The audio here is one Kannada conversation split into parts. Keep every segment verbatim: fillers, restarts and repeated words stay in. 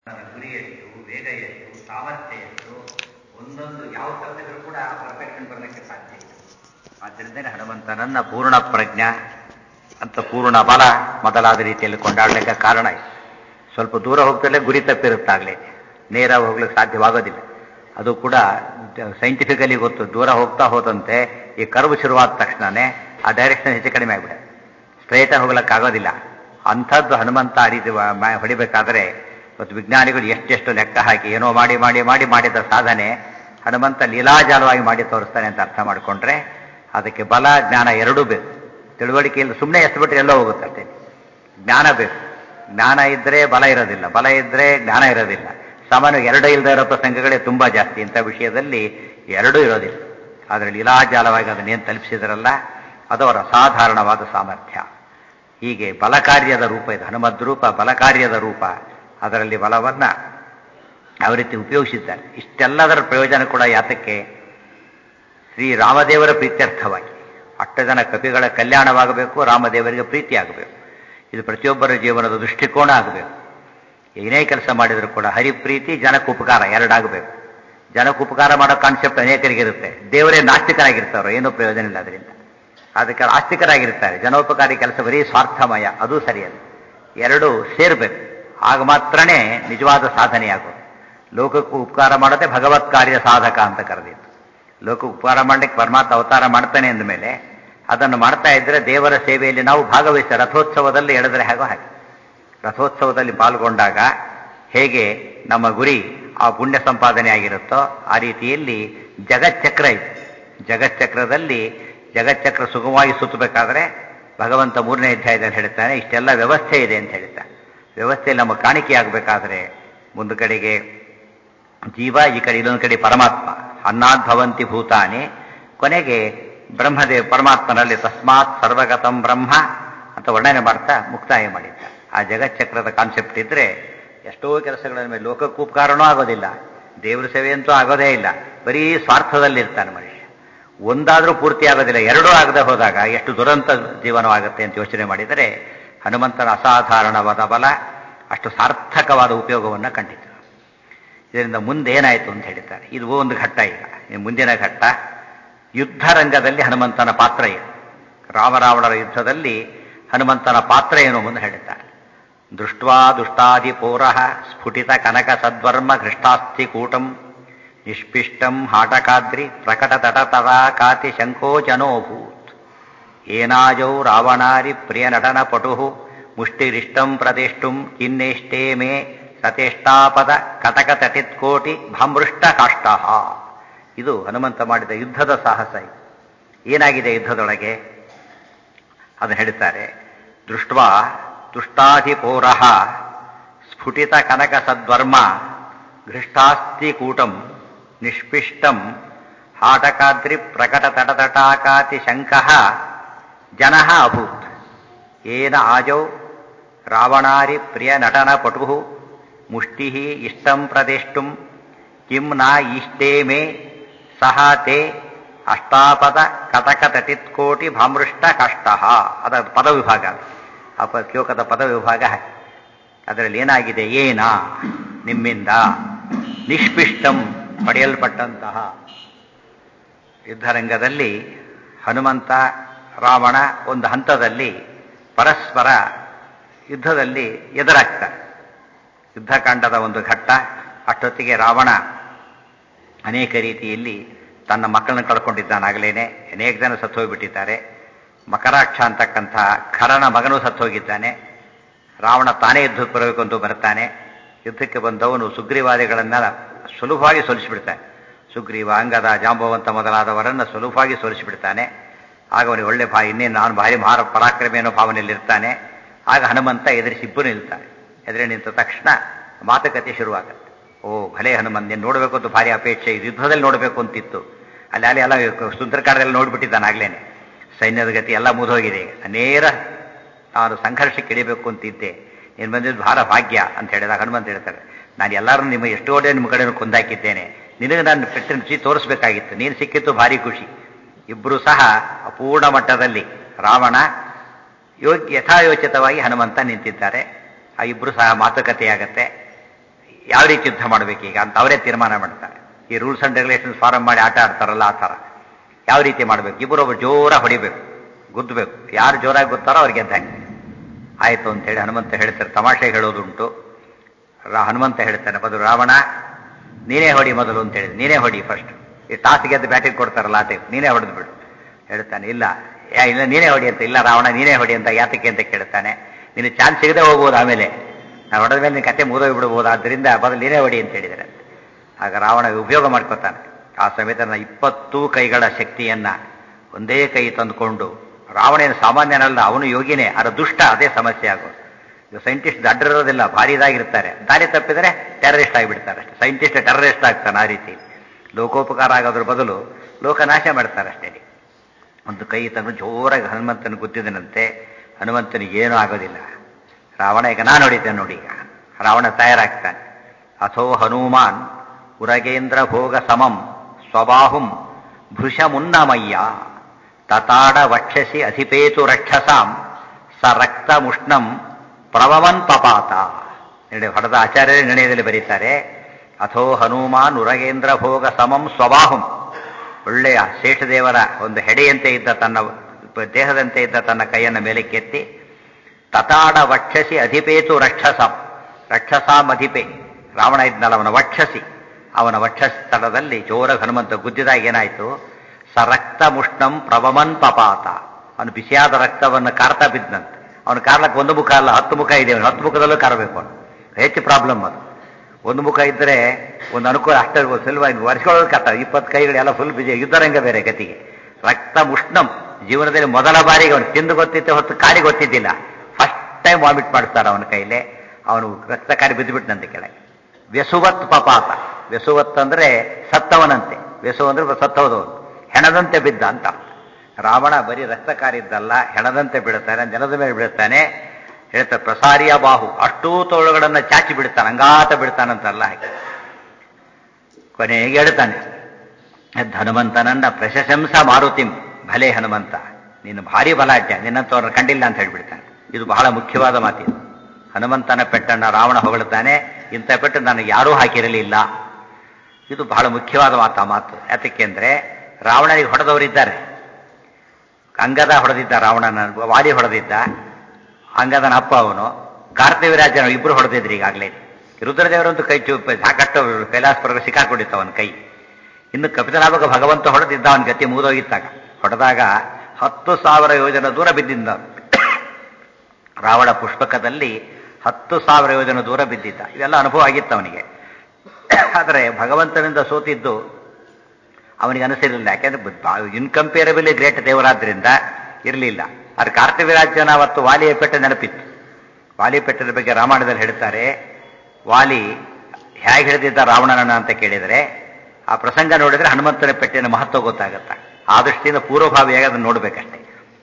ನನ್ನ ಗುರಿ ಎಷ್ಟು, ವೇಗ ಎಷ್ಟು, ಸಾಮರ್ಥ್ಯ ಎಷ್ಟು, ಒಂದೊಂದು ಯಾವ ಕರ್ತವ್ಯಗಳು ಕೂಡ ಪರ್ಫೆಕ್ಷನ್ ಬರಲಿಕ್ಕೆ ಸಾಧ್ಯ ಇಲ್ಲ. ಆದ್ದರಿಂದಲೇ ಹನುಮಂತನನ್ನ ಪೂರ್ಣ ಪ್ರಜ್ಞ ಅಂತ ಪೂರ್ಣ ಬಲ ಮೊದಲಾದ ರೀತಿಯಲ್ಲಿ ಕೊಂಡಾಡಲಿಕ್ಕೆ ಕಾರಣ ಇದೆ. ಸ್ವಲ್ಪ ದೂರ ಹೋಗ್ತಲೇ ಗುರಿ ತಪ್ಪಿರುತ್ತಾಗಲೇ ನೇರ ಹೋಗ್ಲಿಕ್ಕೆ ಸಾಧ್ಯವಾಗೋದಿಲ್ಲ. ಅದು ಕೂಡ ಸೈಂಟಿಫಿಕಲಿ ಗೊತ್ತು. ದೂರ ಹೋಗ್ತಾ ಹೋದಂತೆ ಈ ಕರ್ವ್ ಶುರುವಾದ ತಕ್ಷಣನೇ ಆ ಡೈರೆಕ್ಷನ್ ಹೆಚ್ಚು ಕಡಿಮೆ ಆಗಿಬಿಡ, ಸ್ಟ್ರೈಟಾಗಿ ಹೋಗ್ಲಿಕ್ಕಾಗೋದಿಲ್ಲ. ಅಂಥದ್ದು ಹನುಮಂತ ಆ ರೀತಿ ಹೊಡಿಬೇಕಾದ್ರೆ ಇವತ್ತು ವಿಜ್ಞಾನಿಗಳು ಎಷ್ಟೆಷ್ಟು ಲೆಕ್ಕ ಹಾಕಿ ಏನೋ ಮಾಡಿ ಮಾಡಿ ಮಾಡಿ ಮಾಡಿದ ಸಾಧನೆ ಹನುಮಂತ ಲೀಲಾಜಾಲವಾಗಿ ಮಾಡಿ ತೋರಿಸ್ತಾನೆ ಅಂತ ಅರ್ಥ ಮಾಡಿಕೊಂಡ್ರೆ ಅದಕ್ಕೆ ಬಲ ಜ್ಞಾನ ಎರಡೂ ಬೇಕು. ತಿಳುವಳಿಕೆಯಲ್ಲಿ ಸುಮ್ಮನೆ ಎಸ್ಬಿಟ್ರೆ ಎಲ್ಲೋ ಹೋಗುತ್ತಷ್ಟೇ. ಜ್ಞಾನ ಬೇಕು. ಜ್ಞಾನ ಇದ್ದರೆ ಬಲ ಇರೋದಿಲ್ಲ, ಬಲ ಇದ್ದರೆ ಜ್ಞಾನ ಇರೋದಿಲ್ಲ. ಸಾಮಾನ್ಯವಾಗಿ ಎರಡೂ ಇಲ್ಲದೆ ಇರೋ ಪ್ರಸಂಗಗಳೇ ತುಂಬ ಜಾಸ್ತಿ. ಇಂಥ ವಿಷಯದಲ್ಲಿ ಎರಡೂ ಇರೋದಿಲ್ಲ. ಆದರೆ ಲೀಲಾಜಾಲವಾಗಿ ಅದನ್ನೇನು ತಲುಪಿಸಿದ್ರಲ್ಲ ಅದು ಅವರ ಅಸಾಧಾರಣವಾದ ಸಾಮರ್ಥ್ಯ. ಹೀಗೆ ಬಲಕಾರ್ಯದ ರೂಪ ಇದು. ಹನುಮದ್ ರೂಪ ಬಲಕಾರ್ಯದ ರೂಪ. ಅದರಲ್ಲಿ ಬಲವನ್ನು ಯಾವ ರೀತಿ ಉಪಯೋಗಿಸಿದ್ದಾರೆ. ಇಷ್ಟೆಲ್ಲದರ ಪ್ರಯೋಜನ ಕೂಡ ಯಾತಕ್ಕೆ? ಶ್ರೀರಾಮದೇವರ ಪ್ರೀತ್ಯರ್ಥವಾಗಿ. ಅಷ್ಟು ಜನ ಕಪಿಗಳ ಕಲ್ಯಾಣವಾಗಬೇಕು, ರಾಮದೇವರಿಗೆ ಪ್ರೀತಿ ಆಗಬೇಕು. ಇದು ಪ್ರತಿಯೊಬ್ಬರ ಜೀವನದ ದೃಷ್ಟಿಕೋನ ಆಗಬೇಕು. ಏನೇ ಕೆಲಸ ಮಾಡಿದರೂ ಕೂಡ ಹರಿಪ್ರೀತಿ ಜನಕ್ಕೆ ಉಪಕಾರ ಎರಡಾಗಬೇಕು. ಜನಕ್ಕೆ ಉಪಕಾರ ಮಾಡೋ ಕಾನ್ಸೆಪ್ಟ್ ಅನೇಕರಿಗಿರುತ್ತೆ. ದೇವರೇ ನಾಸ್ತಿಕರಾಗಿರ್ತಾರೋ ಏನೂ ಪ್ರಯೋಜನ ಇಲ್ಲ ಅದರಿಂದ. ಅದಕ್ಕೆ ಆಸ್ತಿಕರಾಗಿರ್ತಾರೆ. ಜನೋಪಕಾರಿ ಕೆಲಸ ಬರೀ ಸ್ವಾರ್ಥಮಯ, ಅದು ಸರಿಯಲ್ಲ. ಎರಡು ಸೇರಬೇಕು. ಆಗ ಮಾತ್ರನೇ ನಿಜವಾದ ಸಾಧನೆಯಾಗೋದು. ಲೋಕಕ್ಕೂ ಉಪಕಾರ ಮಾಡೋದೇ ಭಗವತ್ ಕಾರ್ಯ ಸಾಧಕ ಅಂತ ಕರೆದಿತ್ತು. ಲೋಕಕ್ಕೆ ಉಪಕಾರ ಮಾಡಲಿಕ್ಕೆ ಪರಮಾತ್ಮ ಅವತಾರ ಮಾಡ್ತಾನೆ ಅಂದಮೇಲೆ ಅದನ್ನು ಮಾಡ್ತಾ ಇದ್ರೆ ದೇವರ ಸೇವೆಯಲ್ಲಿ ನಾವು ಭಾಗವಹಿಸ ರಥೋತ್ಸವದಲ್ಲಿ ಎಳೆದ್ರೆ ಹೇಗೋ ಹಾಗೆ. ರಥೋತ್ಸವದಲ್ಲಿ ಪಾಲ್ಗೊಂಡಾಗ ಹೇಗೆ ನಮ್ಮ ಗುರಿ ಆ ಪುಣ್ಯ ಸಂಪಾದನೆ ಆಗಿರುತ್ತೋ ಆ ರೀತಿಯಲ್ಲಿ ಜಗಚ್ಚಕ್ರ ಇದೆ. ಜಗಚ್ಚಕ್ರದಲ್ಲಿ ಜಗಚ್ಚಕ್ರ ಸುಗಮವಾಗಿ ಸುತ್ತಬೇಕಾದ್ರೆ ಭಗವಂತ ಮೂರನೇ ಅಧ್ಯಾಯದಲ್ಲಿ ಹೇಳ್ತಾನೆ ಇಷ್ಟೆಲ್ಲ ವ್ಯವಸ್ಥೆ ಇದೆ ಅಂತ ಹೇಳ್ತಾನೆ. ವ್ಯವಸ್ಥೆಯಲ್ಲಿ ನಮ್ಮ ಕಾಣಿಕೆ ಆಗಬೇಕಾದ್ರೆ ಒಂದು ಕಡೆಗೆ ಜೀವ, ಈ ಕಡೆ ಇನ್ನೊಂದು ಕಡೆ ಪರಮಾತ್ಮ. ಅನ್ನಾದ್ ಭವಂತಿ ಭೂತಾನಿ. ಕೊನೆಗೆ ಬ್ರಹ್ಮದೇವ ಪರಮಾತ್ಮನಲ್ಲಿ ತಸ್ಮಾತ್ ಸರ್ವಗತಂ ಬ್ರಹ್ಮ ಅಂತ ವರ್ಣನೆ ಮಾಡ್ತಾ ಮುಕ್ತಾಯ ಮಾಡಿದ್ದ. ಆ ಜಗಚ್ಚಕ್ರದ ಕಾನ್ಸೆಪ್ಟ್ ಇದ್ರೆ ಎಷ್ಟೋ ಕೆಲಸಗಳ ಮೇಲೆ ಲೋಕಕ್ಕೂ ಉಪಕಾರನೂ ಆಗೋದಿಲ್ಲ, ದೇವ್ರ ಸೇವೆ ಅಂತೂ ಆಗೋದೇ ಇಲ್ಲ. ಬರೀ ಸ್ವಾರ್ಥದಲ್ಲಿರ್ತಾನೆ ಮನುಷ್ಯ. ಒಂದಾದರೂ ಪೂರ್ತಿ ಆಗೋದಿಲ್ಲ. ಎರಡೂ ಆಗದೆ ಹೋದಾಗ ಎಷ್ಟು ದುರಂತ ಜೀವನವಾಗುತ್ತೆ ಅಂತ ಯೋಚನೆ ಮಾಡಿದರೆ ಹನುಮಂತನ ಅಸಾಧಾರಣವಾದ ಬಲ ಅಷ್ಟು ಸಾರ್ಥಕವಾದ ಉಪಯೋಗವನ್ನು ಕಂಡಿತು. ಇದರಿಂದ ಮುಂದೆ ಏನಾಯಿತು ಅಂತ ಹೇಳಿದ್ದಾರೆ. ಇದು ಒಂದು ಘಟ್ಟ. ಈಗ ಮುಂದಿನ ಘಟ್ಟ ಯುದ್ಧ ರಂಗದಲ್ಲಿ ಹನುಮಂತನ ಪಾತ್ರ ಏನು, ರಾಮರಾವಣರ ಯುದ್ಧದಲ್ಲಿ ಹನುಮಂತನ ಪಾತ್ರ ಏನು ಮುಂದೆ ಹೇಳಿದ್ದಾರೆ. ದೃಷ್ಟ್ವಾ ದುಷ್ಟಾದಿಪೋರ ಸ್ಫುಟಿತ ಕನಕ ಸದ್ವರ್ಮ ಘೃಷ್ಟಾಸ್ಥಿ ಕೂಟಂ ನಿಷ್ಪಿಷ್ಟಂ ಹಾಟಕಾದ್ರಿ ಪ್ರಕಟ ತಟತರಾ ಕಾತಿ ಶಂಕೋಚನೋಭೂತ್ ಏನಾಜೌ ರಾವಣಾರಿ ಪ್ರಿಯ ನಟನ ಪಟು ಮುಷ್ಟಿರಿಷ್ಟಂ ಪ್ರತಿಷ್ಠುಂ ಕಿನ್ನೇಷ್ಟೇ ಮೇ ಸತೇಷ್ಟಾಪದ ಕಟಕ ತಟಿತ್ಕೋಟಿ ಭಾಮೃಷ್ಟ ಕಾಷ್ಟ. ಇದು ಹನುಮಂತ ಮಾಡಿದ ಯುದ್ಧದ ಸಾಹಸ. ಇದು ಏನಾಗಿದೆ ಯುದ್ಧದೊಳಗೆ ಅದನ್ನು ಹೇಳ್ತಾರೆ. ದೃಷ್ಟ್ವಾ ತುಷ್ಟಾಧಿಪೋರ ಸ್ಫುಟಿತ ಕನಕ ಸದ್ವರ್ಮ ಘೃಷ್ಟಾಸ್ತಿ ಕೂಟಂ ನಿಷ್ಪಿಷ್ಟಂ ಹಾಟಕಾದ್ರಿ ಪ್ರಕಟ ತಟತಟಾಕಾತಿ ಶಂಕಃ ಜನಃ ಅಭೂತ್ ಏನ ಆಜೌ ರಾವಣಾರಿ ಪ್ರಿಯ ನಟನ ಪಟು ಮುಷ್ಟಿ ಇಷ್ಟಂ ಪ್ರದೇಷ್ಟುಂ ಕಿಂ ನ ಇಷ್ಟೇ ಮೇ ಸಹ ತೇ ಅಷ್ಟಾಪದ ಕಟಕ ತಟಿತ್ಕೋಟಿ ಭಾಮೃಷ್ಟ ಕಷ್ಟ. ಅದರ ಪದವಿಭಾಗ, ಆ ಶ್ಲೋಕದ ಪದವಿಭಾಗ. ಅದರಲ್ಲಿ ಏನಾಗಿದೆ? ಏನ ನಿಮ್ಮಿಂದ, ನಿಷ್ಪಿಷ್ಟಂ ಪಡೆಯಲ್ಪಟ್ಟಂತಹ. ಯುದ್ಧರಂಗದಲ್ಲಿ ಹನುಮಂತ ರಾವಣ ಒಂದು ಹಂತದಲ್ಲಿ ಪರಸ್ಪರ ಯುದ್ಧದಲ್ಲಿ ಎದುರಾಗ್ತಾರೆ. ಯುದ್ಧಕಾಂಡದ ಒಂದು ಘಟ್ಟ. ಅಷ್ಟೊತ್ತಿಗೆ ರಾವಣ ಅನೇಕ ರೀತಿಯಲ್ಲಿ ತನ್ನ ಮಕ್ಕಳನ್ನು ಕಳ್ಕೊಂಡಿದ್ದಾನಾಗಲೇನೆ. ಅನೇಕ ಜನ ಸತ್ತು ಹೋಗಿಬಿಟ್ಟಿದ್ದಾರೆ. ಮಕರಾಕ್ಷ ಅಂತಕ್ಕಂಥ ಖರನ ಮಗನೂ ಸತ್ತು ಹೋಗಿದ್ದಾನೆ. ರಾವಣ ತಾನೇ ಯುದ್ಧಕ್ಕೆ ಬರಬೇಕು ಅಂತ ಬರ್ತಾನೆ. ಯುದ್ಧಕ್ಕೆ ಬಂದವನು ಸುಗ್ರೀವಾದಿಗಳನ್ನ ಸುಲಭವಾಗಿ ಸೋಲಿಸಿಬಿಡ್ತಾನೆ. ಸುಗ್ರೀವ, ಅಂಗದ, ಜಾಂಬವಂತ ಮೊದಲಾದವರನ್ನು ಸುಲಭವಾಗಿ ಸೋಲಿಸಿಬಿಡ್ತಾನೆ. ಆಗ ಅವನಿಗೆ ಒಳ್ಳೆ ಭಾ ಇನ್ನೇನು ನಾನು ಭಾರಿ ಮಹಾರ ಪರಾಕ್ರಮಿ ಅನ್ನೋ ಭಾವನೆಯಲ್ಲಿರ್ತಾನೆ. ಆಗ ಹನುಮಂತ ಎದುರಿಸಿ ಇಬ್ಬರು ನಿಲ್ತಾನೆ. ಎದುರು ನಿಂತ ತಕ್ಷಣ ಮಾತುಕತೆ ಶುರುವಾಗುತ್ತೆ. ಓ ಭಲೇ ಹನುಮಂತ, ನೀನು ನೋಡಬೇಕು ಅಂತ ಭಾರಿ ಅಪೇಕ್ಷೆ, ಇದು ಯುದ್ಧದಲ್ಲಿ ನೋಡಬೇಕು ಅಂತಿತ್ತು. ಅಲ್ಲಿ ಅಲ್ಲಿ ಎಲ್ಲ ಸುಂದರಕಾಂಡದಲ್ಲಿ ನೋಡ್ಬಿಟ್ಟಿದ್ದಾನಾಗ್ಲೇನೆ. ಸೈನ್ಯದ ಗತಿ ಎಲ್ಲ ಮುಗಿದೋಗಿದೆ. ನೇರ ನಾನು ಸಂಘರ್ಷಕ್ಕೆ ಇಳಿಬೇಕು ಅಂತಿದ್ದೆ, ನೀನು ಬಂದಿದ್ದು ಭಾರ ಭಾಗ್ಯ ಅಂತ ಹೇಳಿದಾಗ ಹನುಮಂತ ಹೇಳ್ತಾರೆ, ನಾನು ಎಲ್ಲರೂ ನಿಮ್ಮ ಎಷ್ಟೋ ನಿಮ್ಮ ಕಡೆ ಕೊಂದಾಕಿದ್ದೇನೆ, ನಿನಗೆ ನಾನು ಪೆಟ್ಟಿನ ರುಚಿ ತೋರಿಸ್ಬೇಕಾಗಿತ್ತು, ನೀನು ಸಿಕ್ಕಿತ್ತು ಭಾರಿ ಖುಷಿ. ಇಬ್ಬರು ಸಹ ಅಪೂರ್ಣ ಮಟ್ಟದಲ್ಲಿ ರಾವಣ ಯೋಗ್ಯ ಯಥಾಯೋಚಿತವಾಗಿ ಹನುಮಂತ ನಿಂತಿದ್ದಾರೆ. ಆ ಇಬ್ಬರು ಸಹ ಮಾತುಕತೆಯಾಗತ್ತೆ. ಯಾವ ರೀತಿ ಯುದ್ಧ ಮಾಡಬೇಕೀಗ ಅಂತ ಅವರೇ ತೀರ್ಮಾನ ಮಾಡ್ತಾರೆ. ಈ ರೂಲ್ಸ್ ಅಂಡ್ ರೆಗ್ಯುಲೇಷನ್ಸ್ ಫಾರಂ ಮಾಡಿ ಆಟ ಆಡ್ತಾರಲ್ಲ ಆ ಥರ ಯಾವ ರೀತಿ ಮಾಡಬೇಕು, ಇಬ್ಬರೊಬ್ಬರು ಜೋರಾಗಿ ಹೊಡಿಬೇಕು, ಗುದ್ದಬೇಕು, ಯಾರು ಜೋರಾಗಿ ಗುತ್ತಾರೋ ಅವ್ರಿಗೆ ಗೆದ್ದಂಗೆ ಆಯಿತು ಅಂತೇಳಿ ಹನುಮಂತ ಹೇಳ್ತಾರೆ. ತಮಾಷೆ ಹೇಳೋದುಂಟು. ಹನುಮಂತ ಹೇಳ್ತಾನೆ ಬದಲು ರಾವಣ ನೀನೇ ಹೊಡಿ ಮೊದಲು ಅಂತ ಹೇಳಿದ್ರು. ನೀನೇ ಹೊಡಿ ಫಸ್ಟ್, ಈ ಟಾಸ್ ಗೆದ್ದು ಬ್ಯಾಟಿಂಗ್ ಕೊಡ್ತಾರಲ್ಲ ಆ ಟೈಪ್, ನೀನೇ ಹೊಡೆದು ಬಿಡು. ಹೇಳ್ತಾನೆ ಇಲ್ಲ ಯಾ ಇಲ್ಲ ನೀನೇ ಹೊಡಿ ಅಂತ. ಇಲ್ಲ ರಾವಣ ನೀನೇ ಹೊಡಿ ಅಂತ. ಯಾತಕ್ಕೆ ಅಂತ ಕೇಳ್ತಾನೆ. ನಿನ್ನ ಚಾನ್ಸ್ ಸಿಗದೆ ಹೋಗ್ಬೋದು, ಆಮೇಲೆ ನಾನು ಹೊಡೆದ ಮೇಲೆ ನಿನ್ನ ಕತೆ ಮುಗಿದೋಗಿ ಬಿಡ್ಬೋದು, ಆದ್ದರಿಂದ ಬದಲು ನೀನೇ ಹೊಡಿ ಅಂತ ಹೇಳಿದರೆ ಆಗ ರಾವಣ ಉಪಯೋಗ ಮಾಡ್ಕೋತಾನೆ. ಆ ಸಮೇತ ಇಪ್ಪತ್ತು ಕೈಗಳ ಶಕ್ತಿಯನ್ನ ಒಂದೇ ಕೈ ತಂದುಕೊಂಡು, ರಾವಣೇನು ಸಾಮಾನ್ಯನಲ್ಲ, ಅವನು ಯೋಗಿನೇ, ಅರ ದುಷ್ಟ, ಅದೇ ಸಮಸ್ಯೆ ಆಗೋದು. ಇದು ಸೈಂಟಿಸ್ಟ್ ದಡ್ಡಿರೋದಿಲ್ಲ, ಭಾರಿ ಇದಾಗಿರ್ತಾರೆ, ದಾರಿ ತಪ್ಪಿದರೆ ಟೆರರಿಸ್ಟ್ ಆಗಿಬಿಡ್ತಾರೆ ಅಷ್ಟೇ. ಸೈಂಟಿಸ್ಟ್ ಟೆರರಿಸ್ಟ್ ಆಗ್ತಾನೆ. ಆ ರೀತಿ ಲೋಕೋಪಕಾರ ಆಗೋದ್ರ ಬದಲು ಲೋಕನಾಶ ಮಾಡ್ತಾರೆ ಅಷ್ಟೇ. ಒಂದು ಕೈ ತಂದು ಜೋರಾಗಿ ಹನುಮಂತನ ಗುದ್ದಿದನಂತೆ. ಹನುಮಂತನಿಗೆ ಏನೂ ಆಗೋದಿಲ್ಲ. ರಾವಣ ಈಗ ನಾನು ಹೊಡಿತೇನೆ ನೋಡಿ. ಈಗ ರಾವಣ ತಯಾರಾಗ್ತಾನೆ. ಅಥೋ ಹನುಮಾನ್ ಉರಗೇಂದ್ರ ಭೋಗ ಸಮಂ ಸ್ವಬಾಹುಂ ಭೃಶಮುನ್ನಮಯ್ಯ ತತಾಡ ವಕ್ಷಸಿ ಅಧಿಪೇತು ರಕ್ಷಸಾಂ ಸ ರಕ್ತ ಮುಷ್ಣಂ ಪ್ರವಮನ್ ಪಪಾತ. ಹೊಡೆದ ಆಚಾರ್ಯರೇ ನಿರ್ಣಯದಲ್ಲಿ ಬರೀತಾರೆ. ಅಥೋ ಹನುಮಾನ್ ಉರಗೇಂದ್ರ ಭೋಗ ಸಮಂ ಸ್ವಬಾಹುಂ, ಒಳ್ಳೆಯ ಶೇಷದೇವರ ಒಂದು ಹೆಡೆಯಂತೆ ಇದ್ದ ತನ್ನ ದೇಹದಂತೆ ಇದ್ದ ತನ್ನ ಕೈಯನ್ನು ಮೇಲೆ ಕೆತ್ತಿ ತತಾಡ ವಕ್ಷಸಿ ಅಧಿಪೇತು ರಕ್ಷಸಾಂ, ರಕ್ಷಸಾಂ ಅಧಿಪೆ, ರಾವಣ ಇದ್ನಲ್ಲ ಅವನ ವಕ್ಷಸಿ, ಅವನ ವಕ್ಷಸ್ಥಳದಲ್ಲಿ ಜೋರ ಹನುಮಂತ ಗುದ್ದಿದಾಗ ಏನಾಯಿತು, ಸ ರಕ್ತ ಮುಷ್ಣಂ ಪ್ರವಮನ್ ಪಪಾತ, ಅವನು ಬಿಸಿಯಾದ ರಕ್ತವನ್ನು ಕಾರ್ತಾ ಬಿದ್ದಂತೆ. ಅವನು ಕಾರ್ಲಕ್ಕೆ ಒಂದು ಮುಖ ಅಲ್ಲ, ಹತ್ತು ಮುಖ ಇದೆ, ಅವನು ಹತ್ತು ಮುಖದಲ್ಲೂ ಕಾರಬೇಕು. ಅವನು ಹೆಚ್ಚು ಪ್ರಾಬ್ಲಮ್ ಅದು. ಒಂದು ಮುಖ ಇದ್ದರೆ ಒಂದು ಅನುಕೂಲ, ಅಷ್ಟೇ ಸುಲಭವಾಗಿ ವರ್ಷಗಳೊಳಗೆ ಕಷ್ಟ. ಇಪ್ಪತ್ತು ಕೈಗಳೆಲ್ಲ ಫುಲ್ ಬಿಜಿ, ಯುದ್ಧರಂಗ ಬೇರೆ ಗತಿಗೆ. ರಕ್ತ ಮುಷ್ಣಂ, ಜೀವನದಲ್ಲಿ ಮೊದಲ ಬಾರಿಗೆ ಅವನು ತಿಂದು ಗೊತ್ತಿತ್ತು, ಹೊತ್ತು ಕಾರಿ ಗೊತ್ತಿದ್ದಿಲ್ಲ. ಫಸ್ಟ್ ಟೈಮ್ ವಾಮಿಟ್ ಮಾಡಿಸ್ತಾರೆ ಅವನ ಕೈಲೇ. ಅವನು ರಕ್ತ ಕಾರಿ ಬಿದ್ದುಬಿಟ್ಟನಂತೆ ಕೆಳಗೆ. ವ್ಯಸುವತ್ ಪಪಾತ, ವ್ಯಸುವತ್ ಅಂದ್ರೆ ಸತ್ತವನಂತೆ, ವ್ಯಸು ಅಂದ್ರೆ ಸತ್ತವದವನು, ಹೆಣದಂತೆ ಬಿದ್ದ ಅಂತ. ರಾವಣ ಬರೀ ರಕ್ತ ಕಾರಿದ್ದಲ್ಲ, ಹೆಣದಂತೆ ಬಿಡುತ್ತಾನೆ, ನೆಲದ ಮೇಲೆ ಬಿಡುತ್ತಾನೆ. ಹೇಳ್ತಾರೆ ಪ್ರಸಾರಿಯ ಬಾಹು, ಅಷ್ಟೂ ತೋಳುಗಳನ್ನ ಚಾಚಿ ಬಿಡ್ತಾನೆ, ಅಂಗಾತ ಬಿಡ್ತಾನಂತಲ್ಲ ಹಾಗೆ. ಕೊನೆಗೆ ಹೇಳ್ತಾನೆ ಹನುಮಂತನನ್ನ ಪ್ರಶಂಸ ಮಾರುತಿಂ, ಭಲೆ ಹನುಮಂತ ನೀನು ಭಾರಿ ಬಲಾಢ್ಯ, ನಿನ್ನಂತವ್ರನ್ನ ಕಂಡಿಲ್ಲ ಅಂತ ಹೇಳ್ಬಿಡ್ತಾನೆ. ಇದು ಬಹಳ ಮುಖ್ಯವಾದ ಮಾತಿದು. ಹನುಮಂತನ ಪೆಟ್ಟನ್ನ ರಾವಣ ಹೊಗಳ್ತಾನೆ, ಇಂಥ ಪೆಟ್ಟು ನನಗೆ ಯಾರೂ ಹಾಕಿರಲಿಲ್ಲ. ಇದು ಬಹಳ ಮುಖ್ಯವಾದ ಮಾತು. ಆ ಮಾತು ಯಾತಕ್ಕೆ ಅಂದ್ರೆ ರಾವಣನಿಗೆ ಹೊಡೆದವರಿದ್ದಾರೆ. ಅಂಗದ ಹೊಡೆದಿದ್ದ ರಾವಣನ, ವಾಲಿ ಹೊಡೆದಿದ್ದ, ಅಂಗದನ ಅಪ್ಪ ಅವನು, ಕಾರ್ತಿವರಾಜನ ಇಬ್ರು ಹೊಡೆದಿದ್ರು ಈಗಾಗಲೇ. ರುದ್ರದೇವರಂತೂ ಕೈ ಚೂಪ ಸಾಕಷ್ಟು ಕೈಲಾಸಪುರ ಸಿಕ್ಕಾಕೊಂಡಿತ್ತು ಅವನ ಕೈ. ಇನ್ನು ಕಪಿತನಾಭಕ ಭಗವಂತ ಹೊಡೆದಿದ್ದ, ಅವನ ಗತಿ ಮುಗಿದೋಗಿತ್ತಾಗ. ಹೊಡೆದಾಗ ಹತ್ತು ಸಾವಿರ ಯೋಜನ ದೂರ ಬಿದ್ದಿದ್ದ ರಾವಣ. ಪುಷ್ಪಕದಲ್ಲಿ ಹತ್ತು ಸಾವಿರ ಯೋಜನ ದೂರ ಬಿದ್ದಿದ್ದ. ಇವೆಲ್ಲ ಅನುಭವ ಆಗಿತ್ತು ಅವನಿಗೆ. ಆದರೆ ಭಗವಂತನಿಂದ ಸೋತಿದ್ದು ಅವನಿಗೆ ಅನಿಸಿರಲಿಲ್ಲ. ಯಾಕೆಂದ್ರೆ ಇನ್ಕಂಪೇರಬಲಿ ಗ್ರೇಟ್ ದೇವರಾದ್ರಿಂದ ಇರಲಿಲ್ಲ. ಆದ್ರೆ ಕಾರ್ತಿವೀರಾಜನ ಅವತ್ತು ವಾಲಿಯ ಪೆಟ್ಟ ನೆನಪಿತ್ತು. ವಾಲಿ ಪೆಟ್ಟದ ಬಗ್ಗೆ ರಾಮಾಯಣದಲ್ಲಿ ಹೇಳ್ತಾರೆ. ವಾಲಿ ಹೇಗೆ ಹಿಡಿದಿದ್ದ ರಾವಣನನ್ನ ಅಂತ ಕೇಳಿದರೆ ಆ ಪ್ರಸಂಗ ನೋಡಿದ್ರೆ ಹನುಮಂತನ ಪೆಟ್ಟಿನ ಮಹತ್ವ ಗೊತ್ತಾಗತ್ತ. ಆ ದೃಷ್ಟಿಯಿಂದ ಪೂರ್ವಭಾವಿಯಾಗಿ ಅದನ್ನು ನೋಡ್ಬೇಕಷ್ಟೆ.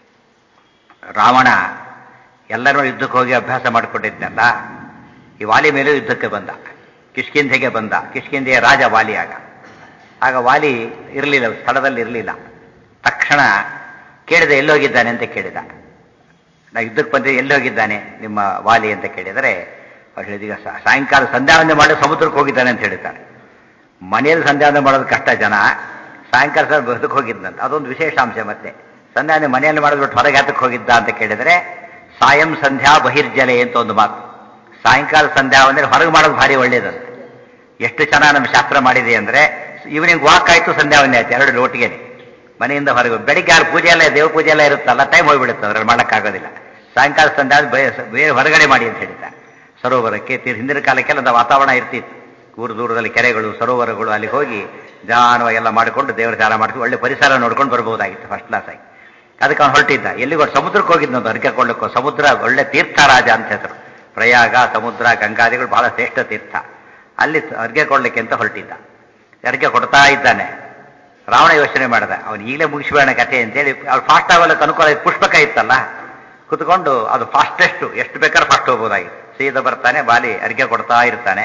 ರಾವಣ ಎಲ್ಲರೂ ಯುದ್ಧಕ್ಕೆ ಹೋಗಿ ಅಭ್ಯಾಸ ಮಾಡಿಕೊಂಡಿದ್ದಲ್ಲ, ಈ ವಾಲಿ ಮೇಲೂ ಯುದ್ಧಕ್ಕೆ ಬಂದ, ಕಿಷ್ಕಿಂಧೆಗೆ ಬಂದ. ಕಿಷ್ಕಿಂಧೆಯ ರಾಜ ವಾಲಿ. ಆಗ ಆಗ ವಾಲಿ ಇರಲಿಲ್ಲ, ಸ್ಥಳದಲ್ಲಿ ಇರಲಿಲ್ಲ. ತಕ್ಷಣ ಕೇಳಿದ ಎಲ್ಲೋಗಿದ್ದಾನೆ ಅಂತ ಕೇಳಿದ. ನಾ ಯುದ್ಧಕ್ಕೆ ಬಂದೆ, ಎಲ್ಲೋಗಿದ್ದಾನೆ ನಿಮ್ಮ ವಾಲಿ ಅಂತ ಕೇಳಿದರೆ ಅವ್ರು ಹೇಳಿದೀಗ ಸಾಯಂಕಾಲ ಸಂಧ್ಯಾವಂದನೆ ಮಾಡಿ ಸಮುದ್ರಕ್ಕೆ ಹೋಗಿದ್ದಾನೆ ಅಂತ ಹೇಳ್ತಾರೆ. ಮನೆಯಲ್ಲಿ ಸಂಧ್ಯಾವಂದನೆ ಮಾಡೋದು ಕಷ್ಟ ಜನ, ಸಾಯಂಕಾಲ ಸಹ ಬದುಕು ಹೋಗಿದ್ದಂತ. ಅದೊಂದು ವಿಶೇಷ ಅಂಶ. ಮತ್ತೆ ಸಂಧ್ಯಾವಂದನೆ ಮನೆಯಲ್ಲಿ ಮಾಡಿದ್ಬಿಟ್ಟು ಹೊರಗೆ ಹತ್ತಕ್ಕೆ ಹೋಗಿದ್ದ ಅಂತ ಕೇಳಿದರೆ ಸಾಯಂ ಸಂಧ್ಯಾ ಬಹಿರ್ಜಲೆ ಅಂತ ಒಂದು ಮಾತು. ಸಾಯಂಕಾಲ ಸಂಧ್ಯಾವಂದನೆ ಹೊರಗೆ ಮಾಡೋದು ಭಾರಿ ಒಳ್ಳೇದಂತೆ. ಎಷ್ಟು ಚೆನ್ನಾಗಿ ನಮ್ಮ ಶಾಸ್ತ್ರ ಮಾಡಿದೆ ಅಂದ್ರೆ ಈವ್ನಿಂಗ್ ವಾಕ್ ಆಯ್ತು, ಸಂಧ್ಯಾವಂದನೆ ಆಯ್ತು, ಎರಡು ಒಟ್ಟಿಗೆನೆ. ಮನೆಯಿಂದ ಹೊರಗೆ ಬೆಳಿಗ್ಗೆ ಯಾರು ಪೂಜೆ ಎಲ್ಲ ದೇವ ಪೂಜೆ ಎಲ್ಲ ಇರುತ್ತಲ್ಲ, ಟೈಮ್ ಹೋಗ್ಬಿಡುತ್ತೆ, ಅದ್ರಲ್ಲಿ ಮಾಡೋಕ್ಕಾಗೋದಿಲ್ಲ. ಸಾಯಂಕಾಲ ಸಂಧ್ಯಾ ಬೇರೆ ಹೊರಗಡೆ ಮಾಡಿ ಅಂತ ಹೇಳಿದ್ದಾರೆ. ಸರೋವರಕ್ಕೆ ಹಿಂದಿನ ಕಾಲಕ್ಕೆಲ್ಲ ಒಂದು ವಾತಾವರಣ ಇರ್ತಿತ್ತು. ಊರು ದೂರದಲ್ಲಿ ಕೆರೆಗಳು, ಸರೋವರಗಳು, ಅಲ್ಲಿ ಹೋಗಿ ಜಾನವಾಗೆಲ್ಲ ಮಾಡಿಕೊಂಡು ದೇವರ ಧ್ಯಾನ ಮಾಡ್ಕೊಂಡು ಒಳ್ಳೆ ಪರಿಸರ ನೋಡ್ಕೊಂಡು ಬರ್ಬೋದಾಗಿತ್ತು, ಫಸ್ಟ್ ಕ್ಲಾಸ್ ಆಗಿ. ಅದಕ್ಕೆ ಅವನು ಹೊರಟಿದ್ದ. ಎಲ್ಲಿಗೂ ಸಮುದ್ರಕ್ಕೆ ಹೋಗಿದ್ನಂತ ಅರ್ಕೆ ಕೊಳ್ಳಕ್ಕೋ. ಸಮುದ್ರ ಒಳ್ಳೆ ತೀರ್ಥ ರಾಜ ಅಂತ ಹೆಸರು. ಪ್ರಯಾಗ, ಸಮುದ್ರ, ಗಂಗಾದಿಗಳು ಬಹಳ ಶ್ರೇಷ್ಠ ತೀರ್ಥ. ಅಲ್ಲಿ ಅರ್ಗೆ ಕೊಡ್ಲಿಕ್ಕೆ ಅಂತ ಹೊರಟಿದ್ದ. ಅರ್ಗೆ ಕೊಡ್ತಾ ಇದ್ದಾನೆ. ರಾವಣ ಯೋಚನೆ ಮಾಡಿದ, ಅವನು ಈಗಲೇ ಮುಗಿಸ್ಬೇಡ ಕಥೆ ಅಂತೇಳಿ. ಅವ್ರು ಫಾಸ್ಟ್ ಆಗೋಲ್ಲ, ಅನುಕೂಲ. ಪುಷ್ಪಕ ಇತ್ತಲ್ಲ, ಕುತ್ಕೊಂಡು ಅದು ಫಾಸ್ಟೆಸ್ಟ್, ಎಷ್ಟು ಬೇಕಾದ್ರೆ ಫಾಸ್ಟ್ ಹೋಗ್ಬೋದಾಗಿತ್ತು. ಸೀದಾ ಬರ್ತಾನೆ, ವಾಲಿ ಅರ್ಗೆ ಕೊಡ್ತಾ ಇರ್ತಾನೆ.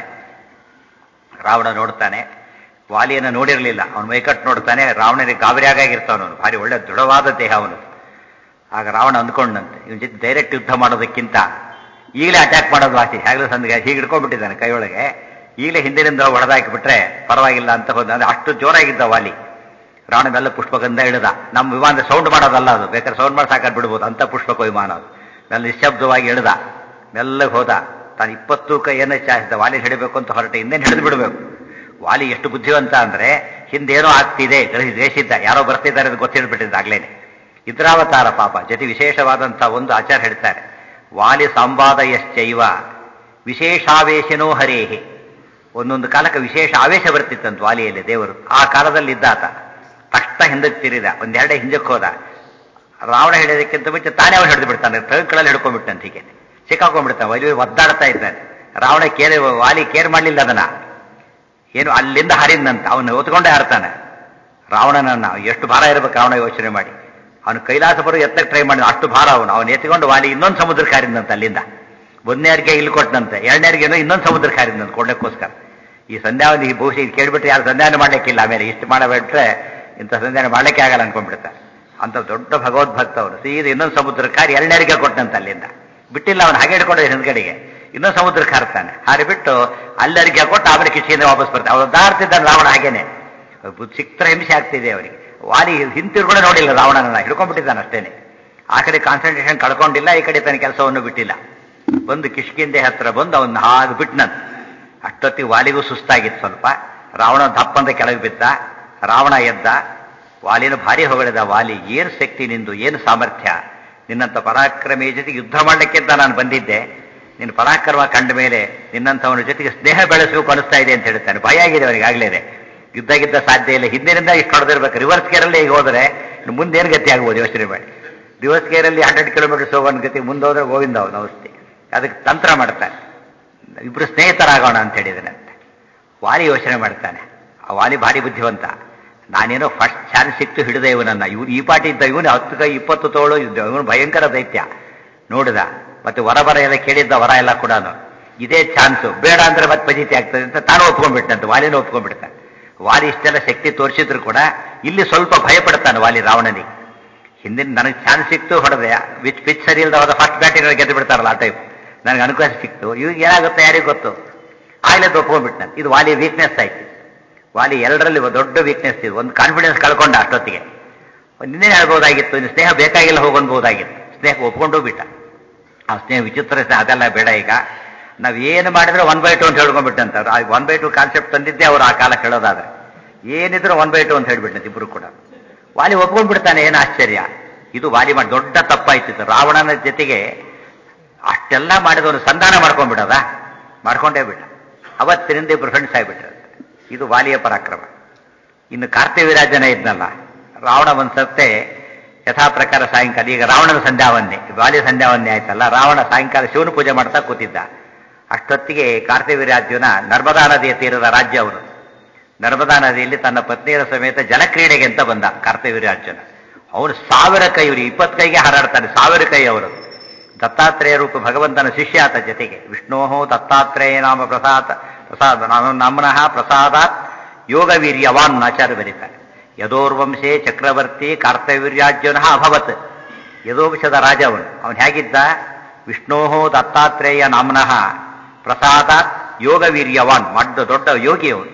ರಾವಣ ನೋಡ್ತಾನೆ, ವಾಲಿಯನ್ನು ನೋಡಿರಲಿಲ್ಲ. ಅವನು ಮೈಕಟ್ಟು ನೋಡ್ತಾನೆ. ರಾವಣನಿಗೆ ಗಾಬರಿಯಾಗಿರ್ತಾವನು, ಭಾರಿ ಒಳ್ಳೆ ದೃಢವಾದ ದೇಹ ಅವನು. ಆಗ ರಾವಣ ಅಂದ್ಕೊಂಡಂತೆ, ಇವನ ಜೊತೆ ಡೈರೆಕ್ಟ್ ಯುದ್ಧ ಮಾಡೋದಕ್ಕಿಂತ ಈಗಲೇ ಅಟ್ಯಾಕ್ ಮಾಡೋದು ವಾಸಿ. ಹೇಗಲೂ ಸಂದಿಗೆ ಹೀಗೆ ಹಿಡ್ಕೊಂಡ್ಬಿಟ್ಟಿದ್ದಾನೆ ಕೈಯೊಳಗೆ. ಈಗಲೇ ಹಿಂದಿನಿಂದ ಹೊಡೆದಾಕಿಬಿಟ್ರೆ ಪರವಾಗಿಲ್ಲ ಅಂತ ಹೋದ. ಅಂದ್ರೆ ಅಷ್ಟು ಜೋರಾಗಿದ್ದ ವಾಲಿ. ರಾವಣ ಮೆಲ್ಲ ಪುಷ್ಪಗಂಧ ಇಳಿದ. ನಮ್ಮ ವಿಮಾನದ ಸೌಂಡ್ ಮಾಡೋದಲ್ಲ ಅದು, ಬೇಕಾದ್ರೆ ಸೌಂಡ್ ಮಾಡಿ ಸಾಕಾಗಿ ಬಿಡ್ಬೋದು ಅಂತ ಪುಷ್ಪಕ ವಿಮಾನ ಅದು. ಮೆಲ್ಲ ನಿಶ್ಶಬ್ದವಾಗಿ ಇಳಿದ, ಮೆಲ್ಲಗೆ ಹೋದ. ತಾನು ಇಪ್ಪತ್ತು ಕೈ ಏನು ಚಾಚಿದ ವಾಲಿ ಹಿಡಿಬೇಕು ಅಂತ ಹೊರಟೆ, ಇನ್ನೇನು ಹಿಡಿದು ಬಿಡಬೇಕು. ವಾಲಿ ಎಷ್ಟು ಬುದ್ಧಿವಂತ ಅಂದ್ರೆ ಹಿಂದೇನೋ ಆಗ್ತಿದೆ, ದೇಶಿದ್ದ ಯಾರೋ ಬರ್ತಿದ್ದಾರೆ ಅಂತ ಗೊತ್ತಿಡ್ಬಿಟ್ಟಿದ್ದ ಆಗ್ಲೇನೆ. ಇದ್ರಾವತಾರ ಪಾಪ ಜೊತೆ ವಿಶೇಷವಾದಂಥ ಒಂದು ಆಚಾರ ಹೇಳ್ತಾರೆ, ವಾಲಿ ಸಂವಾದಯಶ್ಚೈವ ವಿಶೇಷಾವೇಶನೋ ಹರೇಹಿ. ಒಂದೊಂದು ಕಾಲಕ್ಕೆ ವಿಶೇಷ ಆವೇಶ ಬರ್ತಿತ್ತಂತ ವಾಲಿಯಲ್ಲಿ ದೇವರು. ಆ ಕಾಲದಲ್ಲಿ ಇದ್ದಾತ ತಕ್ಷಣ ಹಿಂದಕ್ಕೆ ತಿರಿದ, ಒಂದೆರಡೇ ಹಿಂದಕ್ಕೆ ಹೋದ. ರಾವಣ ಹಿಡಿಯೋದಕ್ಕಿಂತ ಮುಂಚೆ ತಾನೇ ಅವನು ಹಿಡಿದು ಬಿಡ್ತಾನೆ, ಟ್ರಕ್ಗಳಲ್ಲಿ ಹಿಡ್ಕೊಂಡ್ಬಿಟ್ಟಂತ, ಹೀಗೆ ಸಿಕ್ಕಾಕೊಂಡ್ಬಿಡ್ತಾನೆ. ವೈಲಿ ಒದ್ದಾಡ್ತಾ ಇದ್ದಾನೆ. ರಾವಣ ಕೇರ್ ವಾಲಿ ಕೇರ್ ಮಾಡಲಿಲ್ಲ ಅದನ್ನ, ಏನು ಅಲ್ಲಿಂದ ಹರಿದಂತ ಅವನು ಹೊತ್ಕೊಂಡೇ ಹಾರ್ತಾನೆ ರಾವಣನನ್ನ. ಎಷ್ಟು ಭಾರ ಇರಬೇಕು ರಾವಣ ಯೋಚನೆ ಮಾಡಿ. ಅವನು ಕೈಲಾಸ ಬರೋ ಎತ್ತಕ್ಕೆ ಟ್ರೈ ಮಾಡಿದ, ಅಷ್ಟು ಭಾರ ಅವನು. ಅವನು ಎತ್ಕೊಂಡು ವಾಲಿ ಇನ್ನೊಂದು ಸಮುದ್ರಕ್ಕೆ ಹಾರಿದಂತ ಅಲ್ಲಿಂದ. ಒಂದನೇರಿಗೆ ಇಲ್ಲಿ ಕೊಟ್ಟನಂತೆ, ಎರಡನೇರಿಗೇನೋ ಇನ್ನೊಂದು ಸಮುದ್ರಕ್ಕೆ ಹಾರಿದಂತೆ ಕೊಡೋಕ್ಕೋಸ್ಕರ. ಈ ಸಂಧ್ಯಾವಧಿ ಬಹುಶಃ ಇದು ಕೇಳ್ಬಿಟ್ರೆ ಯಾರು ಸಂಧ್ಯಾನ ಮಾಡ್ಲಿಕ್ಕಿಲ್ಲ, ಆಮೇಲೆ ಇಷ್ಟು ಮಾಡಬಿಟ್ರೆ ಇಂಥ ಸಂಧ್ಯಾನ ಮಾಡ್ಲಿಕ್ಕೆ ಆಗಲ್ಲ ಅನ್ಕೊಂಡ್ಬಿಡ್ತಾರೆ. ಅಂತ ದೊಡ್ಡ ಭಗವದ್ಭಕ್ತ ಅವನು. ಸೀದ ಇನ್ನೊಂದು ಸಮುದ್ರಕ್ಕೆ ಹಾರಿ ಎರಡನೇರಿಗೆ ಕೊಟ್ಟನಂತೆ ಅಲ್ಲಿಂದ. ಬಿಟ್ಟಿಲ್ಲ ಅವನು, ಹಾಗೆ ಹಿಡ್ಕೊಂಡ್ರೆ ಹಿಂದ್ಗಡೆಗೆ ಇನ್ನೊಂದು ಸಮುದ್ರಕ್ಕೆ ಹಾರ್ತಾನೆ. ಹಾರಿಬಿಟ್ಟು ಅಲ್ಲರಿಗೆ ಕೊಟ್ಟು ಆಮೇಲೆ ಕಿಚಿಯಿಂದ ವಾಪಸ್ ಬರ್ತಾನೆ. ಅವನು ದಾಡ್ತಿದ್ದಾನೆ ರಾವಣ ಹಾಗೇನೆ. ಚಿತ್ರ ಹಿಂಸೆ ಆಗ್ತಿದೆ ಅವರಿಗೆ. ವಾಲಿ ಹಿಂತಿರ್கூட ನೋಡಿಲ್ಲ ರಾವಣನ, ಹಿಡ್ಕೊಂಡ್ಬಿಟ್ಟಿದ್ದಾನೆ ಅಷ್ಟೇನೆ. ಆ ಕಡೆ ಕಾನ್ಸಂಟ್ರೇಷನ್ ಕಳ್ಕೊಂಡಿಲ್ಲ, ಈ ಕಡೆ ತನ್ನ ಕೆಲಸವನ್ನು ಬಿಟ್ಟಿಲ್ಲ. ಬಂದು ಕಿಷ್ಕಿಂದೆ ಹತ್ರ ಬಂದು ಅವನ್ನ ಹಾಗೆ ಬಿಟ್ನಂತ. ಅಷ್ಟೊತ್ತಿಗೆ ವಾಲಿಗೂ ಸುಸ್ತಾಗಿತ್ತು ಸ್ವಲ್ಪ. ರಾವಣ ದಪ್ಪಂದ ಕೆಳಗೆ ಬಿದ್ದ. ರಾವಣ ಎದ್ದ. ವಾಲಿನ ಭಾರಿ ಹೊಗಳಿದ. ವಾಲಿ, ಏನು ಶಕ್ತಿ ನಿಂದು, ಏನು ಸಾಮರ್ಥ್ಯ, ನಿನ್ನಂಥ ಪರಾಕ್ರಮಿ ಜೊತೆಗೆ ಯುದ್ಧ ಮಾಡಲಿಕ್ಕೆ ಅಂತ ನಾನು ಬಂದಿದ್ದೆ. ನಿನ್ನ ಪರಾಕ್ರಮ ಕಂಡ ಮೇಲೆ ನಿನ್ನಂಥವನ ಜೊತೆಗೆ ಸ್ನೇಹ ಬೆಳೆಸಬೇಕು ಅನಿಸ್ತಾ ಇದೆ ಅಂತ ಹೇಳ್ತಾನೆ. ಭಯ ಆಗಿದೆ ಅವನಿಗೆ ಆಗ್ಲೇನೆ. ಯುದ್ಧ ಗಿದ್ದ ಸಾಧ್ಯ ಇಲ್ಲ, ಹಿಂದಿನಿಂದ ಇಷ್ಟು ಹೊಡೆದಿರ್ಬೇಕು. ರಿವರ್ಸ್ ಗೇರಲ್ಲಿ ಈಗ ಹೋದರೆ ಮುಂದೆ ಏನು ಗತಿ ಆಗ್ಬೋದು ಯೋಚನೆ ಮಾಡಿ. ರಿವರ್ಸ್ ಗೇರಲ್ಲಿ ಹಂಡ್ರೆಡ್ ಕಿಲೋಮೀಟರ್ಸ್ ಹೋಗೋನ್ ಗತಿ, ಮುಂದೆ ಹೋದ್ರೆ ಗೋವಿಂದ ಅವನ ಔಷಧಿ. ಅದಕ್ಕೆ ತಂತ್ರ ಮಾಡ್ತಾನೆ, ಇಬ್ರು ಸ್ನೇಹಿತರಾಗೋಣ ಅಂತ ಹೇಳಿದನಂತೆ. ವಾಲಿ ಯೋಚನೆ ಮಾಡ್ತಾನೆ. ಆ ವಾಲಿ ಭಾರಿ ಬುದ್ಧಿವಂತ. ನಾನೇನೋ ಫಸ್ಟ್ ಚಾನ್ಸ್ ಸಿಕ್ತು ಹಿಡಿದ ಇವನನ್ನ. ಇವನು ಈ ಪಾಟಿ ಇದ್ದ, ಇವನು ಹತ್ತು ಕೈ ಇಪ್ಪತ್ತು ತೋಳು ಇದ್ದ, ಇವನು ಭಯಂಕರ ದೈತ್ಯ. ನೋಡಿದ, ಮತ್ತೆ ವರ ಬರ ಎಲ್ಲ ಕೇಳಿದ್ದ, ವರ ಎಲ್ಲ ಕೂಡ ಇದೇ ಚಾನ್ಸು, ಬೇಡ ಅಂದ್ರೆ ಮತ್ತೆ ಪಜಿತಿ ಆಗ್ತದೆ ಅಂತ ತಾನು ಒಪ್ಕೊಂಡ್ಬಿಟ್ಟಂತೆ. ವಾಲಿನ ಒಪ್ಕೊಂಡ್ಬಿಡ್ತಾನೆ. ವಾಲಿ ಇಷ್ಟೆಲ್ಲ ಶಕ್ತಿ ತೋರಿಸಿದ್ರು ಕೂಡ ಇಲ್ಲಿ ಸ್ವಲ್ಪ ಭಯ ಪಡ್ತಾನೆ ವಾಲಿ ರಾವಣನಿಗೆ. ಹಿಂದಿನ ನನಗೆ ಚಾನ್ಸ್ ಸಿಕ್ತು ಹೊಡೆದೆ, ವಿಚ್ ಪಿಚ್ ಸರಿ ಇಲ್ಲದ ಹೋದ ಫಸ್ಟ್ ಬ್ಯಾಟಿಂಗ್ ಗೆದ್ದು ಬಿಡ್ತಾರಲ್ಲ ಆ ಟೈಪ್. ನನಗೆ ಅನುಕೂಲ ಸಿಕ್ತು, ಇವಾಗ ಏನಾಗುತ್ತೆ ಯಾರಿಗೂ ಗೊತ್ತು. ಆಗ್ಲೇ ಒಪ್ಕೊಂಡ್ಬಿಟ್ಟ. ಇದು ವಾಲಿ ವೀಕ್ನೆಸ್ ಆಯ್ತು. ವಾಲಿ ಎರಡರಲ್ಲಿ ದೊಡ್ಡ ವೀಕ್ನೆಸ್ ಇದು. ಒಂದು ಕಾನ್ಫಿಡೆನ್ಸ್ ಕಳ್ಕೊಂಡ ಅಷ್ಟೊತ್ತಿಗೆ. ನಿನ್ನೆ ಹೇಳ್ಬೋದಾಗಿತ್ತು, ಇನ್ನು ಸ್ನೇಹ ಬೇಕಾಗಿಲ್ಲ ಹೋಗೋನ್ಬೋದಾಗಿತ್ತು. ಸ್ನೇಹ ಒಪ್ಕೊಂಡು ಬಿಟ್ಟ. ಆ ಸ್ನೇಹ ವಿಚಿತ್ರ ಸ್ನೇಹ, ಅದೆಲ್ಲ ಬೇಡ. ಈಗ ನಾವ್ ಏನು ಮಾಡಿದ್ರೆ ಒನ್ ಬೈ ಟು ಅಂತ ಹೇಳ್ಕೊಂಡ್ಬಿಟ್ಟಂತ. ಒನ್ ಬೈ ಟು ಕಾನ್ಸೆಪ್ಟ್ ತಂದಿದ್ದೆ ಅವರು ಆ ಕಾಲ ಹೇಳೋದಾದ್ರೆ. ಏನಿದ್ರು ಒನ್ ಬೈ ಟು ಅಂತ ಹೇಳ್ಬಿಟ್ಟಂತೆ ಇಬ್ರು ಕೂಡ. ವಾಲಿ ಒಪ್ಕೊಂಡ್ಬಿಡ್ತಾನೆ, ಏನು ಆಶ್ಚರ್ಯ. ಇದು ವಾಲಿ ಮಾಡಿ ದೊಡ್ಡ ತಪ್ಪಾಯ್ತಿತ್ತು. ರಾವಣನ ಜೊತೆಗೆ ಅಷ್ಟೆಲ್ಲ ಮಾಡಿದವನು ಸಂಧಾನ ಮಾಡ್ಕೊಂಡ್ಬಿಡೋದ, ಮಾಡ್ಕೊಂಡೇ ಬಿಟ್ಟ. ಅವತ್ತಿನಿಂದ ಇಬ್ರು ಫ್ರೆಂಡ್ಸ್ ಆಗಿಬಿಟ್ರೆ. ಇದು ವಾಲಿಯ ಪರಾಕ್ರಮ. ಇನ್ನು ಕಾರ್ತಿವೀರ್ಯಾಜನ ಇದ್ನಲ್ಲ, ರಾವಣ ಒಂದ್ಸತ್ತೆ ಯಥಾ ಪ್ರಕಾರ ಸಾಯಂಕಾಲ, ಈಗ ರಾವಣನ ಸಂಧ್ಯಾವನ್ನೇ, ವಾಲಿ ಸಂಧ್ಯಾವನ್ನೇ ಆಯ್ತಲ್ಲ, ರಾವಣ ಸಾಯಂಕಾಲ ಶಿವನ ಪೂಜೆ ಮಾಡ್ತಾ ಕೂತಿದ್ದ. ಅಷ್ಟೊತ್ತಿಗೆ ಕಾರ್ತಿವೀರ್ಯಾರ್ಜುನ ನರ್ಮದಾ ನದಿಯ ತೀರದ ರಾಜ್ಯ ಅವರು. ನರ್ಮದಾ ನದಿಯಲ್ಲಿ ತನ್ನ ಪತ್ನಿಯರ ಸಮೇತ ಜಲಕ್ರೀಡೆಗೆ ಅಂತ ಬಂದ ಕಾರ್ತಿವೀರ್ಯಾರ್ಜುನ. ಅವನು ಸಾವಿರ ಕೈ, ಇವರು ಇಪ್ಪತ್ತು ಕೈಗೆ ಹಾರಾಡ್ತಾನೆ, ಸಾವಿರ ಕೈ ಅವರು. ದತ್ತಾತ್ರೇಯ ರೂಪ ಭಗವಂತನ ಶಿಷ್ಯ ಆತ. ಜೊತೆಗೆ ವಿಷ್ಣೋ ದತ್ತಾತ್ರೇಯ ನಾಮ ಪ್ರಸಾದ ಪ್ರಸಾದ ನಮ್ನಃ ಪ್ರಸಾದಾತ್ ಯೋಗ ವೀರ್ಯವಾನ್ ಆಚಾರ್ಯ ಬರೀತಾರೆ. ಯದೋರ್ವಂಶೇ ಚಕ್ರವರ್ತಿ ಕಾರ್ತಿವೀರ್ಯಾರ್ಜುನ ಅಭವತ್. ಯದೋವಂಶದ ರಾಜ ಅವನು. ಅವನು ಹೇಗಿದ್ದ? ವಿಷ್ಣೋ ದತ್ತಾತ್ರೇಯ ನಾಮ್ನಃ ಪ್ರಸಾದಾತ್ ಯೋಗ ವೀರ್ಯವಾನ್, ದೊಡ್ಡ ದೊಡ್ಡ ಯೋಗಿ ಅವನು.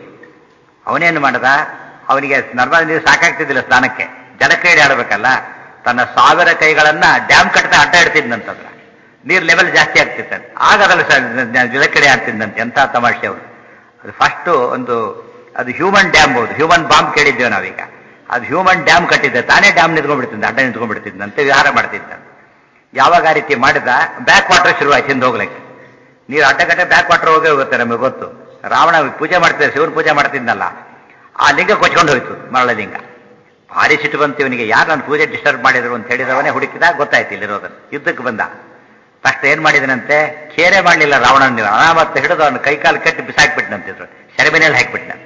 ಅವನೇನು ಮಾಡದ? ಅವನಿಗೆ ನರ್ಮದಾ ನೀರು ಸಾಕಾಗ್ತಿದ್ದಿಲ್ಲ ಸ್ನಾನಕ್ಕೆ, ಜಲಕ್ರೀಡೆ ಆಡಬೇಕಲ್ಲ. ತನ್ನ ಸಾವಿರ ಕೈಗಳನ್ನ ಡ್ಯಾಮ್ ಕಟ್ಟದ ಅಡ್ಡ ಇಡ್ತಿದ್ದಂತಂದ್ರ ನೀರು ಲೆವೆಲ್ ಜಾಸ್ತಿ ಆಗ್ತಿತ್ತಂತೆ. ಆಗ ಅದರಲ್ಲಿ ಜಲಕ್ರೀಡೆ ಆಡ್ತಿದ್ದಂತೆ. ಎಂಥ ತಮಾಷೆ ಅವರು. ಅದು ಫಸ್ಟ್ ಒಂದು, ಅದು ಹ್ಯೂಮನ್ ಡ್ಯಾಮ್, ಬಹುದು ಹ್ಯೂಮನ್ ಬಾಂಬ್ ಕೇಳಿದ್ದೇವೆ ನಾವೀಗ. ಅದು ಹ್ಯೂಮನ್ ಡ್ಯಾಮ್ ಕಟ್ಟಿದ್ದೆ, ತಾನೇ ಡ್ಯಾಮ್ ನಿಂತ್ಕೊಂಡ್ಬಿಡ್ತಿದ್ದ, ಅಡ್ಡ ನಿಂತ್ಕೊಂಡ್ಬಿಡ್ತಿದ್ದಂತೆ, ವಿಹಾರ ಮಾಡ್ತಿದ್ದ. ಯಾವಾಗ ಆ ರೀತಿ ಮಾಡಿದ, ಬ್ಯಾಕ್ ವಾಟರ್ ಶುರುವಾಯ್ತು ಹಿಂದೆ ಹೋಗ್ಲಿಕ್ಕೆ. ನೀರು ಅಡ್ಡಗಟ್ಟೆ ಬ್ಯಾಕ್ ವಾಟರ್ ಹೋಗೇ ಹೋಗುತ್ತೆ, ನಮಗೆ ಗೊತ್ತು. ರಾವಣ ಪೂಜೆ ಮಾಡ್ತಿದ್ದ, ಶಿವನ ಪೂಜೆ ಮಾಡ್ತಿದ್ನಲ್ಲ, ಆ ಲಿಂಗ ಕೊಚ್ಕೊಂಡು ಹೋಯ್ತು, ಮರಳ ಲಿಂಗ. ಭಾರಿ ಸಿಟ್ಟು ಬಂತು ಇವನಿಗೆ. ಯಾರು ನನ್ನ ಪೂಜೆ ಡಿಸ್ಟರ್ಬ್ ಮಾಡಿದ್ರು ಅಂತ ಹೇಳಿದವನೇ ಹುಡುಕಿದಾಗ ಗೊತ್ತಾಯ್ತು ಇಲ್ಲಿರೋದನ್ನು. ಯುದ್ಧಕ್ಕೆ ಬಂದ ಫಸ್ಟ್ ಏನ್ ಮಾಡಿದನಂತೆ, ಖೇರೆ ಮಾಡಲಿಲ್ಲ ರಾವಣನ. ನೀವು ಅನಾಮತ್ತ ಹಿಡಿದು ಅವನು ಕೈಕಾಲು ಕಟ್ಟಿ ಬಿಸಾಕ್ಬಿಟ್ನಂತಿದ್ರು, ಸೆರೆಮನೆಯಲ್ಲಿ ಹಾಕಿಬಿಟ್ನಂತೆ.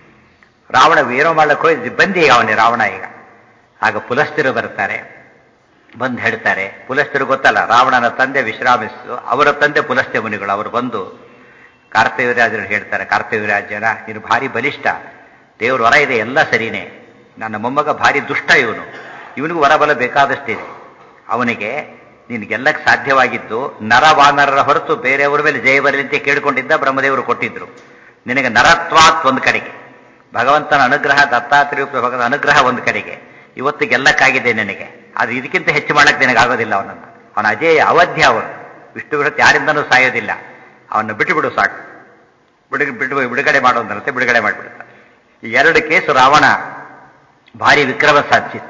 ರಾವಣ ಏನೋ ಮಾಡ್ಲಿಕ್ಕೆ ಹೋಗಿ ಬಂದಿ ಅವನೇ ರಾವಣ ಈಗ. ಆಗ ಪುಲಸ್ತ್ಯರು ಬರ್ತಾರೆ, ಬಂದು ಹೇಳ್ತಾರೆ. ಪುಲಸ್ತ್ಯರು ಗೊತ್ತಲ್ಲ, ರಾವಣನ ತಂದೆ ವಿಶ್ರಾಮಿಸು, ಅವರ ತಂದೆ ಪುಲಸ್ತ್ಯ ಮುನಿಗಳು. ಅವರು ಬಂದು ಕಾರ್ತಿವೀರ್ಯಾರ್ಜುನ ಹೇಳ್ತಾರೆ, ಕಾರ್ತಿವೀರ್ಯಾರ್ಜುನ ನೀನು ಭಾರಿ ಬಲಿಷ್ಠ, ದೇವ್ರ ವರ ಇದೆ, ಎಲ್ಲ ಸರಿನೇ. ನನ್ನ ಮೊಮ್ಮಗ ಭಾರಿ ದುಷ್ಟ ಇವನು, ಇವನಿಗೂ ವರಬಲ ಬೇಕಾದಷ್ಟಿದೆ. ಅವನಿಗೆ ನಿನಗೆಲ್ಲಕ್ಕೆ ಸಾಧ್ಯವಾಗಿದ್ದು ನರವಾನರರ ಹೊರತು ಬೇರೆಯವರ ಮೇಲೆ ಜಯ ಬರಲಿ ಅಂತ ಕೇಳ್ಕೊಂಡಿದ್ದ ಬ್ರಹ್ಮದೇವರು ಕೊಟ್ಟಿದ್ರು. ನಿನಗೆ ನರತ್ವಾತ್ ಒಂದು ಕಡೆಗೆ, ಭಗವಂತನ ಅನುಗ್ರಹ, ದತ್ತಾತ್ರೇಯ ಭಗವಂತನ ಅನುಗ್ರಹ ಒಂದು ಕಡೆಗೆ, ಇವತ್ತು ಗೆಲ್ಲಕ್ಕಾಗಿದೆ ನಿನಗೆ. ಅದು ಇದಕ್ಕಿಂತ ಹೆಚ್ಚು ಮಾಡಕ್ಕೆ ನಿನಗಾಗೋದಿಲ್ಲ. ಅವನನ್ನು ಅವನ ಅಜೇಯ ಅವಧ್ಯ ಅವನು. ವಿಷ್ಣು ವಿರತ್ ಯಾರಿಂದನೂ ಸಾಯೋದಿಲ್ಲ. ಅವನ್ನ ಬಿಟ್ಟು ಬಿಡು ಸಾಕು, ಬಿಡು ಬಿಟ್ಟು ಬಿಡುಗಡೆ ಮಾಡೋದಂತೆ ಬಿಡುಗಡೆ ಮಾಡಿಬಿಡ್ತಾನೆ. ಈ ಎರಡು ಕೇಸು ರಾವಣ ಭಾರಿ ವಿಕ್ರಮ ಸಾಧಿಸಿತ್ತು.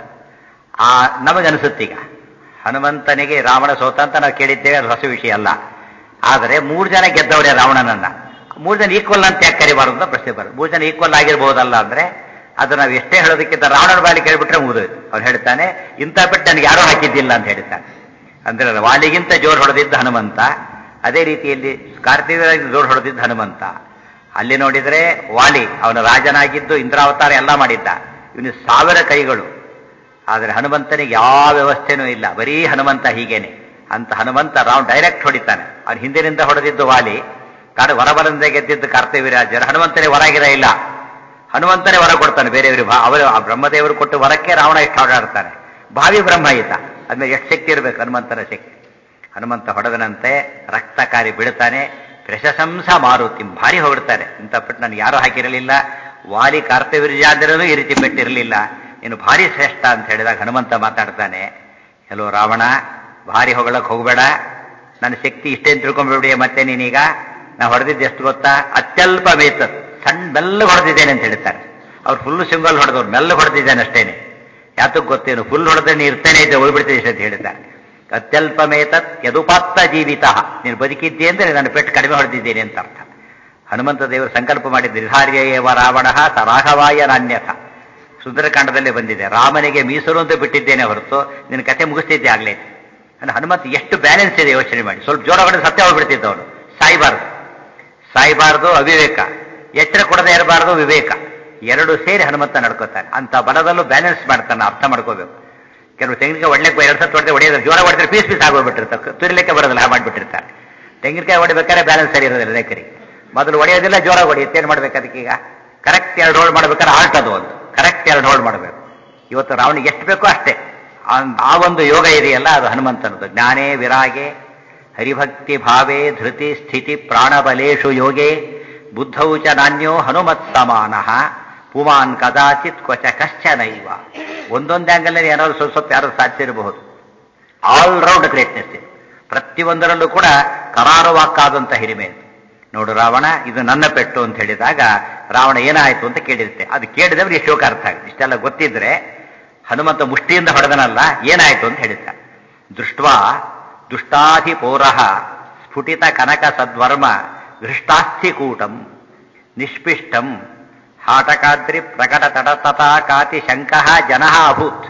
ಆ ನಮಗನಿಸುತ್ತೀಗ ಹನುಮಂತನಿಗೆ ರಾವಣ ಸೋತ ಅಂತ ನಾವು ಕೇಳಿದ್ದೇವೆ, ಅದು ಹೊಸ ವಿಷಯ ಅಲ್ಲ. ಆದರೆ ಮೂರು ಜನ ಗೆದ್ದವರೇ ರಾವಣನನ್ನ. ಮೂರು ಜನ ಈಕ್ವಲ್ ಅಂತ ಯಾಕೆ ಕರಿಬಾರ್ದು ಅಂತ ಪ್ರಶ್ನೆ ಬರೋದು. ಮೂರು ಜನ ಈಕ್ವಲ್ ಆಗಿರ್ಬೋದಲ್ಲ ಅಂದ್ರೆ ಅದು ನಾವು ಎಷ್ಟೇ ಹೇಳೋದಕ್ಕಿಂತ ರಾವಣನ ಬಾಲಿ ಕೇಳಿಬಿಟ್ರೆ ಮುಗಿದೋಯ್ತು. ಅವ್ನು ಹೇಳ್ತಾನೆ, ಇಂಥ ಬಿಟ್ಟು ನನಗೆ ಯಾರೂ ಹಾಕಿದ್ದಿಲ್ಲ ಅಂತ ಹೇಳ್ತಾನೆ. ಅಂದ್ರೆ ವಾಲಿಗಿಂತ ಜೋರು ಹೊಡೆದಿದ್ದ ಹನುಮಂತ, ಅದೇ ರೀತಿಯಲ್ಲಿ ಕಾರ್ತಿವೀರ್ಯ ಜೋರು ಹೊಡೆದಿದ್ದ ಹನುಮಂತ. ಅಲ್ಲಿ ನೋಡಿದ್ರೆ ವಾಲಿ ಅವನ ರಾಜನಾಗಿದ್ದು ಇಂದ್ರಾವತಾರ ಎಲ್ಲ ಮಾಡಿದ್ದ, ಇವನು ಸಾವಿರ ಕೈಗಳು. ಆದರೆ ಹನುಮಂತನಿಗೆ ಯಾವ ವ್ಯವಸ್ಥೆನೂ ಇಲ್ಲ, ಬರೀ ಹನುಮಂತ ಹೀಗೇನೆ. ಅಂತ ಹನುಮಂತ ರಾವ್ ಡೈರೆಕ್ಟ್ ಹೊಡಿತಾನೆ. ಅವ್ನು ಹಿಂದಿನಿಂದ ಹೊಡೆದಿದ್ದು ವಾಲಿ, ಕಾರಣ ವರಬಲಂದ ಗೆದ್ದಿದ್ದು ಕಾರ್ತಿವೀರ್ಯಾಜರು. ಹನುಮಂತನೇ ಹೊರಗಿರ ಇಲ್ಲ, ಹನುಮಂತನೇ ವರ ಕೊಡ್ತಾನೆ ಬೇರೆಯವರು. ಅವರು ಆ ಬ್ರಹ್ಮದೇವರು ಕೊಟ್ಟು ವರಕ್ಕೆ ರಾವಣ ಎಷ್ಟು ಹಾಡಾಡ್ತಾನೆ. ಭಾವಿ ಬ್ರಹ್ಮ ಈತ, ಅದ್ಮೇಲೆ ಎಷ್ಟು ಶಕ್ತಿ ಇರಬೇಕು ಹನುಮಂತನ ಶಕ್ತಿ. ಹನುಮಂತ ಹೊಡೆದನಂತೆ ರಕ್ತಕಾರಿ ಬೀಳ್ತಾನೆ. ಪ್ರಶಂಸ ಮಾರುತಿ ಭಾರಿ ಹೊಗಡ್ತಾರೆ. ಇಂಥ ಪೆಟ್ಟು ನನಗೆ ಯಾರೂ ಹಾಕಿರಲಿಲ್ಲ, ವಾಲಿ ಕಾರ್ತಿವೀರ್ಯಾಜರನು ಈ ರೀತಿ ಪೆಟ್ಟಿರಲಿಲ್ಲ, ನೀನು ಭಾರಿ ಶ್ರೇಷ್ಠ ಅಂತ ಹೇಳಿದಾಗ ಹನುಮಂತ ಮಾತಾಡ್ತಾನೆ, ಎಲ್ಲೋ ರಾವಣ, ಭಾರಿ ಹೊಗಳಕ್ಕೆ ಹೋಗಬೇಡ, ನನ್ನ ಶಕ್ತಿ ಇಷ್ಟೇನು ತಿಳ್ಕೊಂಡ್ಬಿಡಿ. ಮತ್ತೆ ನೀನೀಗ ನಾ ಹೊಡೆದಿದ್ದು ಎಷ್ಟು ಗೊತ್ತಾ? ಅತ್ಯಲ್ಪ ಮೇತತ್, ಸಣ್ಣ ಮೆಲ್ಲಗೆ ಹೊಡೆದಿದ್ದೇನೆ ಅಂತ ಹೇಳ್ತಾರೆ. ಅವ್ರು ಫುಲ್ ಸಿಂಗಲ್ ಹೊಡೆದವ್ರು, ಮೆಲ್ಲಗೆ ಹೊಡೆದಿದ್ದಾನೆ ಅಷ್ಟೇನೆ. ಯಾತಕ್ಕೆ ಗೊತ್ತೇನು? ಫುಲ್ ಹೊಡೆದ್ರೆ ನೀನು ಇರ್ತೇನೆ ಇದ್ದೆ, ಹೋಗ್ಬಿಡ್ತಿದ್ದೆ ಅಂತ ಹೇಳ್ತಾರೆ. ಅತ್ಯಲ್ಪ ಮೇತತ್ ಯದುಪಾತ್ತ ಜೀವಿತ, ನೀನು ಬದುಕಿದ್ದೆ ಅಂದ್ರೆ ನಾನು ಪೆಟ್ಟು ಕಡಿಮೆ ಹೊಡೆದಿದ್ದೇನೆ ಅಂತ ಅರ್ಥ. ಹನುಮಂತ ದೇವರು ಸಂಕಲ್ಪ ಮಾಡಿದ್ದ ನಿರ್ಧಾರ್ಯ ಏವ ರಾವಣ ಸ ರಾಘವಾಯ ನಾಣ್ಯಥ, ಸುಂದರಕಾಂಡದಲ್ಲೇ ಬಂದಿದೆ. ರಾಮನಿಗೆ ಮೀಸಲು ಅಂತ ಬಿಟ್ಟಿದ್ದೇನೆ ಹೊರತು ನಿನ್ನ ಕತೆ ಮುಗಿಸ್ತಿದ್ದೆ ಆಗ್ಲೇ. ಅಂದ್ರೆ ಹನುಮಂತ ಎಷ್ಟು ಬ್ಯಾಲೆನ್ಸ್ ಇದೆ ಯೋಚನೆ ಮಾಡಿ. ಸ್ವಲ್ಪ ಜೋರ ಹೊಡೆದು ಸತ್ಯ ಹೋಗ್ಬಿಡ್ತಿದ್ದ ಅವನು. ಸಾಯ್ಬಾರ್ದು ಸಾಯ್ಬಾರ್ದು ಅವಿವೇಕ, ಎಚ್ಚರ ಕೊಡದೇ ಇರಬಾರ್ದು ವಿವೇಕ, ಎರಡು ಸೇರಿ ಹನುಮಂತ ನಡ್ಕೋತಾನೆ. ಅಂತ ಬಲದಲ್ಲೂ ಬ್ಯಾಲೆನ್ಸ್ ಮಾಡ್ತಾನೆ, ಅರ್ಥ ಮಾಡ್ಕೋಬೇಕು. ಕೆಲವು ತೆಂಗಿನಕಾಯಿ ಒಡ್ಲಿಕ್ಕೆ ಎರಡು ಸತ್ತು ಹೊಡೆದ್ರೆ ಹೊಡೆಯೋದ್ರೆ ಜೋರ ಹೊಡೆದ್ರೆ ಪೀಸ್ ಪೀಸ್ ಆಗೋಗ್ಬಿಟ್ಟಿರ್ತಾರೆ, ತುರಿಲಿಕ್ಕೆ ಬರೋದಿಲ್ಲ, ಹಾಗೆ ಮಾಡಿಬಿಟ್ಟಿರ್ತಾರೆ. ತೆಂಗಿನಕಾಯಿ ಹೊಡಿಬೇಕಾದ್ರೆ ಬ್ಯಾಲೆನ್ಸ್ ಸರಿ ಇರೋದಿಲ್ಲ ರೇಖರಿಗೆ. ಮೊದಲು ಹೊಡೆಯೋದಿಲ್ಲ, ಜೋರ ಹೊಡೆಯುತ್ತೆ. ಏನು ಮಾಡ್ಬೇಕು ಅದಕ್ಕೀಗ? ಕರೆಕ್ಟ್ ಎರಡು ಹೋಲ್ಡ್ ಮಾಡ್ಬೇಕಾದ್ರೆ ಆಲ್ಟ್ ಅದು ಒಂದು ಕರೆಕ್ಟ್ ಎರಡು ಹೋಲ್ಡ್ ಮಾಡಬೇಕು. ಇವತ್ತು ರಾವಣಿಗೆ ಎಷ್ಟು ಬೇಕೋ ಅಷ್ಟೇ. ಆ ಒಂದು ಯೋಗ ಇದೆಯಲ್ಲ, ಅದು ಹನುಮಂತನದು. ಜ್ಞಾನೇ ವಿರಾಗೆ ಹರಿಭಕ್ತಿ ಭಾವೇ ಧೃತಿ ಸ್ಥಿತಿ ಪ್ರಾಣಬಲೇಶು ಯೋಗೆ ಬುದ್ಧೌ ಚ ನಾನ್ಯೋ ಹನುಮತ್ ಸಮಾನಃ ಪುಮಾನ್ ಕದಾಚಿತ್ ಕ್ವಚ ಕಶ್ಚನೈವ. ಒಂದೊಂದು ಆಂಗಲ್ನಲ್ಲಿ ಏನಾದ್ರು ಸ್ವಲ್ಪ ಸ್ವಲ್ಪ ಯಾರು ಸಾಧಿಸಿರಬಹುದು. ಆಲ್ ರೌಂಡ್ ಗ್ರೇಟ್ನೆಸ್ ಇದೆ, ಪ್ರತಿಯೊಂದರಲ್ಲೂ ಕೂಡ ಕರಾರುವಾಕ್ಕಾದಂಥ ಹಿರಿಮೆ. ನೋಡು ರಾವಣ, ಇದು ನನ್ನ ಪೆಟ್ಟು ಅಂತ ಹೇಳಿದಾಗ ರಾವಣ ಏನಾಯಿತು ಅಂತ ಕೇಳಿರುತ್ತೆ. ಅದು ಕೇಳಿದವ್ರಿಗೆ ಶೋಕ ಅರ್ಥ ಆಗುತ್ತೆ. ಇಷ್ಟೆಲ್ಲ ಗೊತ್ತಿದ್ರೆ ಹನುಮಂತ ಮುಷ್ಟಿಯಿಂದ ಹೊಡೆದನಲ್ಲ, ಏನಾಯಿತು ಅಂತ ಹೇಳಿದ್ದಾರೆ. ದೃಷ್ಟ್ವಾ ದುಷ್ಟಾಧಿಪೋರಃ ಸ್ಫುಟಿತ ಕನಕ ಸದ್ವರ್ಮ ಘೃಷ್ಟಾಸ್ಥಿಕೂಟಂ ನಿಷ್ಪಿಷ್ಟಂ ಹಾಟಕಾದ್ರಿ ಪ್ರಕಟ ತಡತಥಾ ಕಾತಿ ಶಂಕಃ ಜನಃ ಅಭೂತ್.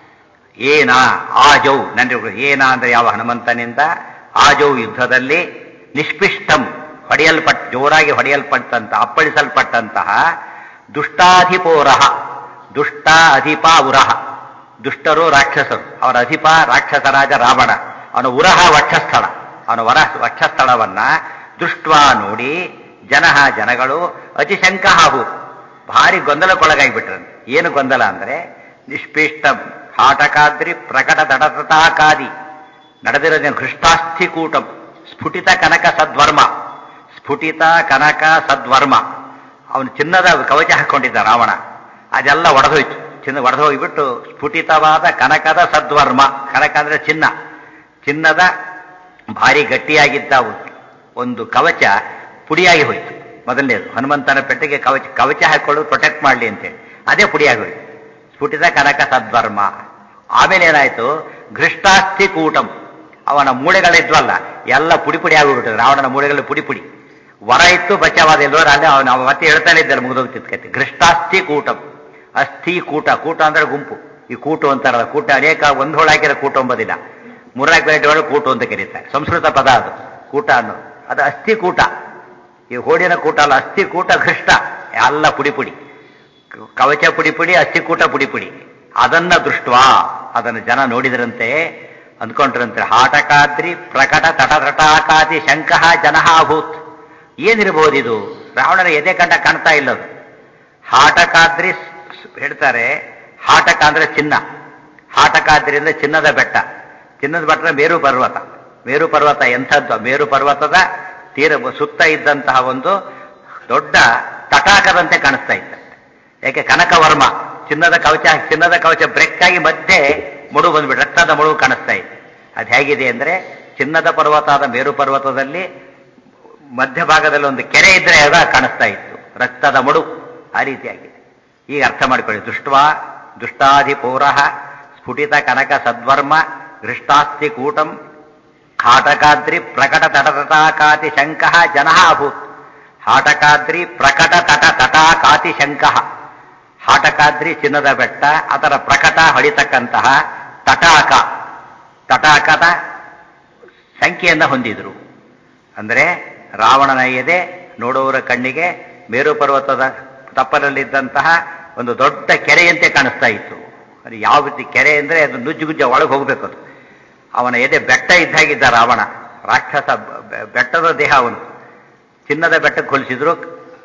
ಏನ ಆಜೌ, ನನ್ನ ಏನ ಅಂದ್ರೆ ಯಾವ ಹನುಮಂತನಿಂದ, ಆಜೌ ಯುದ್ಧದಲ್ಲಿ ನಿಷ್ಪಿಷ್ಟಂ ಹೊಡೆಯಲ್ಪಟ್ಟ ಜೋರಾಗಿ ಹೊಡೆಯಲ್ಪಟ್ಟಂತಹ ಅಪ್ಪಳಿಸಲ್ಪಟ್ಟಂತಹ ದುಷ್ಟಾಧಿಪೋರಃ, ದುಷ್ಟ ಅಧಿಪ ಉರಹ, ದುಷ್ಟರು ರಾಕ್ಷಸರು, ಅವರ ಅಧಿಪ ರಾಕ್ಷಸರಾಜ ರಾವಣ, ಅವನ ಉರಹ ವಕ್ಷಸ್ಥಳ, ಅವನ ವರ ವಕ್ಷಸ್ಥಳವನ್ನ ದೃಷ್ಟ್ವಾ ನೋಡಿ ಜನಃ ಜನಗಳು ಅತಿಶಂಕಹಾಹು ಭಾರಿ ಗೊಂದಲಕ್ಕೊಳಗಾಗಿಬಿಟ್ರಂತೆ. ಏನು ಗೊಂದಲ ಅಂದ್ರೆ ನಿಷ್ಪಿಷ್ಟ ಹಾಟಕಾದ್ರಿ ಪ್ರಕಟ ತಡತಥಾಕಾದಿ ನಡೆದಿರೋದೇನು ಘೃಷ್ಟಾಸ್ಥಿಕೂಟಂ ಸ್ಫುಟಿತ ಕನಕ ಸದ್ವರ್ಮ, ಸ್ಫುಟಿತ ಕನಕ ಸದ್ವರ್ಮ, ಅವನು ಚಿನ್ನದ ಕವಚ ಹಾಕೊಂಡಿದ್ದ ರಾವಣ, ಅದೆಲ್ಲ ಒಡೆದೋಯ್ತು. ಚಿನ್ನ ಒಡೆದು ಹೋಗಿಬಿಟ್ಟು ಸ್ಫುಟಿತವಾದ ಕನಕದ ಸದ್ವರ್ಮ, ಕನಕ ಅಂದ್ರೆ ಚಿನ್ನ, ಚಿನ್ನದ ಭಾರಿ ಗಟ್ಟಿಯಾಗಿದ್ದ ಒಂದು ಕವಚ ಪುಡಿಯಾಗಿ ಹೋಯ್ತು. ಮೊದಲನೇದು ಹನುಮಂತನ ಪೆಟ್ಟಿಗೆ ಕವಚ ಕವಚ ಹಾಕೊಳ್ಳೋದು ಪ್ರೊಟೆಕ್ಟ್ ಮಾಡಲಿ ಅಂತೇಳಿ, ಅದೇ ಪುಡಿಯಾಗಿ ಹೋಯ್ತು. ಸ್ಫುಟಿತ ಕನಕ ಸದ್ವರ್ಮ. ಆಮೇಲೆ ಏನಾಯ್ತು? ಘೃಷ್ಟಾಸ್ಥಿ ಕೂಟಂ, ಅವನ ಮೂಳೆಗಳಿದ್ವಲ್ಲ ಎಲ್ಲ ಪುಡಿ ಪುಡಿ ಆಗೋಗ್ಬಿಟ್ಟಿದ್ರು. ರಾವಣನ ಮೂಳೆಗಳು ಪುಡಿ ಪುಡಿ. ವರ ಇತ್ತು ಬಚಾವಾದ ಎಲ್ಲರೂ ಅಲ್ಲಿ ಅವನು ಮತ್ತೆ ಹೇಳ್ತಾನೆ ಇದ್ದಾರೆ, ಮುಗಿದೋಗ್ತಿತ್ತು ಕತೆ. ಘೃಷ್ಟಾಸ್ಥಿ ಕೂಟಂ, ಅಸ್ಥಿ ಕೂಟ, ಕೂಟ ಅಂದ್ರೆ ಗುಂಪು. ಈ ಕೂಟು ಅಂತಾರಲ್ಲ, ಕೂಟ ಅನೇಕ ಒಂದು ಹೋಳು ಹಾಕಿರೋ ಕೂಟ ಎಂಬುದಿಲ್ಲ, ಮೂರ್ನಾಲ್ಕು ಬೇಟೆ ಒಳಗೆ ಕೂಟು ಅಂತ ಕರೀತಾರೆ. ಸಂಸ್ಕೃತ ಪದ ಅದು ಕೂಟ ಅನ್ನೋದು. ಅದು ಅಸ್ಥಿ ಕೂಟ, ಈ ಹೋಡಿನ ಕೂಟ ಅಲ್ಲ, ಅಸ್ಥಿ ಕೂಟ ಘೃಷ್ಟ, ಎಲ್ಲ ಪುಡಿ ಪುಡಿ, ಕವಚ ಪುಡಿ ಪುಡಿ, ಅಸ್ಥಿ ಕೂಟ ಪುಡಿ ಪುಡಿ. ಅದನ್ನ ದೃಷ್ಟ್ವಾ, ಅದನ್ನು ಜನ ನೋಡಿದ್ರಂತೆ, ಅಂದ್ಕೊಂಡ್ರಂತೆ ಹಾಟಕಾದ್ರಿ ಪ್ರಕಟ ತಟತಟಾಕಾದಿ ಶಂಕಃ ಜನಃ ಅಭೂತ್. ಏನಿರಬಹುದಿದು? ರಾವಣನ ಎದೆ ಕಂಡ ಕಾಣ್ತಾ ಇಲ್ಲದು. ಹಾಟಕಾದ್ರಿ ಹೇಳ್ತಾರೆ, ಹಾಟಕ ಅಂದ್ರೆ ಚಿನ್ನ, ಹಾಟಕಾದ್ರಿ ಅಂದ್ರೆ ಚಿನ್ನದ ಬೆಟ್ಟ. ಚಿನ್ನದ ಬೆಟ್ಟ ಮೇರು ಪರ್ವತ. ಮೇರು ಪರ್ವತ ಎಂಥದ್ದು? ಮೇರು ಪರ್ವತದ ತೀರ ಸುತ್ತ ಇದ್ದಂತಹ ಒಂದು ದೊಡ್ಡ ತಟಾಕದಂತೆ ಕಾಣಿಸ್ತಾ ಇತ್ತು. ಯಾಕೆ ಕನಕವರ್ಮ ಚಿನ್ನದ ಕವಚ ಚಿನ್ನದ ಕವಚ ಬ್ರೇಕ್ ಆಗಿ ಮಧ್ಯೆ ಮುಡು ಬಂದ್ಬಿಟ್ಟು ರಕ್ತದ ಮುಳುಗು ಕಾಣಿಸ್ತಾ ಇತ್ತು. ಅದು ಹೇಗಿದೆ ಅಂದ್ರೆ ಚಿನ್ನದ ಪರ್ವತ ಆದ ಮೇರು ಪರ್ವತದಲ್ಲಿ ಮಧ್ಯಭಾಗದಲ್ಲಿ ಒಂದು ಕೆರೆ ಇದ್ರೆ ಆಗ ಕಾಣಿಸ್ತಾ ಇತ್ತು ರಕ್ತದ ಮುಡು. ಆ ರೀತಿಯಾಗಿದೆ. ಈಗ ಅರ್ಥ ಮಾಡಿಕೊಳ್ಳಿ. ದುಷ್ಟ್ವಾ ದುಷ್ಟಾಧಿಪೌರ ಸ್ಫುಟಿತ ಕನಕ ಸದ್ವರ್ಮ ಘೃಷ್ಟಾಸ್ತಿ ಕೂಟಂ ಹಾಟಕಾದ್ರಿ ಪ್ರಕಟ ತಟತಟಾಕಾತಿ ಶಂಕಃ ಜನಃ ಅಭೂತ್. ಹಾಟಕಾದ್ರಿ ಪ್ರಕಟ ತಟ ತಟಾಕಾತಿ ಶಂಕಃ. ಹಾಟಕಾದ್ರಿ ಚಿನ್ನದ ಬೆಟ್ಟ, ಅದರ ಪ್ರಕಟ ಹೊಡಿತಕ್ಕಂತಹ ತಟಾಕ, ತಟಾಕದ ಸಂಖ್ಯೆಯನ್ನು ಹೊಂದಿದ್ರು. ಅಂದರೆ ರಾವಣನ ಎದೆ ನೋಡುವವರ ಕಣ್ಣಿಗೆ ಮೇರು ಪರ್ವತದ ತಪ್ಪಲಲ್ಲಿದ್ದಂತಹ ಒಂದು ದೊಡ್ಡ ಕೆರೆಯಂತೆ ಕಾಣಿಸ್ತಾ ಇತ್ತು. ಅದು ಯಾವ ರೀತಿ ಕೆರೆ ಅಂದರೆ ಅದು ನುಜ್ಜು ಗುಜ್ಜ ಒಳಗೆ ಹೋಗ್ಬೇಕು. ಅದು ಅವನ ಎದೆ ಬೆಟ್ಟ ಇದ್ದಾಗಿದ್ದ ರಾವಣ, ರಾಕ್ಷಸ ಬೆಟ್ಟದ ದೇಹ. ಅವನು ಚಿನ್ನದ ಬೆಟ್ಟಕ್ಕೆ ಹೋಲಿಸಿದ್ರು.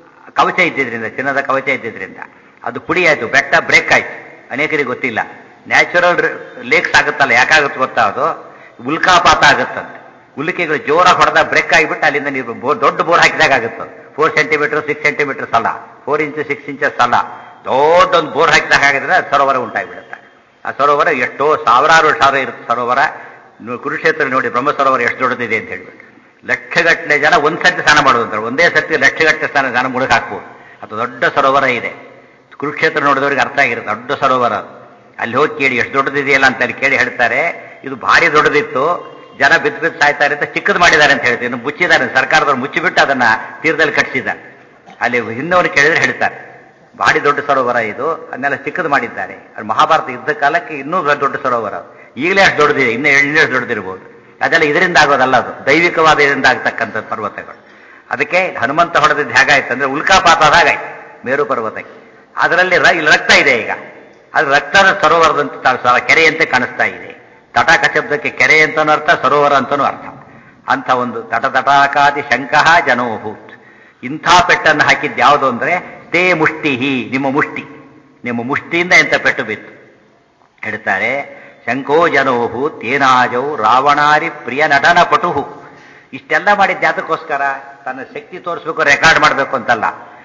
ಕವಚ ಇದ್ದಿದ್ರಿಂದ, ಚಿನ್ನದ ಕವಚ ಇದ್ದಿದ್ರಿಂದ ಅದು ಪುಡಿ ಆಯಿತು, ಬೆಟ್ಟ ಬ್ರೇಕ್ ಆಯ್ತು. ಅನೇಕರಿಗೆ ಗೊತ್ತಿಲ್ಲ. ನ್ಯಾಚುರಲ್ ಲೇಕ್ಸ್ ಆಗುತ್ತಲ್ಲ, ಯಾಕಾಗುತ್ತೆ ಗೊತ್ತಾ? ಅದು ಉಲ್ಕಾಪಾತ ಆಗುತ್ತಂತೆ. ಉಲ್ಕೆಗಳು ಜೋರಾಗಿ ಹೊಡೆದ ಬ್ರೇಕ್ ಆಗಿಬಿಟ್ಟು ಅಲ್ಲಿಂದ ನೀರು ದೊಡ್ಡ ಬೋರ್ ಹಾಕಿದಾಗ ಆಗುತ್ತೆ. ಫೋರ್ ಸೆಂಟಿಮೀಟರ್ ಸಿಕ್ಸ್ ಸೆಂಟಿಮೀಟರ್ಸ್ ಅಲ್ಲ, ಫೋರ್ ಇಂಚು ಸಿಕ್ಸ್ ಇಂಚಸ್ ಅಲ್ಲ, ದೊಡ್ಡ ಒಂದು ಬೋರ್ ಹಾಕಿದಾಗ ಆಗಿದ್ರೆ ಸರೋವರ ಉಂಟಾಗಿಬಿಡುತ್ತೆ. ಆ ಸರೋವರ ಎಷ್ಟೋ ಸಾವಿರಾರು ಸಾವಿರ ಇರುತ್ತೆ ಸರೋವರ. ಕುರುಕ್ಷೇತ್ರ ನೋಡಿ ಬ್ರಹ್ಮ ಸರೋವರ ಎಷ್ಟು ದೊಡ್ಡದಿದೆ ಅಂತ ಹೇಳ್ಬಿಟ್ಟು ಲಕ್ಷಗಟ್ಟಲೆ ಜನ ಒಂದ್ ಸರ್ತಿ ಸ್ನಾನ ಮಾಡುವಂತಾರೆ. ಒಂದೇ ಸರ್ತಿ ಲಕ್ಷಗಟ್ಟಲೆ ಸ್ನಾನ ಜನ ಮುಳುಗಿ ಹಾಕ್ಬೋದು. ಅದು ದೊಡ್ಡ ಸರೋವರ ಇದೆ. ಕುರುಕ್ಷೇತ್ರ ನೋಡಿದವ್ರಿಗೆ ಅರ್ಥ ಆಗಿರುತ್ತೆ, ದೊಡ್ಡ ಸರೋವರ. ಅಲ್ಲಿ ಹೋಗಿ ಕೇಳಿ ಎಷ್ಟು ದೊಡ್ಡದಿದೆಯಲ್ಲ ಅಂತ ಅಲ್ಲಿ ಕೇಳಿ ಹೇಳ್ತಾರೆ, ಇದು ಭಾರಿ ದೊಡ್ಡದಿತ್ತು, ಜನ ಬಿದ್ದು ಬಿದ್ದು ಸಾಯ್ತಾ ಇರುತ್ತೆ, ಚಿಕ್ಕದು ಮಾಡಿದ್ದಾರೆ ಅಂತ ಹೇಳ್ತೀವಿ. ಇನ್ನು ಮುಚ್ಚಿದ್ದಾರೆ, ಸರ್ಕಾರದವ್ರು ಮುಚ್ಚಿಬಿಟ್ಟು ಅದನ್ನ ತೀರದಲ್ಲಿ ಕಟ್ಟಿಸಿದ್ದಾರೆ. ಅಲ್ಲಿ ಹಿಂದವರು ಕೇಳಿದ್ರೆ ಹೇಳ್ತಾರೆ ಭಾರಿ ದೊಡ್ಡ ಸರೋವರ ಇದು, ಅದನ್ನೆಲ್ಲ ಚಿಕ್ಕದು ಮಾಡಿದ್ದಾರೆ. ಅದು ಮಹಾಭಾರತ ಯುದ್ಧ ಕಾಲಕ್ಕೆ ಇನ್ನೂ ದೊಡ್ಡ ಸರೋವರ. ಈಗಲೇ ಅಷ್ಟು ದೊಡ್ಡದಿದೆ, ಇನ್ನೂ ಇನ್ನಷ್ಟು ದೊಡ್ಡದಿರ್ಬೋದು. ಅದೆಲ್ಲ ಇದರಿಂದ ಆಗೋದಲ್ಲ, ಅದು ದೈವಿಕವಾದ ಇದರಿಂದ ಆಗ್ತಕ್ಕಂಥ ಪರ್ವತಗಳು. ಅದಕ್ಕೆ ಹನುಮಂತ ಹೊಡೆದಿದ್ದು ಹೇಗಾಯ್ತು ಅಂದ್ರೆ ಉಲ್ಕಾಪಾತ ಹಾಗಾಯ್ತು ಮೇರು ಪರ್ವತಕ್ಕೆ. ಅದರಲ್ಲಿ ಇಲ್ಲಿ ರಕ್ತ ಇದೆ. ಈಗ ಅದು ರಕ್ತದ ಸರೋವರದಂತ ಕೆರೆಯಂತೆ ಕಾಣಿಸ್ತಾ ಇದೆ. ತಟಾಕ ಶಬ್ದಕ್ಕೆ ಕೆರೆ ಅಂತನೂ ಅರ್ಥ, ಸರೋವರ ಅಂತನೂ ಅರ್ಥ. ಅಂಥ ಒಂದು ತಟ ತಟಾಕಾದಿ ಶಂಕಃ ಜನೋಭೂತ್. ಇಂಥ ಪೆಟ್ಟನ್ನು ಹಾಕಿದ್ದು ಯಾವುದು ಅಂದ್ರೆ ತೇ ಮುಷ್ಟಿಹಿ, ನಿಮ್ಮ ಮುಷ್ಟಿ, ನಿಮ್ಮ ಮುಷ್ಟಿಯಿಂದ ಎಂತ ಪೆಟ್ಟು ಬಿತ್ತು ಹೇಳ್ತಾರೆ. ಶಂಕೋ ಜನೋಭೂತ್ ಏನಾಜೌ ರಾವಣಾರಿ ಪ್ರಿಯ ನಟನ ಪಟುಹು. ಇಷ್ಟೆಲ್ಲ ಮಾಡಿದ್ದ ಯಾತಕ್ಕೋಸ್ಕರ? ತನ್ನ ಶಕ್ತಿ ತೋರಿಸ್ಬೇಕು, ರೆಕಾರ್ಡ್ ಮಾಡಬೇಕು ಅಂತಲ್ಲ.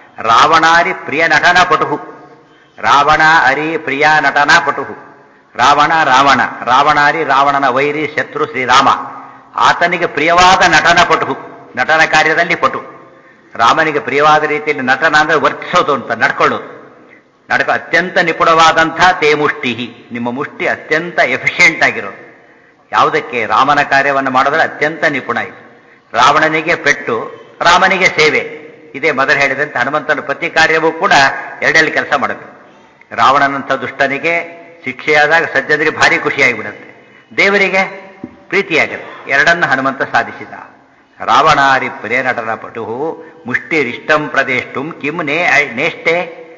ರಾವಣಾರಿ ಪ್ರಿಯ ನಟನ ಪಟುಹು. ರಾವಣ ಅರಿ ಪ್ರಿಯ ನಟನ ಪಟುಹು. ರಾವಣ ರಾವಣ ರಾವಣಾರಿ ರಾವಣನ ವೈರಿ ಶತ್ರು ಶ್ರೀರಾಮ. ಆತನಿಗೆ ಪ್ರಿಯವಾದ ನಟನ ಪಟುಹು, ನಟನ ಕಾರ್ಯದಲ್ಲಿ ಪಟು. ರಾಮನಿಗೆ ಪ್ರಿಯವಾದ ರೀತಿಯಲ್ಲಿ ನಟನ ಅಂದ್ರೆ ವರ್ತಿಸೋದು ಅಂತ, ನಡ್ಕೊಳ್ಳೋದು, ನಡ್ಕ ಅತ್ಯಂತ ನಿಪುಣವಾದಂಥ ತೇ ಮುಷ್ಟಿಹಿ, ನಿಮ್ಮ ಮುಷ್ಟಿ ಅತ್ಯಂತ ಎಫಿಷಿಯೆಂಟ್ ಆಗಿರೋದು. ಯಾವುದಕ್ಕೆ? ರಾಮನ ಕಾರ್ಯವನ್ನು ಮಾಡೋದ್ರೆ ಅತ್ಯಂತ ನಿಪುಣ ಇದು. ರಾವಣನಿಗೆ ಪೆಟ್ಟು, ರಾಮನಿಗೆ ಸೇವೆ. ಇದೇ ಮೊದಲು ಹೇಳಿದಂತೆ ಹನುಮಂತನ ಪ್ರತಿ ಕಾರ್ಯವೂ ಕೂಡ ಎರಡಲ್ಲಿ ಕೆಲಸ ಮಾಡಬೇಕು. ರಾವಣನಂಥ ದುಷ್ಟನಿಗೆ ಶಿಕ್ಷೆಯಾದಾಗ ಸಜ್ಜನಿಗೆ ಭಾರಿ ಖುಷಿಯಾಗಿಬಿಡುತ್ತೆ, ದೇವರಿಗೆ ಪ್ರೀತಿಯಾಗುತ್ತೆ. ಎರಡನ್ನು ಹನುಮಂತ ಸಾಧಿಸಿದ. ರಾವಣಾರಿ ಪ್ರಿಯ ನಟನ ಪಟುಹು ಮುಷ್ಟಿರಿಷ್ಟಂ ಪ್ರದೇಷ್ಟುಂ ಕಿಂ ನೇ ನೇಷ್ಟೆ.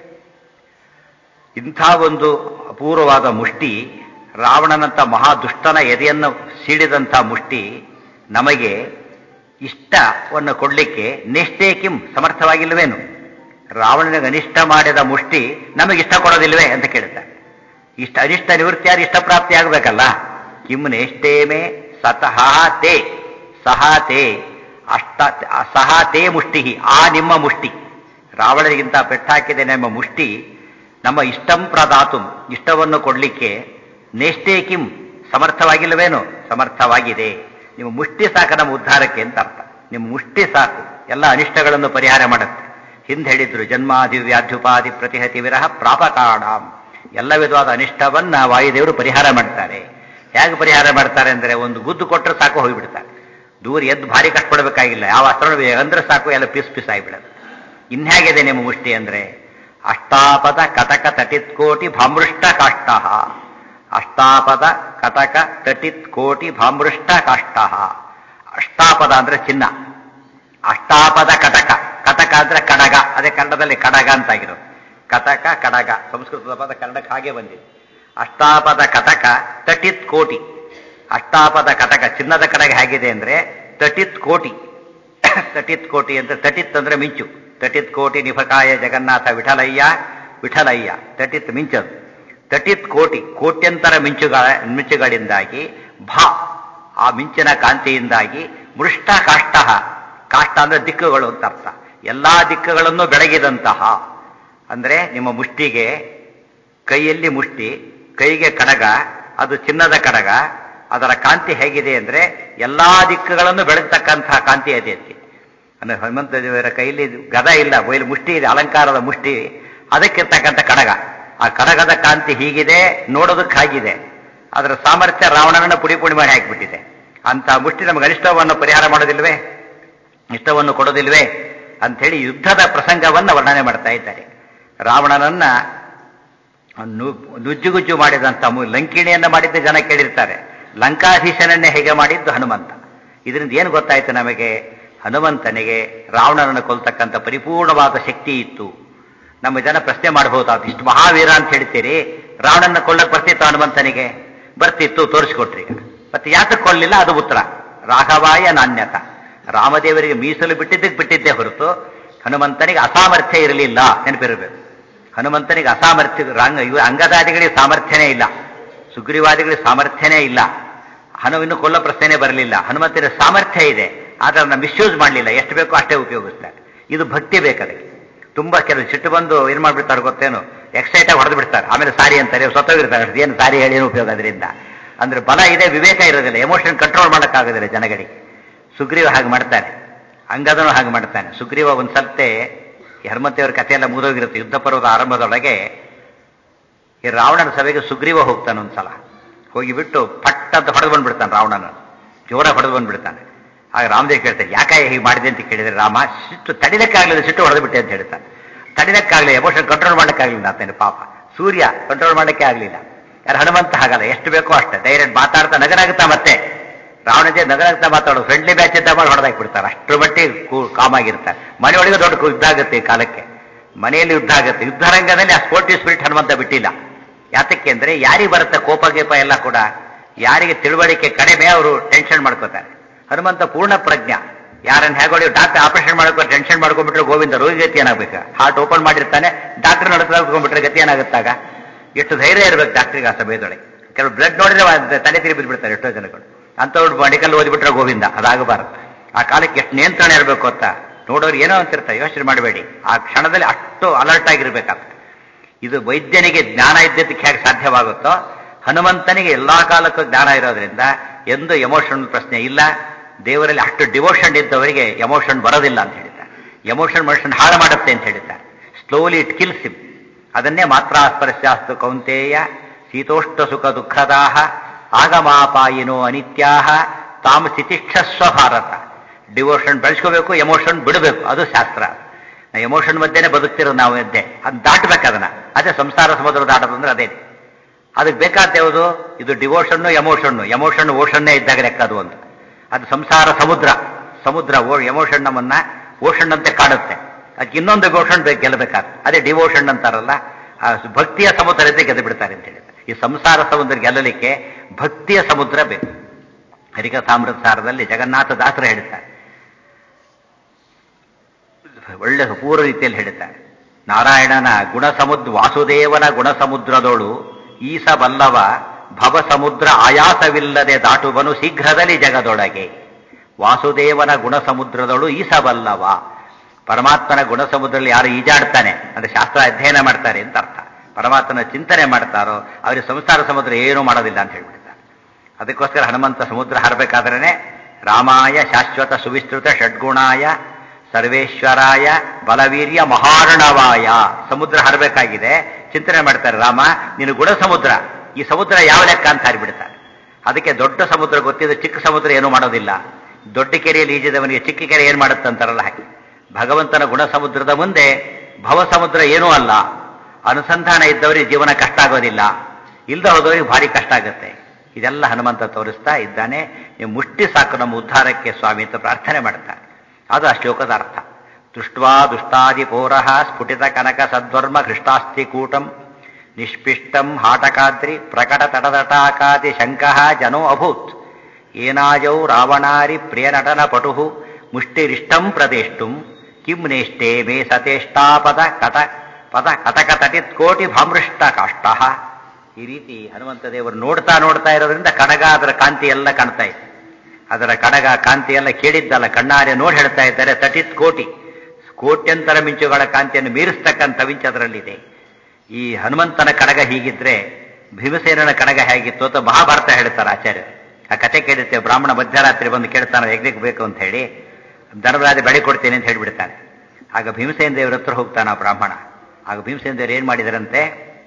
ಇಂಥ ಒಂದು ಅಪೂರ್ವವಾದ ಮುಷ್ಟಿ, ರಾವಣನಂಥ ಮಹಾದುಷ್ಟನ ಎದೆಯನ್ನು ಸೀಳಿದಂಥ ಮುಷ್ಟಿ ನಮಗೆ ಇಷ್ಟವನ್ನು ಕೊಡಲಿಕ್ಕೆ ನೆಷ್ಟೇ ಕಿಂ ಸಮರ್ಥವಾಗಿಲ್ವೇನು? ರಾವಣನಿಗೆ ಅನಿಷ್ಟ ಮಾಡಿದ ಮುಷ್ಟಿ ನಮಗೆ ಇಷ್ಟ ಕೊಡೋದಿಲ್ವೇ ಅಂತ ಕೇಳ್ತಾರೆ. ಇಷ್ಟ ಅನಿಷ್ಟ ನಿವೃತ್ತಿ ಯಾರು ಇಷ್ಟ ಪ್ರಾಪ್ತಿ ಆಗಬೇಕಲ್ಲ. ಕಿಂ ನೆಷ್ಟೇಮೇ ಸತಃ ತೇ ಸಹ ತೇ ಅಷ್ಟ ಸಹ ತೇ ಮುಷ್ಟಿ, ಆ ನಿಮ್ಮ ಮುಷ್ಟಿ, ರಾವಣನಿಗಿಂತ ಪೆಟ್ಟಾಕಿದೆ ನಮ್ಮ ಮುಷ್ಟಿ, ನಮ್ಮ ಇಷ್ಟಂ ಪ್ರದಾತು, ಇಷ್ಟವನ್ನು ಕೊಡಲಿಕ್ಕೆ ನೆಷ್ಟೇ ಕಿಂ ಸಮರ್ಥವಾಗಿಲ್ಲವೇನು? ಸಮರ್ಥವಾಗಿದೆ. ನಿಮ್ಮ ಮುಷ್ಟಿ ಸಾಕು ನಮ್ಮ ಉದ್ಧಾರಕ್ಕೆ ಅಂತ ಅರ್ಥ. ನಿಮ್ಮ ಮುಷ್ಟಿ ಸಾಕು, ಎಲ್ಲ ಅನಿಷ್ಟಗಳನ್ನು ಪರಿಹಾರ ಮಾಡುತ್ತೆ. ಹಿಂದೆ ಹೇಳಿದ್ರು ಜನ್ಮಾದಿವ್ಯಾಧ್ಯುಪಾದಿ ಪ್ರತಿಹತಿ ವಿರಹ ಪ್ರಾಪಕಾಡಾಂ. ಎಲ್ಲ ವಿಧವಾದ ಅನಿಷ್ಟವನ್ನ ವಾಯುದೇವರು ಪರಿಹಾರ ಮಾಡ್ತಾರೆ. ಹೇಗೆ ಪರಿಹಾರ ಮಾಡ್ತಾರೆ ಅಂದ್ರೆ ಒಂದು ಗುದ್ದು ಕೊಟ್ಟರೆ ಸಾಕು ಹೋಗಿಬಿಡ್ತಾರೆ. ದೂರ ಎದ್ದು ಭಾರಿ ಕಷ್ಟಪಡಬೇಕಾಗಿಲ್ಲ, ಯಾವ ಅಸ್ತ್ರ ಅಂದ್ರೆ ಸಾಕು ಎಲ್ಲ ಪಿಸ್ ಪಿಸ್ ಆಗಿಬಿಡೋದು. ಇನ್ಹೇಗಿದೆ ನಿಮ್ಮ ಮುಷ್ಟಿ ಅಂದ್ರೆ ಅಷ್ಟಾಪದ ಕಟಕ ತಟಿತ್ ಕೋಟಿ ಭಾಮೃಷ್ಟ ಕಾಷ್ಟ. ಅಷ್ಟಾಪದ ಕಟಕ ತಟಿತ್ ಕೋಟಿ ಭಾಮೃಷ್ಟ ಕಾಷ್ಟ. ಅಷ್ಟಾಪದ ಅಂದ್ರೆ ಚಿನ್ನ, ಅಷ್ಟಾಪದ ಕಟಕ, ಕಟಕ ಅಂದ್ರೆ ಕಡಗ, ಅದೇ ಕನ್ನಡದಲ್ಲಿ ಕಡಗ ಅಂತಾಗಿರೋದು. ಕಟಕ ಕಡಗ ಸಂಸ್ಕೃತದ ಪದ ಕನ್ನಡಕ್ಕೆ ಹಾಗೆ ಬಂದಿದೆ. ಅಷ್ಟಾಪದ ಕಟಕ ತಟಿತ್ ಕೋಟಿ. ಅಷ್ಟಾಪದ ಕಟಕ ಚಿನ್ನದ ಕಡಗ ಹೇಗಿದೆ ಅಂದ್ರೆ ತಟಿತ್ ಕೋಟಿ. ತಟಿತ್ ಕೋಟಿ ಅಂದ್ರೆ ತಟಿತ್ ಅಂದ್ರೆ ಮಿಂಚು. ತಟಿತ್ ಕೋಟಿ ನಿಫಕಾಯ ಜಗನ್ನಾಥ ವಿಠಲಯ್ಯ ವಿಠಲಯ್ಯ. ತಟಿತ್ ಮಿಂಚದು. ತಟಿತ್ ಕೋಟಿ ಕೋಟ್ಯಂತರ ಮಿಂಚುಗಳ ಮಿಂಚುಗಳಿಂದಾಗಿ ಭಾ, ಆ ಮಿಂಚಿನ ಕಾಂತಿಯಿಂದಾಗಿ ಮೃಷ್ಟ ಕಾಷ್ಟ. ಕಾಷ್ಟ ಅಂದ್ರೆ ದಿಕ್ಕುಗಳು ಅಂತ ಅರ್ಥ. ಎಲ್ಲಾ ದಿಕ್ಕುಗಳನ್ನು ಬೆಳಗಿದಂತಹ. ಅಂದ್ರೆ ನಿಮ್ಮ ಮುಷ್ಟಿಗೆ, ಕೈಯಲ್ಲಿ ಮುಷ್ಟಿ, ಕೈಗೆ ಕಡಗ, ಅದು ಚಿನ್ನದ ಕಡಗ, ಅದರ ಕಾಂತಿ ಹೇಗಿದೆ ಅಂದ್ರೆ ಎಲ್ಲಾ ದಿಕ್ಕುಗಳನ್ನು ಬೆಳಗ್ತಕ್ಕಂತಹ ಕಾಂತಿ ಇದೆ ಅದಕ್ಕೆ. ಅಂದ್ರೆ ಹನುಮಂತ ದೇವರ ಕೈಯಲ್ಲಿ ಗದ ಇಲ್ಲ, ಬಯಲು ಮುಷ್ಟಿ ಇದೆ, ಅಲಂಕಾರದ ಮುಷ್ಟಿ, ಅದಕ್ಕಿರ್ತಕ್ಕಂಥ ಕಡಗ. ಆ ಕಡಗದ ಕಾಂತಿ ಹೀಗಿದೆ, ನೋಡೋದಕ್ಕೆ ಹಾಗಿದೆ. ಅದರ ಸಾಮರ್ಥ್ಯ ರಾವಣನನ್ನು ಪುಡಿ ಪುಡಿ ಮಾಡಿ ಹಾಕಿಬಿಟ್ಟಿದೆ. ಅಂತ ಮುಷ್ಟಿ ನಮಗೆ ಅನಿಷ್ಟವನ್ನು ಪರಿಹಾರ ಮಾಡೋದಿಲ್ವೇ, ಇಷ್ಟವನ್ನು ಕೊಡೋದಿಲ್ವೇ ಅಂಥೇಳಿ ಯುದ್ಧದ ಪ್ರಸಂಗವನ್ನು ವರ್ಣನೆ ಮಾಡ್ತಾ ಇದ್ದಾರೆ. ರಾವಣನನ್ನ ನುಜ್ಜುಗುಜ್ಜು ಮಾಡಿದಂಥ ಲಂಕಿಣಿಯನ್ನ ಮಾಡಿದ್ದ ಜನ ಕೇಳಿರ್ತಾರೆ, ಲಂಕಾಧೀಶನನ್ನೇ ಹೇಗೆ ಮಾಡಿದ್ದು ಹನುಮಂತ. ಇದರಿಂದ ಏನು ಗೊತ್ತಾಯ್ತು ನಮಗೆ? ಹನುಮಂತನಿಗೆ ರಾವಣನನ್ನು ಕೊಲ್ತಕ್ಕಂಥ ಪರಿಪೂರ್ಣವಾದ ಶಕ್ತಿ ಇತ್ತು. ನಮ್ಮ ಜನ ಪ್ರಶ್ನೆ ಮಾಡಬಹುದಾದ, ಇಷ್ಟು ಮಹಾವೀರ ಅಂತ ಹೇಳ್ತೀರಿ, ರಾವಣನ ಕೊಲ್ಲಕ್ಕೆ ಬರ್ತಿತ್ತು ಹನುಮಂತನಿಗೆ? ಬರ್ತಿತ್ತು, ತೋರಿಸ್ಕೊಟ್ರಿ. ಮತ್ತೆ ಯಾತಕ್ಕೆ ಕೊಲ್ಲಿಲ್ಲ? ಅದು ಉತ್ತರ. ರಾಘವಾಯ ನಾಣ್ಯತ, ರಾಮದೇವರಿಗೆ ಮೀಸಲು ಬಿಟ್ಟಿದ್ದಕ್ಕೆ ಬಿಟ್ಟಿದ್ದೇ ಹೊರತು ಹನುಮಂತನಿಗೆ ಅಸಾಮರ್ಥ್ಯ ಇರಲಿಲ್ಲ. ನೆನಪಿರಬೇಕು, ಹನುಮಂತನಿಗೆ ಅಸಾಮರ್ಥ್ಯ, ರಂಗ ಇವ ಅಂಗದಾದಿಗಳಿಗೆ ಸಾಮರ್ಥ್ಯನೇ ಇಲ್ಲ, ಸುಗ್ರೀವಾದಿಗಳಿಗೆ ಸಾಮರ್ಥ್ಯನೇ ಇಲ್ಲ. ಹನುವನ್ನು ಕೊಲ್ಲೋ ಪ್ರಶ್ನೆನೇ ಬರಲಿಲ್ಲ. ಹನುಮಂತನ ಸಾಮರ್ಥ್ಯ ಇದೆ, ಆದ್ರೆ ಅದನ್ನ ಮಿಸ್ಯೂಸ್ ಮಾಡಲಿಲ್ಲ. ಎಷ್ಟು ಬೇಕೋ ಅಷ್ಟೇ ಉಪಯೋಗಿಸ್ತಾರೆ. ಇದು ಭಕ್ತಿ ಬೇಕದಕ್ಕೆ. ತುಂಬಾ ಕೆಲವು ಸಿಟ್ಟು ಬಂದು ಏನ್ ಮಾಡ್ಬಿಡ್ತಾರೆ ಗೊತ್ತೇನು, ಎಕ್ಸೈಟ್ ಆಗಿ ಹೊಡೆದು ಬಿಡ್ತಾರೆ, ಆಮೇಲೆ ಸಾರಿ ಅಂತಾರೆ, ಸತ್ತೋಗಿರ್ತಾರೆ. ಏನು ಸಾರಿ ಹೇಳಿ ಏನು ಉಪಯೋಗ ಅದರಿಂದ? ಅಂದ್ರೆ ಬಲ ಇದೆ, ವಿವೇಕ ಇರೋದಿಲ್ಲ, ಎಮೋಷನ್ ಕಂಟ್ರೋಲ್ ಮಾಡೋಕ್ಕಾಗೋದಿಲ್ಲ ಜನಗಳಿಗೆ. ಸುಗ್ರೀವ ಹಾಗೆ ಮಾಡ್ತಾನೆ, ಅಂಗದನು ಹಾಗೆ ಮಾಡ್ತಾನೆ. ಸುಗ್ರೀವ ಒಂದ್ ಸಲ್ತೆ ಹನುಮಂತೇವರ ಕಥೆಯೆಲ್ಲ ಮುಗಿದೋಗಿರುತ್ತೆ. ಯುದ್ಧ ಪರ್ವದ ಆರಂಭದೊಳಗೆ ಈ ರಾವಣನ ಸಭೆಗೆ ಸುಗ್ರೀವ ಹೋಗ್ತಾನೆ. ಒಂದ್ಸಲ ಹೋಗಿಬಿಟ್ಟು ಪಟ್ ಅಂತ ಹೊಡೆದು ಬಂದ್ಬಿಡ್ತಾನೆ, ರಾವಣನ ಜೋರಾಗಿ ಹೊಡೆದು ಬಂದ್ಬಿಡ್ತಾನೆ. ಆಗ ರಾಮದೇವ್ ಕೇಳ್ತಾರೆ, ಯಾಕೆ ಹೀಗೆ ಮಾಡಿದೆ ಅಂತ ಕೇಳಿದ್ರೆ, ರಾಮ ಸಿಟ್ಟು ತಡಿದಕ್ಕಾಗಲಿಲ್ಲ, ಸಿಟ್ಟು ಹೊಡೆದು ಬಿಟ್ಟೆ ಅಂತ ಹೇಳ್ತಾನೆ. ತಡಿದಕ್ಕಾಗಲಿಲ್ಲ, ಎಮೋಷನ್ ಕಂಟ್ರೋಲ್ ಮಾಡೋಕ್ಕಾಗಲಿಲ್ಲ ಅಂತಾನೆ. ಪಾಪ ಸೂರ್ಯ ಕಂಟ್ರೋಲ್ ಮಾಡೋಕ್ಕೆ ಆಗಲಿಲ್ಲ. ಯಾರು ಹನುಮಂತ ಹಾಗಲ್ಲ, ಎಷ್ಟು ಬೇಕೋ ಅಷ್ಟೇ ಡೈರೆಕ್ಟ್ ಮಾತಾಡ್ತಾ ನಗರಾಗುತ್ತಾ, ಮತ್ತೆ ರಾವಣ ಜೊತೆ ನಗರಾಗ್ತಾ ಮಾತಾಡೋದು, ಫ್ರೆಂಡ್ಲಿ ಬ್ಯಾಚ್ ಇದ್ದ ಮಾಡಿ ಹೊಡೆದಾಕ್ಬಿಡ್ತಾರೆ. ಅಷ್ಟರ ಮಟ್ಟಿಗೆ ಕಾಮಾಗಿರ್ತಾರೆ. ಮನೆಯೊಳಗೆ ದೊಡ್ಡ ಯುದ್ಧ ಆಗುತ್ತೆ ಈ ಕಾಲಕ್ಕೆ, ಮನೆಯಲ್ಲಿ ಯುದ್ಧ ಆಗುತ್ತೆ. ಯುದ್ಧರಂಗದಲ್ಲಿ ಆ ಸ್ಪೋರ್ಟಿವ್ ಸ್ಪಿರಿಟ್ ಹನುಮಂತ ಬಿಟ್ಟಿಲ್ಲ. ಯಾತಕ್ಕೆ ಅಂದ್ರೆ ಯಾರಿಗೆ ಬರುತ್ತೆ ಕೋಪ ಗೀಪ ಎಲ್ಲ ಕೂಡ, ಯಾರಿಗೆ ತಿಳುವಳಿಕೆ ಕಡಿಮೆ ಅವರು ಟೆನ್ಷನ್ ಮಾಡ್ಕೋತಾರೆ. ಹನುಮಂತ ಪೂರ್ಣ ಪ್ರಜ್ಞ. ಯಾರನ್ನ ಹೇಗೆ ಡಾಕ್ಟರ್ ಆಪರೇಷನ್ ಮಾಡ್ಕೊ ಟೆನ್ಷನ್ ಮಾಡ್ಕೊಂಡ್ಬಿಟ್ರೆ ಗೋವಿಂದ ರೋಗಿ ಗತಿ ಏನಾಗಬೇಕು? ಹಾರ್ಟ್ ಓಪನ್ ಮಾಡಿರ್ತಾನೆ, ಡಾಕ್ಟರ್ ನಡೆಸ್ಕೊಂಡ್ಬಿಟ್ರೆ ಗತಿ ಏನಾಗುತ್ತಾಗ? ಎಷ್ಟು ಧೈರ್ಯ ಇರಬೇಕು ಡಾಕ್ಟರ್ಗೆ ಆ ಸಮಯದೊಳಗೆ. ಕೆಲವು ಬ್ಲಡ್ ನೋಡಿದ್ರೆ ತಲೆ ತಿರುಗಿ ಬಿದ್ಬಿಡ್ತಾರೆ ಎಷ್ಟೋ ಜನಗಳು. ಅಂಥವ್ರು ಮೆಡಿಕಲ್ ಓದಿಬಿಟ್ರೆ ಗೋವಿಂದ, ಅದಾಗಬಾರದು. ಆ ಕಾಲಕ್ಕೆ ಎಷ್ಟು ನಿಯಂತ್ರಣ ಇರಬೇಕು ಅಂತ ನೋಡೋರು ಏನೋ ಅಂತಿರ್ತಾರೆ, ಯೋಚನೆ ಮಾಡಬೇಡಿ. ಆ ಕ್ಷಣದಲ್ಲಿ ಅಷ್ಟು ಅಲರ್ಟ್ ಆಗಿರ್ಬೇಕಾಗ್ತದೆ. ಇದು ವೈದ್ಯನಿಗೆ ಜ್ಞಾನ ಇದ್ದದಕ್ಕೆ ಹೇಗೆ ಸಾಧ್ಯವಾಗುತ್ತೋ, ಹನುಮಂತನಿಗೆ ಎಲ್ಲಾ ಕಾಲಕ್ಕೂ ಜ್ಞಾನ ಇರೋದ್ರಿಂದ ಎಂದು ಎಮೋಷನ್ ಪ್ರಶ್ನೆ ಇಲ್ಲ. ದೇವರಲ್ಲಿ ಅಷ್ಟು ಡಿವೋಷನ್ ಇದ್ದವರಿಗೆ ಎಮೋಷನ್ ಬರೋದಿಲ್ಲ ಅಂತ ಹೇಳಿದ್ದಾರೆ. ಎಮೋಷನ್ ಮನುಷ್ಯನ್ ಹಾಳು ಮಾಡುತ್ತೆ ಅಂತ ಹೇಳಿದ್ದಾರೆ. Slowly it kills him. ಅದನ್ನೇ ಮಾತ್ರ ಸ್ಪರ್ಶಾಸ್ತು ಕೌಂತೇಯ ಶೀತೋಷ್ಟ ಸುಖ ದುಃಖದಾಹ ಆಗಮಾಪಾಯಿನೋ ಅನಿತ್ಯಾಹ ತಾಮ ಸ್ಥಿತಿಷ್ಠಸ್ವ ಭಾರತ. ಡಿವೋಷನ್ ಬೆಳೆಸ್ಕೋಬೇಕು, ಎಮೋಷನ್ ಬಿಡಬೇಕು, ಅದು ಶಾಸ್ತ್ರ. ಎಮೋಷನ್ ಮಧ್ಯೆನೇ ಬದುಕ್ತಿರೋದು ನಾವು ಎದ್ದೆ, ಅದು ದಾಟಬೇಕು ಅದನ್ನ. ಅದೇ ಸಂಸಾರ ಸಮುದ್ರ ದಾಟೋದು ಅಂದ್ರೆ ಅದೇ. ಅದಕ್ಕೆ ಬೇಕಾದ ಯಾವುದು? ಇದು ಡಿವೋಷನ್ನು ಎಮೋಷನ್ನು. ಎಮೋಷನ್ ಓಷನ್ನೇ ಇದ್ದಾಗ ಲೆಕ್ಕ ಅದು ಒಂದು. ಅದು ಸಂಸಾರ ಸಮುದ್ರ. ಸಮುದ್ರ ಓ ಎಮೋಷನ್ ನಮ್ಮನ್ನ ಓಷನ್ ಅಂತೆ ಕಾಡುತ್ತೆ. ಅದಕ್ಕೆ ಇನ್ನೊಂದು ಎಮೋಷನ್ ಬೇಕು ಗೆಲ್ಲಬೇಕಾದ, ಅದೇ ಡಿವೋಷನ್ ಅಂತಾರಲ್ಲ, ಆ ಭಕ್ತಿಯ ಸಮುದ್ರತೆ ಗೆದ್ದು ಬಿಡ್ತಾರೆ ಅಂತ ಹೇಳಿದ್ರೆ. ಈ ಸಂಸಾರ ಸಮುದ್ರ ಗೆಲ್ಲಲಿಕ್ಕೆ ಭಕ್ತಿಯ ಸಮುದ್ರ ಬೇಕು. ಹರಿಕಥಾಮೃತ ಸಾರದಲ್ಲಿ ಜಗನ್ನಾಥ ದಾಸರು ಹೇಳ್ತಾರೆ, ಒಳ್ಳೆ ಪೂರ್ವ ರೀತಿಯಲ್ಲಿ ಹೇಳ್ತಾರೆ, ನಾರಾಯಣನ ಗುಣ ಸಮುದ್ರ ವಾಸುದೇವನ ಗುಣ ಸಮುದ್ರದೋಳು ಈಸ ಬಲ್ಲವ ಭವ ಸಮುದ್ರ ಆಯಾಸವಿಲ್ಲದೆ ದಾಟುವನು ಶೀಘ್ರದಲ್ಲಿ ಜಗದೊಳಗೆ. ವಾಸುದೇವನ ಗುಣ ಸಮುದ್ರದೋಳು ಈಸ ಬಲ್ಲವ. ಪರಮಾತ್ಮನ ಗುಣ ಸಮುದ್ರದಲ್ಲಿ ಯಾರು ಈಜಾಡ್ತಾನೆ ಅಂದ್ರೆ ಶಾಸ್ತ್ರ ಅಧ್ಯಯನ ಮಾಡ್ತಾರೆ ಅಂತ ಅರ್ಥ. ಪರಮಾತ್ಮನ ಚಿಂತನೆ ಮಾಡ್ತಾರೋ ಅವರಿಗೆ ಸಂಸಾರ ಸಮುದ್ರ ಏನೂ ಮಾಡೋದಿಲ್ಲ ಅಂತ ಹೇಳ್ಬಿಡ್ತಾರೆ. ಅದಕ್ಕೋಸ್ಕರ ಹನುಮಂತ ಸಮುದ್ರ ಹರಬೇಕಾದ್ರೇನೆ ರಾಮಾಯ ಶಾಶ್ವತ ಸುವಿಸ್ತೃತ ಷಡ್ಗುಣಾಯ ಸರ್ವೇಶ್ವರಾಯ ಬಲವೀರ್ಯ ಮಹಾರ್ಣವಾಯ ಸಮುದ್ರ ಹರಬೇಕಾಗಿದೆ. ಚಿಂತನೆ ಮಾಡ್ತಾರೆ, ರಾಮ ನೀನು ಗುಣ ಸಮುದ್ರ, ಈ ಸಮುದ್ರ ಯಾವ ಲೆಕ್ಕ ಅಂತ ಹಾರಿಬಿಡ್ತಾರೆ. ಅದಕ್ಕೆ ದೊಡ್ಡ ಸಮುದ್ರ ಗೊತ್ತಿದ್ದು ಚಿಕ್ಕ ಸಮುದ್ರ ಏನೂ ಮಾಡೋದಿಲ್ಲ. ದೊಡ್ಡ ಕೆರೆಯಲ್ಲಿ ಈಜಿದವನಿಗೆ ಚಿಕ್ಕ ಕೆರೆ ಏನ್ ಮಾಡುತ್ತಂತಾರಲ್ಲ ಹಾಗೆ ಭಗವಂತನ ಗುಣ ಸಮುದ್ರದ ಮುಂದೆ ಭವ ಸಮುದ್ರ ಏನೂ ಅಲ್ಲ. ಅನುಸಂಧಾನ ಇದ್ದವರಿಗೆ ಜೀವನ ಕಷ್ಟ ಆಗೋದಿಲ್ಲ, ಇಲ್ಲದ ಹೋದವರಿಗೆ ಭಾರಿ ಕಷ್ಟ ಆಗುತ್ತೆ. ಇದೆಲ್ಲ ಹನುಮಂತ ತೋರಿಸ್ತಾ ಇದ್ದಾನೆ. ನೀವು ಮುಷ್ಟಿ ಸಾಕು ನಮ್ಮ ಉದ್ಧಾರಕ್ಕೆ ಸ್ವಾಮಿ ಅಂತ ಪ್ರಾರ್ಥನೆ ಮಾಡ್ತಾರೆ. ಅದು ಆ ಶ್ಲೋಕದ ಅರ್ಥ. ದೃಷ್ಟ್ವಾ ದುಷ್ಟಾದಿ ಪೌರಃ ಸ್ಫುಟಿತ ಕನಕ ಸದ್ವರ್ಮ ಹೃಷ್ಟಾಸ್ತಿ ಕೂಟಂ ನಿಷ್ಪಿಷ್ಟಂ ಹಾಟಕಾದ್ರಿ ಪ್ರಕಟ ತಟತಟಾಕಾದಿ ಶಂಕಃ ಜನೋ ಅಭೂತ್ ಏನಾಜೌ ರಾವಣಾರಿ ಪ್ರಿಯ ನಟನ ಪಟು ಮುಷ್ಟಿರಿಷ್ಟಂ ಪ್ರದೇಷ್ಟುಂ ಕಿಂ ನೇಷ್ಟೇ ಮೇ ಸತೇಷ್ಟಾಪದ ಕಟ ಪದ ಕಟಕ ತಟಿತ್ ಕೋಟಿ ಭಾಮೃಷ್ಟ ಕಾಷ್ಟ. ಈ ರೀತಿ ಹನುಮಂತ ದೇವರು ನೋಡ್ತಾ ನೋಡ್ತಾ ಇರೋದ್ರಿಂದ ಕಡಗ ಅದರ ಕಾಂತಿ ಎಲ್ಲ ಕಾಣ್ತಾ ಇದೆ. ಅದರ ಕಡಗ ಕಾಂತಿ ಎಲ್ಲ ಕೇಳಿದ್ದಲ್ಲ, ಕಣ್ಣಾರೆ ನೋಡಿ ಹೇಳ್ತಾ ಇದ್ದಾರೆ. ತಟಿತ್ ಕೋಟಿ ಕೋಟ್ಯಂತರ ಮಿಂಚುಗಳ ಕಾಂತಿಯನ್ನು ಮೀರಿಸ್ತಕ್ಕಂಥ ಮಿಂಚು ಅದರಲ್ಲಿದೆ. ಈ ಹನುಮಂತನ ಕಡಗ ಹೀಗಿದ್ರೆ ಭೀಮಸೇನನ ಕಡಗ ಹೇಗಿತ್ತು ಅಂತ ಮಹಾಭಾರತ ಹೇಳ್ತಾರೆ ಆಚಾರ್ಯರು. ಆ ಕಥೆ ಕೇಳುತ್ತೆ. ಬ್ರಾಹ್ಮಣ ಮಧ್ಯರಾತ್ರಿ ಬಂದು ಕೇಳ್ತಾನೆ ಯಜ್ಞಕ್ಕೆ ಬೇಕು ಅಂತ ಹೇಳಿ, ಧರ್ಮರಾಜ ಬೆಳೆ ಕೊಡ್ತೇನೆ ಅಂತ ಹೇಳಿಬಿಡ್ತಾನೆ. ಆಗ ಭೀಮಸೇನ ದೇವರ ಹತ್ರ ಹೋಗ್ತಾನೆ ಆ ಬ್ರಾಹ್ಮಣ. ಆಗ ಭೀಮಸೇನ ದೇವರು ಏನ್ ಮಾಡಿದರಂತೆ,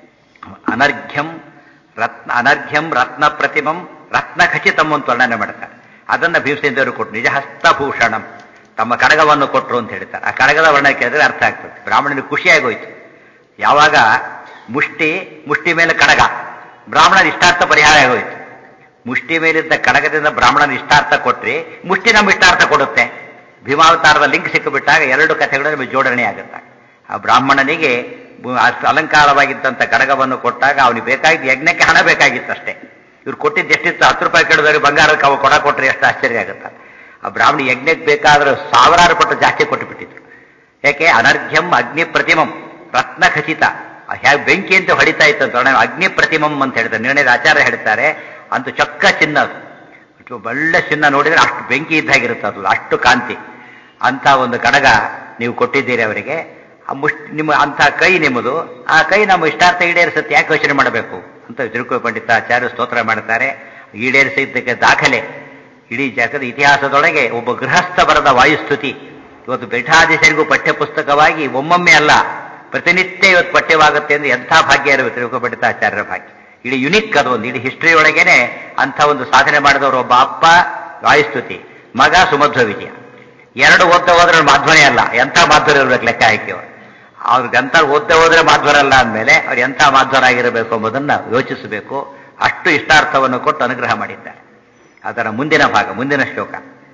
ಅನರ್ಘ್ಯಂ ರತ್ನ ಅನರ್ಘ್ಯಂ ರತ್ನ ಪ್ರತಿಮಂ ರತ್ನ ಖಚಿತಂ ಅಂತ ವರ್ಣನೆ ಮಾಡ್ತಾರೆ. ಅದನ್ನ ಭೀಮಸೇನ ದೇವರು ಕೊಟ್ಟು ನಿಜ ಹಸ್ತಭೂಷಣಂ ತಮ್ಮ ಕಡಗವನ್ನು ಕೊಟ್ಟರು ಅಂತ ಹೇಳ್ತಾರೆ. ಆ ಕಡಗದ ವರ್ಣನೆ ಕೇಳಿದ್ರೆ ಅರ್ಥ ಆಗ್ತದೆ. ಬ್ರಾಹ್ಮಣನಿಗೆ ಖುಷಿಯಾಗೋಯ್ತು. ಯಾವಾಗ ಮುಷ್ಟಿ ಮುಷ್ಟಿ ಮೇಲೆ ಕಡಗ, ಬ್ರಾಹ್ಮಣನ ಇಷ್ಟಾರ್ಥ ಪರಿಹಾರ ಆಗೋಯ್ತು. ಮುಷ್ಟಿ ಮೇಲಿದ್ದ ಕಡಗದಿಂದ ಬ್ರಾಹ್ಮಣನ ಇಷ್ಟಾರ್ಥ ಕೊಟ್ರಿ, ಮುಷ್ಟಿ ನಮ್ಮ ಇಷ್ಟಾರ್ಥ ಕೊಡುತ್ತೆ. ಭೀಮಾವತಾರದ ಲಿಂಕ್ ಸಿಕ್ಕಿಬಿಟ್ಟಾಗ ಎರಡು ಕಥೆಗಳು ನಮಗೆ ಜೋಡಣೆ ಆಗುತ್ತೆ. ಆ ಬ್ರಾಹ್ಮಣನಿಗೆ ಅಷ್ಟು ಅಲಂಕಾರವಾಗಿದ್ದಂಥ ಕಡಗವನ್ನು ಕೊಟ್ಟಾಗ ಅವನಿಗೆ ಬೇಕಾಗಿದ್ದು ಯಜ್ಞಕ್ಕೆ ಹಣ ಬೇಕಾಗಿತ್ತಷ್ಟೇ. ಇವ್ರು ಕೊಟ್ಟಿದ್ದು ಎಷ್ಟಿತ್ತು, ಹತ್ತು ರೂಪಾಯಿ ಕೇಳಿದವರಿಗೆ ಬಂಗಾರಕ್ಕೆ ಅವ ಕೊಡ ಕೊಟ್ಟರೆ ಎಷ್ಟು ಆಶ್ಚರ್ಯ ಆಗುತ್ತೆ. ಆ ಬ್ರಾಹ್ಮಣ ಯಜ್ಞಕ್ಕೆ ಬೇಕಾದ್ರೆ ಸಾವಿರಾರು ಪಟ್ಟು ಜಾಸ್ತಿ ಕೊಟ್ಟು ಬಿಟ್ಟಿದ್ರು. ಯಾಕೆ, ಅನರ್ಘ್ಯಂ ಅಗ್ನಿ ಪ್ರತಿಮಂ ರತ್ನ ಖಚಿತ. ಹೇಗೆ ಬೆಂಕಿ ಅಂತ ಹೊಡಿತಾ ಇತ್ತು ಅಂತ ಅಗ್ನಿ ಪ್ರತಿಮಂ ಅಂತ ಹೇಳ್ತಾರೆ. ನಿರ್ಣಯದ ಆಚಾರ್ಯ ಹೇಳ್ತಾರೆ, ಅಂತೂ ಚೊಕ್ಕ ಚಿನ್ನ, ಅದು ಒಳ್ಳೆ ಚಿನ್ನ ನೋಡಿದ್ರೆ ಅಷ್ಟು ಬೆಂಕಿ ಇದ್ದಾಗಿರುತ್ತೆ, ಅದು ಅಷ್ಟು ಕಾಂತಿ. ಅಂಥ ಒಂದು ಕಡಗ ನೀವು ಕೊಟ್ಟಿದ್ದೀರಿ ಅವರಿಗೆ. ಮುಷ್ಟಿ ನಿಮ್ಮ ಅಂಥ ಕೈ ನಿಮ್ಮದು, ಆ ಕೈ ನಮ್ಮ ಇಷ್ಟಾರ್ಥ ಈಡೇರಿಸುತ್ತೆ, ಯಾಕೆ ಯೋಚನೆ ಮಾಡಬೇಕು ಅಂತ ತಿರುಕು ಪಂಡಿತ ಆಚಾರ್ಯ ಸ್ತೋತ್ರ ಮಾಡ್ತಾರೆ. ಈಡೇರಿಸಿದ್ದಕ್ಕೆ ದಾಖಲೆ ಇಡೀ ಜಗದ ಇತಿಹಾಸದೊಳಗೆ ಒಬ್ಬ ಗೃಹಸ್ಥ ಬರದ ವಾಯುಸ್ತುತಿ ಇವತ್ತು ಪೀಠಾಧೀಶರಿಗೂ ಪಠ್ಯಪುಸ್ತಕವಾಗಿ ಒಮ್ಮೊಮ್ಮೆ ಅಲ್ಲ ಪ್ರತಿನಿತ್ಯ ಇವತ್ತು ಪಠ್ಯವಾಗುತ್ತೆ ಎಂದು ಎಂಥ ಭಾಗ್ಯ ಇರಬೇಕು ತಿರುಕು ಪಂಡಿತ ಆಚಾರ್ಯರ ಭಾಗ್ಯ. ಇಡೀ ಯುನಿಕ್ ಅದು ಒಂದು ಇಡೀ ಹಿಸ್ಟ್ರಿ ಒಳಗೇನೆ ಅಂಥ ಒಂದು ಸಾಧನೆ ಮಾಡಿದವರು. ಒಬ್ಬ ಅಪ್ಪ ವಾಯುಸ್ತುತಿ, ಮಗ ಸುಮಧ್ವ ವಿಜಯ, ಎರಡು ಓದ್ದ ಹೋದ್ರೆ ಮಾಧ್ವನೇ ಅಲ್ಲ, ಎಂಥ ಮಾಧ್ವರ ಇರ್ಬೇಕು ಲೆಕ್ಕ ಹಾಕಿ. ಅವರು ಅವ್ರಿಗಂತ ಓದ್ದ ಹೋದ್ರೆ ಮಾಧ್ವರಲ್ಲ ಅಂದಮೇಲೆ ಅವ್ರು ಎಂಥ ಮಾಧ್ವರಾಗಿರಬೇಕು ಎಂಬುದನ್ನು ಯೋಚಿಸಬೇಕು. ಅಷ್ಟು ಇಷ್ಟಾರ್ಥವನ್ನು ಕೊಟ್ಟು ಅನುಗ್ರಹ ಮಾಡಿದ್ದಾರೆ. ಅದರ ಮುಂದಿನ ಭಾಗ, ಮುಂದಿನ ಶ್ಲೋಕ.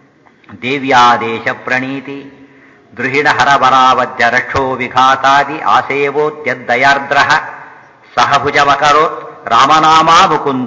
ದೇವ್ಯಾದೇಶ ಪ್ರಣೀತಿ ದೃಹಿಣ ಹರಬರಾವಧ್ಯ ರಕ್ಷೋ ವಿಘಾತಾದಿ ಆಸೇವೋದ್ಯದ್ದಯಾರ್ದ್ರ ಸಹಭುಜಮಕರೋತ್ ರಾಮನಾಮಾ ಮುಕುಂದ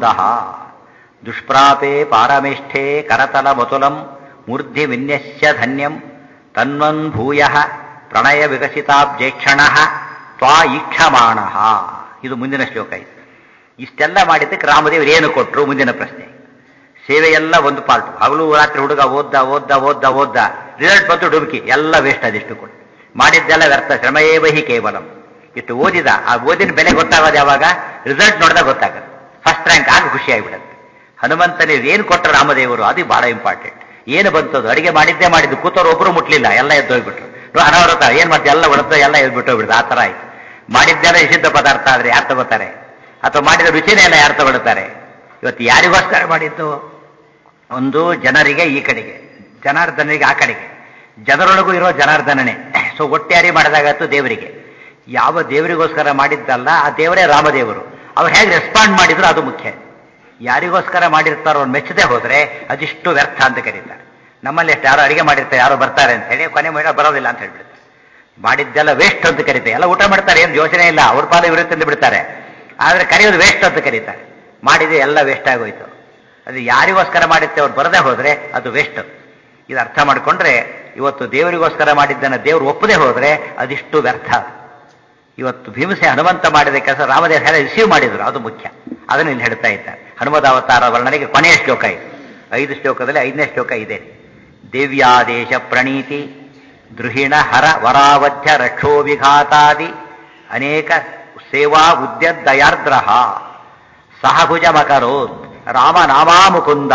ದುಷ್ಪ್ರಾಪೇ ಪಾರಮೇಷ್ಠೆ ಕರತಲ ಮತುಲಂ ಮೂರ್ಧಿ ವಿನ್ಯಸ್ಯ ಧನ್ಯಂ ತನ್ವನ್ ಭೂಯ ಪ್ರಣಯ ವಿಕಸಿತಾಬ್ಜೇಕ್ಷಣ ತ್ವಾ ಈಕ್ಷಮಾಣ. ಇದು ಮುಂದಿನ ಶ್ಲೋಕ. ಇದು ಇಷ್ಟೆಲ್ಲ ಮಾಡಿದ್ದಕ್ಕೆ ರಾಮದೇವರು ಏನು ಕೊಟ್ಟರು ಮುಂದಿನ ಪ್ರಶ್ನೆ. ಸೇವೆಯೆಲ್ಲ ಒಂದು ಪಾರ್ಟ್, ಹಗಲು ರಾತ್ರಿ ಹುಡುಗ ಓದ್ದ ಓದ್ದ ಓದ್ದ ಓದ್ದ ರಿಸಲ್ಟ್ ಬಂತು ಡುಮ್ಕಿ, ಎಲ್ಲ ವೇಸ್ಟ್. ಅದಿಷ್ಟು ಕೊಟ್ಟು ಮಾಡಿದ್ದೆಲ್ಲ ವ್ಯರ್ಥ. ಶ್ರಮಯೇ ಬಹಿ ಕೇವಲಂ. ಇಷ್ಟು ಓದಿದ, ಆ ಓದಿನ ಬೆಲೆ ಗೊತ್ತಾಗೋದು ಯಾವಾಗ, ರಿಸಲ್ಟ್ ನೋಡಿದಾಗ ಗೊತ್ತಾಗುತ್ತೆ. ಫಸ್ಟ್ ರ್ಯಾಂಕ್ ಆಗ ಖುಷಿಯಾಗಿಬಿಡುತ್ತೆ. ಹನುಮಂತನಿಗೆ ಏನು ಕೊಟ್ಟರು ರಾಮದೇವರು, ಅದು ಬಹಳ ಇಂಪಾರ್ಟೆಂಟ್. ಏನು ಬಂತದ್ದು, ಅಡಿಗೆ ಮಾಡಿದ್ದೇ ಮಾಡಿದ್ದು, ಕೂತವ್ರು ಒಬ್ಬರು ಮುಟ್ಲಿಲ್ಲ, ಎಲ್ಲ ಎದ್ದೋಗ್ಬಿಟ್ರು. ಅನಾವೃತ ಏನ್ ಮಾಡ್ತೀವಿ, ಎಲ್ಲ ಹೊಡೆದು ಎಲ್ಲ ಎದ್ಬಿಟ್ಟೋಗ್ಬಿಡುದು. ಆ ತರ ಆಯ್ತು. ಮಾಡಿದ್ದೆಲ್ಲ ನಿಷಿದ್ಧ ಪದಾರ್ಥ ಆದ್ರೆ ಯಾರು ತಗೋತಾರೆ, ಅಥವಾ ಮಾಡಿದ ರುಚಿನೇ ಎಲ್ಲ ಯಾರು ತಗೊಳ್ತಾರೆ. ಇವತ್ತು ಯಾರಿಗೋಸ್ಕರ ಮಾಡಿದ್ದು, ಒಂದು ಜನರಿಗೆ ಈ ಕಡೆಗೆ, ಜನಾರ್ದನಿಗೆ ಆ ಕಡೆಗೆ, ಜನರೊಳಗೂ ಇರೋ ಜನಾರ್ದನನೇ. ಸೊ ಒಟ್ಟಾರಿ ಮಾಡಿದಾಗತ್ತು ದೇವರಿಗೆ. ಯಾವ ದೇವರಿಗೋಸ್ಕರ ಮಾಡಿದ್ದಲ್ಲ ಆ ದೇವರೇ ರಾಮದೇವರು. ಅವ್ರು ಹೇಗೆ ರೆಸ್ಪಾಂಡ್ ಮಾಡಿದ್ರು ಅದು ಮುಖ್ಯ. ಯಾರಿಗೋಸ್ಕರ ಮಾಡಿರ್ತಾರೋ ಅವ್ರು ಮೆಚ್ಚದೆ ಹೋದ್ರೆ ಅದಿಷ್ಟು ವ್ಯರ್ಥ ಅಂತ ಕರೀತಾರೆ. ನಮ್ಮಲ್ಲಿ ಎಷ್ಟು ಯಾರೋ ಅಡಿಗೆ ಮಾಡಿರ್ತಾರೆ, ಯಾರೋ ಬರ್ತಾರೆ ಅಂತ ಹೇಳಿ ಕೊನೆ ಮಾಡಿ ಬರೋದಿಲ್ಲ ಅಂತ ಹೇಳ್ಬಿಡ್ತಾರೆ. ಮಾಡಿದ್ದೆಲ್ಲ ವೇಸ್ಟ್ ಅಂತ ಕರೀತಾರೆ. ಎಲ್ಲ ಊಟ ಮಾಡ್ತಾರೆ, ಏನು ಯೋಚನೆ ಇಲ್ಲ, ಅವ್ರ ಪಾಲು ಇರುತ್ತೆ ಅಂತ ಬಿಡ್ತಾರೆ. ಆದ್ರೆ ಕರೆಯೋದು ವೇಸ್ಟ್ ಅಂತ ಕರೀತಾರೆ. ಮಾಡಿದೆ ಎಲ್ಲ ವೇಸ್ಟ್ ಆಗೋಯ್ತು. ಅದು ಯಾರಿಗೋಸ್ಕರ ಮಾಡಿರ್ತೇವೆ ಅವ್ರು ಬರದೇ ಹೋದ್ರೆ ಅದು ವೇಸ್ಟ್. ಇದು ಅರ್ಥ ಮಾಡಿಕೊಂಡ್ರೆ ಇವತ್ತು ದೇವರಿಗೋಸ್ಕರ ಮಾಡಿದ್ದನ್ನ ದೇವರು ಒಪ್ಪದೆ ಹೋದ್ರೆ ಅದಿಷ್ಟು ವ್ಯರ್ಥ. ಇವತ್ತು ಭೀಮಸೆ ಹನುಮಂತ ಮಾಡಿದ ಕೆಲಸ ರಾಮದೇವ ಹೇಳಿ ರಿಸೀವ್ ಮಾಡಿದ್ರು, ಅದು ಮುಖ್ಯ. ಅದನ್ನು ಇಲ್ಲಿ ಹೇಳ್ತಾ ಇದ್ದಾರೆ. ಹನುಮದಾವತಾರ ವರ್ಣನೆಗೆ ಕೊನೆಯ ಶ್ಲೋಕ ಇದು. ಐದು ಶ್ಲೋಕದಲ್ಲಿ ಐದನೇ ಶ್ಲೋಕ ಇದೆ. ದೇವ್ಯಾದೇಶ ಪ್ರಣೀತಿ ದೃಹಿಣ ಹರ ವರಾವಧ್ಯ ರಕ್ಷೋ ವಿಘಾತಾದಿ ಅನೇಕ ಸೇವಾ ಉದ್ಯದ್ದಯಾರ್ದ್ರ ಸಹಭುಜಮಕರೋತ್ ರಾಮನಾಮಾ ಮುಕುಂದ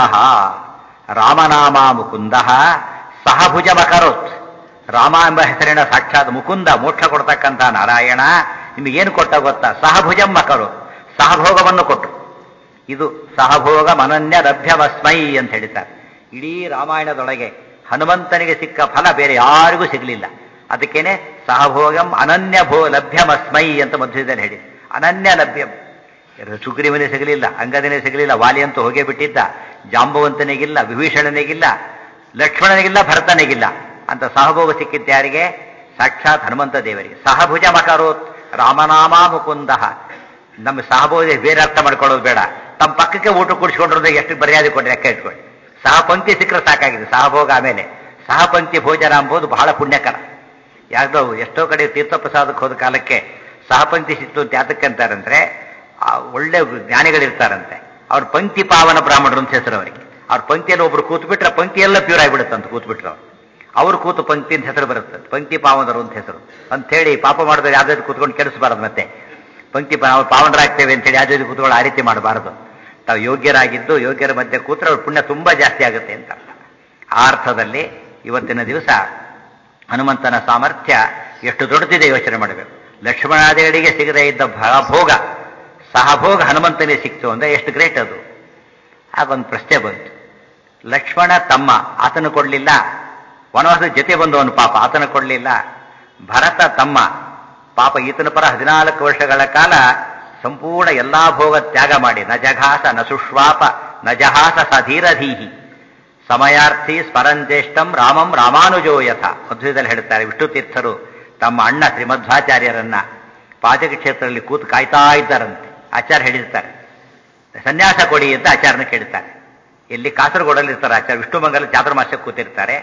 ರಾಮನಾಮಾ ಮುಕುಂದ ಸಹಭುಜಮಕರೋತ್. ರಾಮ ಎಂಬ ಹೆಸರಿನ ಸಾಕ್ಷಾತ್ ಮುಕುಂದ, ಮೋಕ್ಷ ಕೊಡ್ತಕ್ಕಂಥ ನಾರಾಯಣ ನಿಮಗೇನು ಕೊಟ್ಟ ಗೊತ್ತಾ, ಸಹಭುಜಂ ಮಕರೋತ್, ಸಹಭೋಗವನ್ನು ಕೊಟ್ಟರು. ಇದು ಸಹಭೋಗ ಅನನ್ಯ ಲಭ್ಯವಸ್ಮೈ ಅಂತ ಹೇಳ್ತಾರೆ. ಇಡೀ ರಾಮಾಯಣದೊಳಗೆ ಹನುಮಂತನಿಗೆ ಸಿಕ್ಕ ಫಲ ಬೇರೆ ಯಾರಿಗೂ ಸಿಗಲಿಲ್ಲ. ಅದಕ್ಕೇನೆ ಸಹಭೋಗಂ ಅನನ್ಯ ಭೋ ಲಭ್ಯಮಸ್ಮೈ ಅಂತ ಮಧ್ವದಲ್ಲಿ ಹೇಳಿ. ಅನನ್ಯ ಲಭ್ಯಂ. ಸುಗ್ರೀವನೇ ಸಿಗಲಿಲ್ಲ, ಅಂಗದನೇ ಸಿಗಲಿಲ್ಲ, ವಾಲಿ ಅಂತೂ ಹೋಗೇ ಬಿಟ್ಟಿದ್ದ, ಜಾಂಬವಂತನಿಗಿಲ್ಲ, ವಿಭೀಷಣನಿಗಿಲ್ಲ, ಲಕ್ಷ್ಮಣನಿಗಿಲ್ಲ, ಭರತನಿಗಿಲ್ಲ ಅಂತ ಸಹಭೋಗ ಸಿಕ್ಕಿದ್ದ ಯಾರಿಗೆ, ಸಾಕ್ಷಾತ್ ಹನುಮಂತ ದೇವರಿಗೆ. ಸಹಭುಜ ಮಕರೋತ್ ರಾಮನಾಮ ಮುಕುಂದ. ನಮ್ಮ ಸಹಭೋಗ ಬೇರೆ ಅರ್ಥ ಮಾಡ್ಕೊಳ್ಳೋದು ಬೇಡ. ತಮ್ಮ ಪಕ್ಕಕ್ಕೆ ಊಟ ಕುಡಿಸ್ಕೊಂಡ್ರೆ ಎಷ್ಟು ಮರ್ಯಾದೆ ಕೊಟ್ಟರೆ ಲೆಕ್ಕ ಇಟ್ಕೊಳ್ಳಿ. ಸಹಪಂಕ್ತಿ ಸಿಕ್ಕರೆ ಸಾಕಾಗಿದೆ. ಸಹಭೋಗ ಆಮೇಲೆ ಸಹಪಂಕ್ತಿ ಭೋಜನ ಎಂಬುದು ಬಹಳ ಪುಣ್ಯಕರ. ಯಾವ್ದೋ ಎಷ್ಟೋ ಕಡೆ ತೀರ್ಥಪ್ರಸಾದಕ್ಕೆ ಹೋದ ಕಾಲಕ್ಕೆ ಸಹಪಂಕ್ತಿ ಸಿಕ್ತು ಅಂತ ಯಾತಕ್ಕೆ ಅಂತಾರಂದ್ರೆ, ಒಳ್ಳೆ ಜ್ಞಾನಿಗಳಿರ್ತಾರಂತೆ, ಅವ್ರ ಪಂಕ್ತಿ ಪಾವನ ಬ್ರಾಹ್ಮಣರು ಅಂತ ಹೆಸರು ಅವರಿಗೆ. ಅವ್ರ ಪಂಕ್ತಿಯಲ್ಲಿ ಒಬ್ರು ಕೂತ್ಬಿಟ್ರೆ ಪಂಕ್ತಿ ಎಲ್ಲ ಪ್ಯೂರ್ ಆಗಿಬಿಡುತ್ತೆ ಅಂತ ಕೂತ್ಬಿಟ್ರು ಅವ್ರು. ಅವ್ರು ಕೂತು ಪಂಕ್ತಿ ಅಂತ ಹೆಸರು ಬರುತ್ತೆ, ಪಂಕ್ತಿ ಪಾವನರು ಅಂತ ಹೆಸರು ಅಂತ ಹೇಳಿ ಪಾಪ ಮಾಡಿದ್ರೆ ಯಾವ್ದಾದ್ರು ಕೂತ್ಕೊಂಡು ಕೆಡಿಸಬಾರದು. ಮತ್ತೆ ಪಂಕ್ತಿ ನಾವು ಪಾವನರಾಗ್ತೇವೆ ಅಂತೇಳಿ ಯಾವ್ದಾದ್ರು ಕೂತ್ಕೊಂಡು ಆ ರೀತಿ ಮಾಡಬಾರದು. ತಾವು ಯೋಗ್ಯರಾಗಿದ್ದು ಯೋಗ್ಯರ ಮಧ್ಯೆ ಕೂತ್ರೆ ಅವ್ರ ಪುಣ್ಯ ತುಂಬಾ ಜಾಸ್ತಿ ಆಗುತ್ತೆ ಅಂತ ಅರ್ಥ. ಆ ಅರ್ಥದಲ್ಲಿ ಇವತ್ತಿನ ದಿವಸ ಹನುಮಂತನ ಸಾಮರ್ಥ್ಯ ಎಷ್ಟು ದೊಡ್ಡದಿದೆ ಯೋಚನೆ ಮಾಡಬೇಕು. ಲಕ್ಷ್ಮಣಾದಿಗಳಿಗೆ ಸಿಗದೇ ಇದ್ದ ಭೋಗ ಸಹಭೋಗ ಹನುಮಂತನಿಗೆ ಸಿಕ್ತು ಅಂದ್ರೆ ಎಷ್ಟು ಗ್ರೇಟ್ ಅದು. ಆಗೊಂದು ಪ್ರಶ್ನೆ ಬಂತು, ಲಕ್ಷ್ಮಣ ತಮ್ಮ ಆತನು ಕೊಡ್ಲಿಲ್ಲ, ವನವಾಸದ ಜೊತೆ ಬಂದವನು ಪಾಪ ಆತನ ಕೊಡ್ಲಿಲ್ಲ. ಭರತ ತಮ್ಮ ಪಾಪ ಈತನ ಪರ ಹದಿನಾಲ್ಕು ವರ್ಷಗಳ ಕಾಲ ಸಂಪೂರ್ಣ ಎಲ್ಲಾ ಭೋಗ ತ್ಯಾಗ ಮಾಡಿ ನ ಜಘಾಸ ನ ಸುಶ್ವಾಪ ನ ಜಹಾಸ ಸಧೀರಧೀಹಿ ಸಮಯಾರ್ಥಿ ಸ್ಮರಂಜ್ಯೇಷ್ಠಂ ರಾಮಂ ರಾಮಾನುಜೋ ಯಥ ಮಧ್ವದಲ್ಲಿ ಹೇಳ್ತಾರೆ. ವಿಷ್ಣು ತೀರ್ಥರು ತಮ್ಮ ಅಣ್ಣ ಶ್ರೀಮಧ್ವಾಚಾರ್ಯರನ್ನ ಪಾಜಕ ಕ್ಷೇತ್ರದಲ್ಲಿ ಕೂತು ಕಾಯ್ತಾ ಇದ್ದಾರಂತೆ. ಆಚಾರ್ಯ ಹೇಳಿರ್ತಾರೆ ಸನ್ಯಾಸ ಕೊಡಿ ಅಂತ ಆಚಾರ್ಯನ ಕೇಳ್ತಾರೆ. ಎಲ್ಲಿ ಕಾಸರಗೋಡಲ್ಲಿ ಇರ್ತಾರೆ ಆಚಾರ್ಯ, ವಿಷ್ಣುಮಂಗಲ ಚಾತುರ್ಮಾಸ್ಯಕ್ಕೆ ಕೂತಿರ್ತಾರೆ.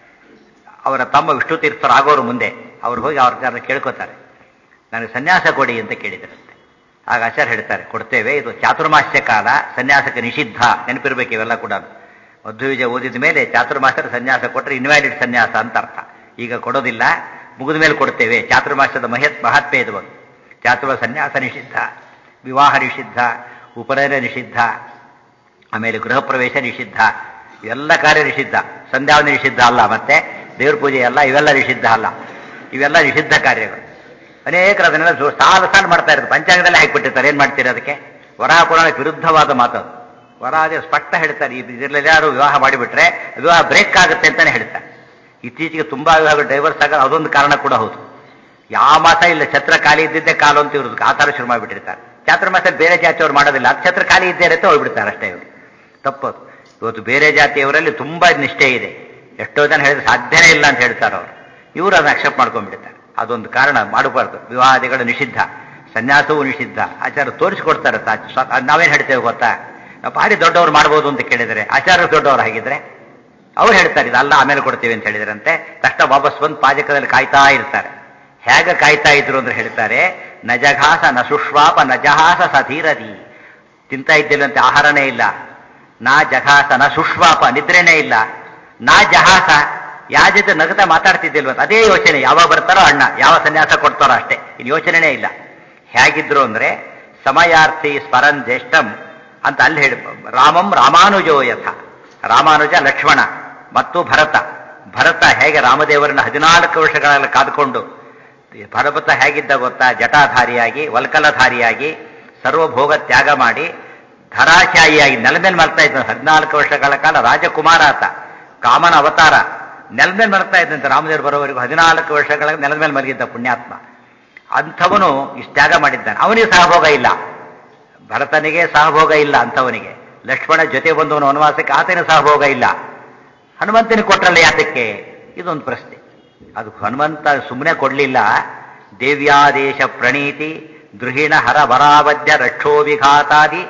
ಅವರ ತಮ್ಮ ವಿಷ್ಣು ತೀರ್ಥರು ಆಗೋರು ಮುಂದೆ ಅವ್ರು ಹೋಗಿ ಅವ್ರ ಕೇಳ್ಕೋತಾರೆ, ನನಗೆ ಸನ್ಯಾಸ ಕೊಡಿ ಅಂತ ಕೇಳಿದರಂತೆ. ಆಗ ಆಚಾರ್ಯ ಹೇಳ್ತಾರೆ ಕೊಡ್ತೇವೆ, ಇದು ಚಾತುರ್ಮಾಸ್ಯ ಕಾಲ, ಸನ್ಯಾಸಕ್ಕೆ ನಿಷಿದ್ಧ, ನೆನಪಿರ್ಬೇಕು ಇವೆಲ್ಲ ಕೂಡ. ಮಧ್ವವಿಜಯ ಓದಿದ ಮೇಲೆ ಚಾತುರ್ಮಾಸ್ಯದ ಸನ್ಯಾಸ ಕೊಟ್ಟರೆ ಇನ್ವ್ಯಾಲಿಡ್ ಸನ್ಯಾಸ ಅಂತ ಅರ್ಥ. ಈಗ ಕೊಡೋದಿಲ್ಲ, ಮುಗಿದ ಮೇಲೆ ಕೊಡ್ತೇವೆ. ಚಾತುರ್ಮಾಸ್ಯದ ಮಹತ್ ಮಹಾತ್ಮೆ ಇದು ಒಂದು. ಚಾತುರ್ಮಾಸ ಸನ್ಯಾಸ ನಿಷಿದ್ಧ, ವಿವಾಹ ನಿಷಿದ್ಧ, ಉಪನಯನ ನಿಷಿದ್ಧ, ಆಮೇಲೆ ಗೃಹ ಪ್ರವೇಶ ನಿಷಿದ್ಧ, ಇವೆಲ್ಲ ಕಾರ್ಯ ನಿಷಿದ್ಧ. ಸಂಧ್ಯಾವನೆ ನಿಷಿದ್ಧ ಅಲ್ಲ, ಮತ್ತೆ ದೇವ್ರ ಪೂಜೆ ಅಲ್ಲ, ಇವೆಲ್ಲ ನಿಷಿದ್ಧ ಅಲ್ಲ. ಇವೆಲ್ಲ ನಿಷಿದ್ಧ ಕಾರ್ಯಗಳು. ಅನೇಕರು ಅದನ್ನೆಲ್ಲ ಸಾಲು ಸಾಲು ಮಾಡ್ತಾ ಇರೋದು, ಪಂಚಾಂಗದಲ್ಲಿ ಹಾಕಿಬಿಟ್ಟಿರ್ತಾರೆ. ಏನ್ ಮಾಡ್ತೀರಿ ಅದಕ್ಕೆ? ವರಾಹ ಪುರಾಣಕ್ಕೆ ವಿರುದ್ಧವಾದ ಮಾತು. ವರಾಹ ಸ್ಪಷ್ಟ ಹೇಳ್ತಾರೆ, ಇದರಲ್ಲಿ ಯಾರು ವಿವಾಹ ಮಾಡಿಬಿಟ್ರೆ ವಿವಾಹ ಬ್ರೇಕ್ ಆಗುತ್ತೆ ಅಂತಾನೆ ಹೇಳ್ತಾರೆ. ಇತ್ತೀಚೆಗೆ ತುಂಬಾ ವಿವಾಹ ಡೈವರ್ಸ್ ಆಗ ಅದೊಂದು ಕಾರಣ ಕೂಡ ಹೌದು. ಯಾವ ಮಾಸ ಇಲ್ಲ, ಛತ್ರ ಖಾಲಿ ಇದ್ದಿದ್ದೆ ಕಾಲು ಅಂತ ಇರೋದು ಆ ಥರ ಶುರು ಮಾಡಿಬಿಟ್ಟಿರ್ತಾರೆ. ಚಾತುರ್ಮಾಸ ಬೇರೆ ಜಾತಿಯವರು ಮಾಡೋದಿಲ್ಲ, ಅದು ಛತ್ರ ಖಾಲಿ ಇದ್ದೇ ಇರುತ್ತೆ ಹೋಗ್ಬಿಡ್ತಾರೆ ಅಷ್ಟೇ. ಇವರು ತಪ್ಪದು. ಇವತ್ತು ಬೇರೆ ಜಾತಿಯವರಲ್ಲಿ ತುಂಬಾ ನಿಷ್ಠೆ ಇದೆ. ಎಷ್ಟೋ ಜನ ಹೇಳಿದ್ರೆ ಸಾಧ್ಯನೇ ಇಲ್ಲ ಅಂತ ಹೇಳ್ತಾರೆ ಅವರು. ಇವರು ಅದನ್ನ ಅಕ್ಸೆಪ್ಟ್ ಮಾಡ್ಕೊಂಡ್ಬಿಡ್ತಾರೆ. ಅದೊಂದು ಕಾರಣ ಮಾಡಬಾರ್ದು. ವಿವಾಹಗಳು ನಿಷಿದ್ಧ, ಸನ್ಯಾಸವೂ ನಿಷಿದ್ಧ. ಆಚಾರ್ಯ ತೋರಿಸಿಕೊಡ್ತಾರೆ. ನಾವೇನ್ ಹೇಳ್ತೇವೆ ಗೊತ್ತಾ, ನಾವು ಭಾರಿ ದೊಡ್ಡವ್ರು ಮಾಡ್ಬೋದು ಅಂತ ಕೇಳಿದರೆ ಆಚಾರ್ಯರು ದೊಡ್ಡವ್ರು ಆಗಿದ್ರೆ ಅವ್ರು ಹೇಳ್ತಾರೆ ಇದಲ್ಲ ಆಮೇಲೆ ಕೊಡ್ತೀವಿ ಅಂತ ಹೇಳಿದ್ರಂತೆ. ತಕ್ಷಣ ವಾಪಸ್ ಬಂದು ಪಾಜಕದಲ್ಲಿ ಕಾಯ್ತಾ ಇರ್ತಾರೆ. ಹೇಗೆ ಕಾಯ್ತಾ ಇದ್ರು ಅಂದ್ರೆ ಹೇಳ್ತಾರೆ, ನಜಘಾಸ ನ ಸುಶ್ವಾಪ ನ ಜಹಾಸ ಸಧೀರದಿ. ತಿಂತಾ ಇದ್ದಿಲ್ಲಂತೆ, ಆಹಾರನೇ ಇಲ್ಲ. ನಾ ಜಘಾಸ ನ ಸುಶ್ವಾಪ, ನಿದ್ರೆನೇ ಇಲ್ಲ. ನಾ ಜಹಾಸ, ಯಾವ ಜೊತೆ ನಗತಾ ಮಾತಾಡ್ತಿದ್ದಿಲ್ವಂತ. ಅದೇ ಯೋಚನೆ, ಯಾವಾಗ ಬರ್ತಾರೋ ಅಣ್ಣ, ಯಾವ ಸನ್ಯಾಸ ಕೊಡ್ತಾರೋ ಅಷ್ಟೇ, ಇನ್ನು ಯೋಚನೆನೇ ಇಲ್ಲ. ಹೇಗಿದ್ರು ಅಂದ್ರೆ ಸಮಯಾರ್ಥಿ ಸ್ಮರನ್ ಜ್ಯೇಷ್ಠಂ ಅಂತ ಅಲ್ಲಿ ಹೇಳಿ, ರಾಮಂ ರಾಮಾನುಜೋ ಯಥ. ರಾಮಾನುಜ ಲಕ್ಷ್ಮಣ ಮತ್ತು ಭರತ. ಭರತ ಹೇಗೆ ರಾಮದೇವರನ್ನ ಹದಿನಾಲ್ಕು ವರ್ಷಗಳಲ್ಲಿ ಕಾದುಕೊಂಡು, ಭರತ ಹೇಗಿದ್ದ ಗೊತ್ತಾ, ಜಟಾಧಾರಿಯಾಗಿ ವಲ್ಕಲಧಾರಿಯಾಗಿ ಸರ್ವಭೋಗ ತ್ಯಾಗ ಮಾಡಿ ಧರಾಶಾಹಿಯಾಗಿ ನೆಲ ಮೇಲೆ ಮಲ್ತಾ ಇದ್ದ. ಹದಿನಾಲ್ಕು ವರ್ಷಗಳ ಕಾಲ ರಾಜಕುಮಾರ ಆತ, ಕಾಮನ ಅವತಾರ, ನೆಲದ ಮೇಲೆ ಮಲ್ತಾ ಇದ್ದಂತೆ. ರಾಮದೇವರು ಬರೋವರೆಗೂ ಹದಿನಾಲ್ಕು ವರ್ಷಗಳ ನೆಲದ ಮೇಲೆ ಮಲಗಿದ್ದ ಪುಣ್ಯಾತ್ಮ. ಅಂಥವನು ಇಷ್ಟು ತ್ಯಾಗ ಮಾಡಿದ್ದಾನೆ. ಅವನಿಗೆ ಸಹಭೋಗ ಇಲ್ಲ, ಭರತನಿಗೆ ಸಹಭೋಗ ಇಲ್ಲ ಅಂಥವನಿಗೆ. ಲಕ್ಷ್ಮಣ ಜೊತೆ ಬಂದವನು ವನವಾಸಕ್ಕೆ, ಆತನ ಸಹಭೋಗ ಇಲ್ಲ. ಹನುಮಂತನಿಗೆ ಕೊಟ್ರಲ್ಲ ಯಾತಕ್ಕೆ? ಇದೊಂದು ಪ್ರಶ್ನೆ. ಅದು ಹನುಮಂತ ಸುಮ್ಮನೆ ಕೊಡ್ಲಿಲ್ಲ. ದೇವ್ಯಾದೇಶ ಪ್ರಣೀತಿ ದ್ರುಹಿಣ ಹರ ವರಾವಧ್ಯ ರಕ್ಷೋ ವಿಘಾತಾದಿ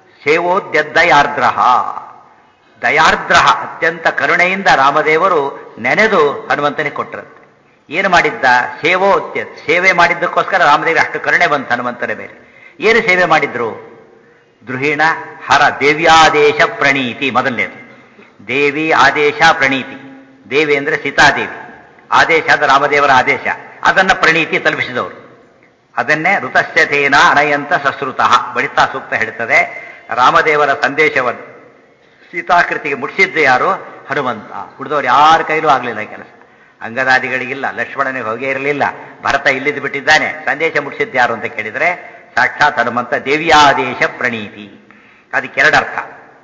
ಸೇವೋದ್ಯದ್ದಯಾರ್ದ್ರಹ. ದಯಾರ್ದ್ರಹ, ಅತ್ಯಂತ ಕರುಣೆಯಿಂದ ರಾಮದೇವರು ನೆನೆದು ಹನುಮಂತನಿಗೆ ಕೊಟ್ಟರಂತೆ. ಏನು ಮಾಡಿದ್ದ? ಸೇವೋದ್ಯ, ಸೇವೆ ಮಾಡಿದ್ದಕ್ಕೋಸ್ಕರ ರಾಮದೇವರಿಗೆ ಅಷ್ಟು ಕರುಣೆ ಬಂತು ಹನುಮಂತನ ಮೇಲೆ. ಏನು ಸೇವೆ ಮಾಡಿದ್ರು? ದ್ರುಹಿಣ ಹರ ದೇವ್ಯಾದೇಶ ಪ್ರಣೀತಿ. ಮೊದಲನೇದು ದೇವಿ ಆದೇಶ ಪ್ರಣೀತಿ. ದೇವಿ ಅಂದ್ರೆ ಸೀತಾದೇವಿ, ಆದೇಶ ಅಂದ್ರೆ ರಾಮದೇವರ ಆದೇಶ, ಅದನ್ನ ಪ್ರಣೀತಿ ತಲುಪಿಸಿದವರು. ಅದನ್ನೇ ಋತಸ್ಯಥೇನ ಅನಯಂತ ಸಶ್ರುತಃ ಬಡಿತಾ ಸೂಕ್ತ ಹೇಳ್ತದೆ. ರಾಮದೇವರ ಸಂದೇಶವನ್ನು ಸೀತಾಕೃತಿಗೆ ಮುಟ್ಟಿಸಿದ್ದು ಯಾರು? ಹನುಮಂತ. ಉಳಿದವರು ಯಾರ ಕೈಲೂ ಆಗ್ಲಿಲ್ಲ ಕೆಲಸ. ಅಂಗದಾದಿಗಳಿಗಿಲ್ಲ, ಲಕ್ಷ್ಮಣನಿಗೆ ಹೋಗೇ ಇರಲಿಲ್ಲ, ಭರತ ಇಲ್ಲಿದ್ದು ಬಿಟ್ಟಿದ್ದಾನೆ. ಸಂದೇಶ ಮುಟ್ಟಿಸಿದ್ದು ಯಾರು ಅಂತ ಕೇಳಿದ್ರೆ ಸಾಕ್ಷಾತ್ ಹನುಮಂತ. ದೇವಿಯಾದೇಶ ಪ್ರಣೀತಿ, ಅದಕ್ಕೆ ಎರಡರ್ಥ.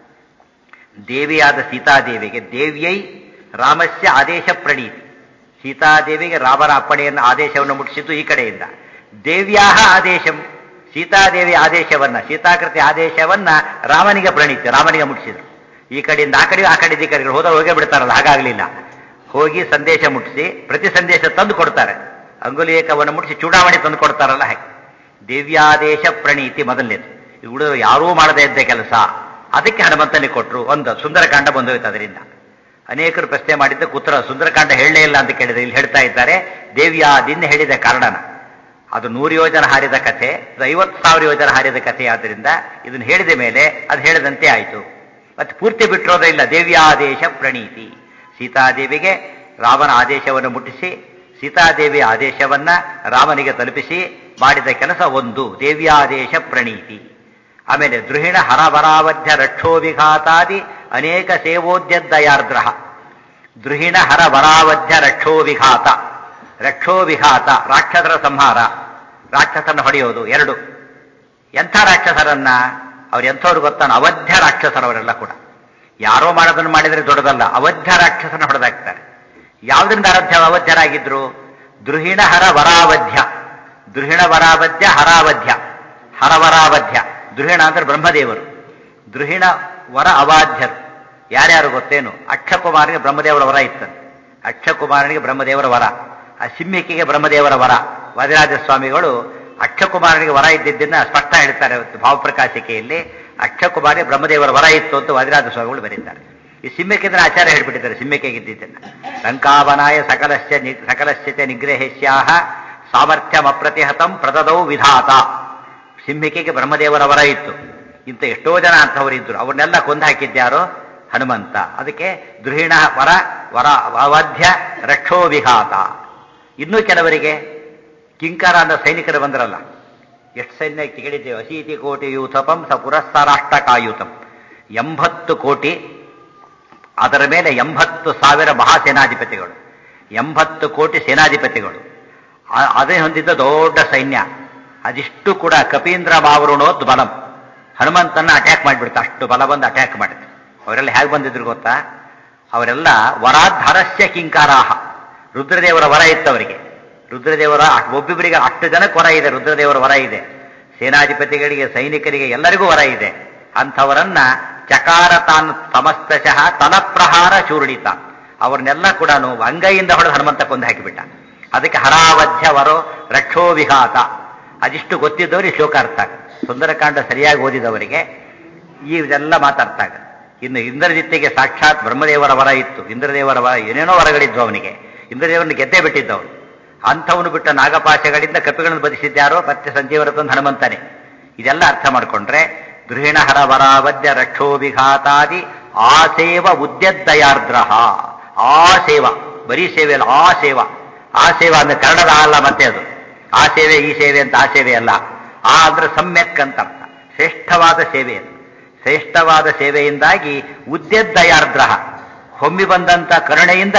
ದೇವಿಯಾದ ಸೀತಾದೇವಿಗೆ ದೇವ್ಯೈ ರಾಮಸ್ಯ ಆದೇಶ ಪ್ರಣೀತಿ. ಸೀತಾದೇವಿಗೆ ರಾಮನ ಅಪ್ಪಣೆಯನ್ನು ಆದೇಶವನ್ನು ಮುಟ್ಟಿಸಿದ್ದು ಈ ಕಡೆಯಿಂದ. ದೇವ್ಯಾಹ ಆದೇಶಂ, ಸೀತಾದೇವಿ ಆದೇಶವನ್ನ, ಸೀತಾಕೃತಿ ಆದೇಶವನ್ನ ರಾಮನಿಗೆ ಪ್ರಣೀತಿ, ರಾಮನಿಗೆ ಮುಟ್ಟಿಸಿದ್ರು. ಈ ಕಡೆಯಿಂದ ಆ ಕಡೆಯೂ, ಆ ಕಡೆಯಿಂದ ಈ ಕಡೆಗೆ ಹೋದ ಹೋಗೇ ಬಿಡ್ತಾರಲ್ಲ, ಹಾಗಾಗ್ಲಿಲ್ಲ. ಹೋಗಿ ಸಂದೇಶ ಮುಟ್ಟಿಸಿ ಪ್ರತಿ ಸಂದೇಶ ತಂದು ಕೊಡ್ತಾರೆ. ಅಂಗುಲಿಯಕವನ್ನು ಮುಟ್ಟಿಸಿ ಚೂಡಾವಣೆ ತಂದು ಕೊಡ್ತಾರಲ್ಲ ಹಾಗೆ. ದೇವ್ಯಾದೇಶ ಪ್ರಣೀತಿ ಮೊದಲನೇದು. ಉಳಿದು ಯಾರೂ ಮಾಡದೇ ಇದ್ದ ಕೆಲಸ, ಅದಕ್ಕೆ ಹನುಮಂತನಿಗೆ ಕೊಟ್ಟರು. ಒಂದು ಸುಂದರಕಾಂಡ ಬಂದೋಯ್ತು ಅದರಿಂದ. ಅನೇಕರು ಪ್ರಶ್ನೆ ಮಾಡಿದ್ದು ಉತ್ತರ ಸುಂದರಕಾಂಡ ಹೇಳಲೇ ಇಲ್ಲ ಅಂತ ಕೇಳಿದ್ರೆ ಇಲ್ಲಿ ಹೇಳ್ತಾ ಇದ್ದಾರೆ ದೇವ್ಯಾದಿನ್ನ ಹೇಳಿದ ಕಾರಣನ. ಅದು ನೂರು ಯೋಜನ ಹಾರಿದ ಕಥೆ, ಅದು ಐವತ್ತು ಸಾವಿರ ಯೋಜನ ಹಾರಿದ ಕಥೆ. ಆದ್ದರಿಂದ ಇದನ್ನು ಹೇಳಿದ ಮೇಲೆ ಅದು ಹೇಳಿದಂತೆ ಆಯಿತು. ಮತ್ತೆ ಪೂರ್ತಿ ಬಿಟ್ಟಿರೋದೇ ಇಲ್ಲ. ದೇವ್ಯಾದೇಶ ಪ್ರಣೀತಿ, ಸೀತಾದೇವಿಗೆ ರಾಮನ ಆದೇಶವನ್ನು ಮುಟ್ಟಿಸಿ ಸೀತಾದೇವಿಯ ಆದೇಶವನ್ನ ರಾಮನಿಗೆ ತಲುಪಿಸಿ ಮಾಡಿದ ಕೆಲಸ ಒಂದು ದೇವ್ಯಾದೇಶ ಪ್ರಣೀತಿ. ಆಮೇಲೆ ದೃಹಿಣ ಹರವರಾವಧ್ಯ ರಕ್ಷೋವಿಘಾತಾದಿ ಅನೇಕ ಸೇವೋದ್ಯದ್ದಯಾರ್ದ್ರ. ದೃಹಿಣ ಹರವರಾವಧ್ಯ ರಕ್ಷೋವಿಘಾತ, ರಕ್ಷೋವಿಘಾತ ರಾಕ್ಷಸರ ಸಂಹಾರ, ರಾಕ್ಷಸರನ್ನ ಹೊಡೆಯೋದು ಎರಡು. ಎಂಥ ರಾಕ್ಷಸರನ್ನ? ಅವ್ರು ಎಂಥವ್ರು ಗೊತ್ತಾನ? ಅವಧ್ಯ ರಾಕ್ಷಸರವರೆಲ್ಲ ಕೂಡ. ಯಾರೋ ಮಾಡೋದನ್ನು ಮಾಡಿದರೆ ದೊಡ್ಡದಲ್ಲ, ಅವಧ್ಯ ರಾಕ್ಷಸನ ಹೊಡೆದಾಕ್ತಾರೆ. ಯಾವುದರಿಂದ ಅರಧ್ಯ ಅವಧ್ಯರಾಗಿದ್ರು? ದೃಹಿಣ ಹರ ವರಾವಧ್ಯ, ದೃಹಿಣ ವರಾವಧ್ಯ ಹರಾವಧ್ಯ, ಹರವರಾವಧ್ಯ. ದೃಹಿಣ ಅಂದ್ರೆ ಬ್ರಹ್ಮದೇವರು, ದೃಹಿಣ ವರ ಅವಾಧ್ಯರು. ಯಾರ್ಯಾರು ಗೊತ್ತೇನು? ಅಕ್ಷಕುಮಾರನಿಗೆ ಬ್ರಹ್ಮದೇವರ ವರ ಇತ್ತಂತೆ. ಅಕ್ಷಕುಮಾರನಿಗೆ ಬ್ರಹ್ಮದೇವರ ವರ, ಆ ಸಿಂಹಿಕೆಗೆ ಬ್ರಹ್ಮದೇವರ ವರ. ವಾದಿರಾಜ ಸ್ವಾಮಿಗಳು ಅಕ್ಷಕುಮಾರನಿಗೆ ವರ ಇದ್ದಿದ್ದನ್ನ ಸ್ಪಷ್ಟ ಹೇಳ್ತಾರೆ ಭಾವಪ್ರಕಾಶಿಕೆಯಲ್ಲಿ. ಅಕ್ಷಕುಮಾರಿ ಬ್ರಹ್ಮದೇವರ ವರ ಇತ್ತು ಅಂತ ವಾದಿರಾಜ ಸ್ವಾಮಿಗಳು ಬರೀತಾರೆ. ಈ ಸಿಂಹಿಕೆದ್ರೆ ಆಚಾರ್ಯ ಹೇಳ್ಬಿಟ್ಟಿದ್ದಾರೆ ಸಿಂಹಿಕೆಗಿದ್ದಿದ್ದನ್ನ. ಲಂಕಾವನಾಯ ಸಕಲಶ್ಚ ಸಕಲಶ್ಚ ನಿಗ್ರಹಸ್ಯಾಹ ಸಾಮರ್ಥ್ಯಂ ಅಪ್ರತಿಹತಂ ಪ್ರದದೌ ವಿಧಾತ. ಸಿಂಹಿಕೆಗೆ ಬ್ರಹ್ಮದೇವರ ವರ ಇತ್ತು. ಇಂಥ ಎಷ್ಟೋ ಜನ ಅಂತವರಿದ್ರು, ಅವ್ರನ್ನೆಲ್ಲ ಕೊಂದು ಹಾಕಿದ್ಯಾರೋ? ಹನುಮಂತ. ಅದಕ್ಕೆ ದೃಹಿಣ ವರ ವರ ಅವಾಧ್ಯ ರಕ್ಷೋ ವಿಘಾತ. ಇನ್ನೂ ಕೆಲವರಿಗೆ ಕಿಂಕಾರ ಅನ್ನೋ ಸೈನಿಕರು ಬಂದ್ರಲ್ಲ, ಎಷ್ಟು ಸೈನ್ಯ ಕೇಳಿದ್ದೇವೆ. ಅಶೀತಿ ಕೋಟಿ ಯೂಥಪಂ ಸ ಪುರಸ್ಸರಾಷ್ಟಕಾಯೂತಂ. ಎಂಬತ್ತು ಕೋಟಿ, ಅದರ ಮೇಲೆ ಎಂಬತ್ತು ಸಾವಿರ ಮಹಾಸೇನಾಧಿಪತಿಗಳು, ಎಂಬತ್ತು ಕೋಟಿ ಸೇನಾಧಿಪತಿಗಳು, ಅದೇ ಹೊಂದಿದ್ದ ದೊಡ್ಡ ಸೈನ್ಯ. ಅದಿಷ್ಟು ಕೂಡ ಕಪೀಂದ್ರ ಮಾವರುಣೋದ್ ಬಲಂ, ಹನುಮಂತನ್ನ ಅಟ್ಯಾಕ್ ಮಾಡಿಬಿಡ್ತಾ. ಅಷ್ಟು ಬಲ ಬಂದು ಅಟ್ಯಾಕ್ ಮಾಡಿದ್ರು. ಅವರೆಲ್ಲ ಹೇಗೆ ಬಂದಿದ್ರು ಗೊತ್ತಾ? ಅವರೆಲ್ಲ ವರಾಧರಸ್ಯ ಕಿಂಕಾರಾಹ. ರುದ್ರದೇವರ ವರ ಇತ್ತು ಅವರಿಗೆ. ರುದ್ರದೇವರ ಒಬ್ಬೊಬ್ಬರಿಗೆ ಅಷ್ಟು ಜನಕ್ಕೆ ವರ ಇದೆ, ರುದ್ರದೇವರ ವರ ಇದೆ. ಸೇನಾಧಿಪತಿಗಳಿಗೆ, ಸೈನಿಕರಿಗೆ, ಎಲ್ಲರಿಗೂ ವರ ಇದೆ. ಅಂಥವರನ್ನ ಚಕಾರ ತಾನ್ ಸಮಸ್ತಶಃ ತಲಪ್ರಹಾರ ಚೂರ್ಣಿತ. ಅವ್ರನ್ನೆಲ್ಲ ಕೂಡ ಅಂಗೈಯಿಂದ ಹೊಡೆದು ಹನುಮಂತ ಕೊಂದು ಹಾಕಿಬಿಟ್ಟ. ಅದಕ್ಕೆ ಹರಾವಧ್ಯ ವರೋ ರಕ್ಷೋ ವಿಘಾತ. ಅದಿಷ್ಟು ಗೊತ್ತಿದ್ದವರಿಗೆ ಶ್ಲೋಕ ಅರ್ಥ ಆಗ. ಸುಂದರಕಾಂಡ ಸರಿಯಾಗಿ ಓದಿದವರಿಗೆ ಈ ಇದೆಲ್ಲ ಮಾತಾಡ್ತಾಗ. ಇನ್ನು ಇಂದ್ರಜಿತ್ತಿಗೆ ಸಾಕ್ಷಾತ್ ಬ್ರಹ್ಮದೇವರ ವರ ಇತ್ತು. ಇಂದ್ರದೇವರ ವರ ಏನೇನೋ ವರಗಳಿದ್ವು ಅವನಿಗೆ. ಇಂದ್ರದೇವರನ್ನು ಗೆದ್ದೇ ಬಿಟ್ಟಿದ್ದವನು. ಅಂಥವನು ಬಿಟ್ಟ ನಾಗಪಾಶಗಳಿಂದ ಕಪಿಗಳನ್ನು ಬದಿಸಿದ್ಯಾರೋ? ಮತ್ತೆ ಸಂಜೀವರ ತಂದು ಹನುಮಂತನೇ. ಇದೆಲ್ಲ ಅರ್ಥ ಮಾಡಿಕೊಂಡ್ರೆ ದೃಹಿಣ ಹರ ವರಾವಧ್ಯ ರಕ್ಷೋ ವಿಘಾತಾದಿ ಆಸೇವ ಉದ್ಯದ್ದಯಾರ್ದ್ರ. ಆ ಸೇವಾ, ಬರೀ ಸೇವೆ ಅಲ್ಲ, ಆ ಸೇವಾ. ಆ ಸೇವಾ ಅಂದ್ರೆ ಕನ್ನಡದ ಅಲ್ಲ, ಮತ್ತೆ ಅದು ಆ ಸೇವೆ ಈ ಸೇವೆ ಅಂತ ಆ ಸೇವೆ ಅಲ್ಲ. ಆ ಅಂದ್ರೆ ಸಮ್ಯಕ್ ಅಂತ ಅರ್ಥ. ಶ್ರೇಷ್ಠವಾದ ಸೇವೆ ಅದು. ಶ್ರೇಷ್ಠವಾದ ಸೇವೆಯಿಂದಾಗಿ ಉದ್ಯದ್ದಯಾರ್ದ್ರ, ಹೊಮ್ಮಿ ಬಂದಂತ ಕರುಣೆಯಿಂದ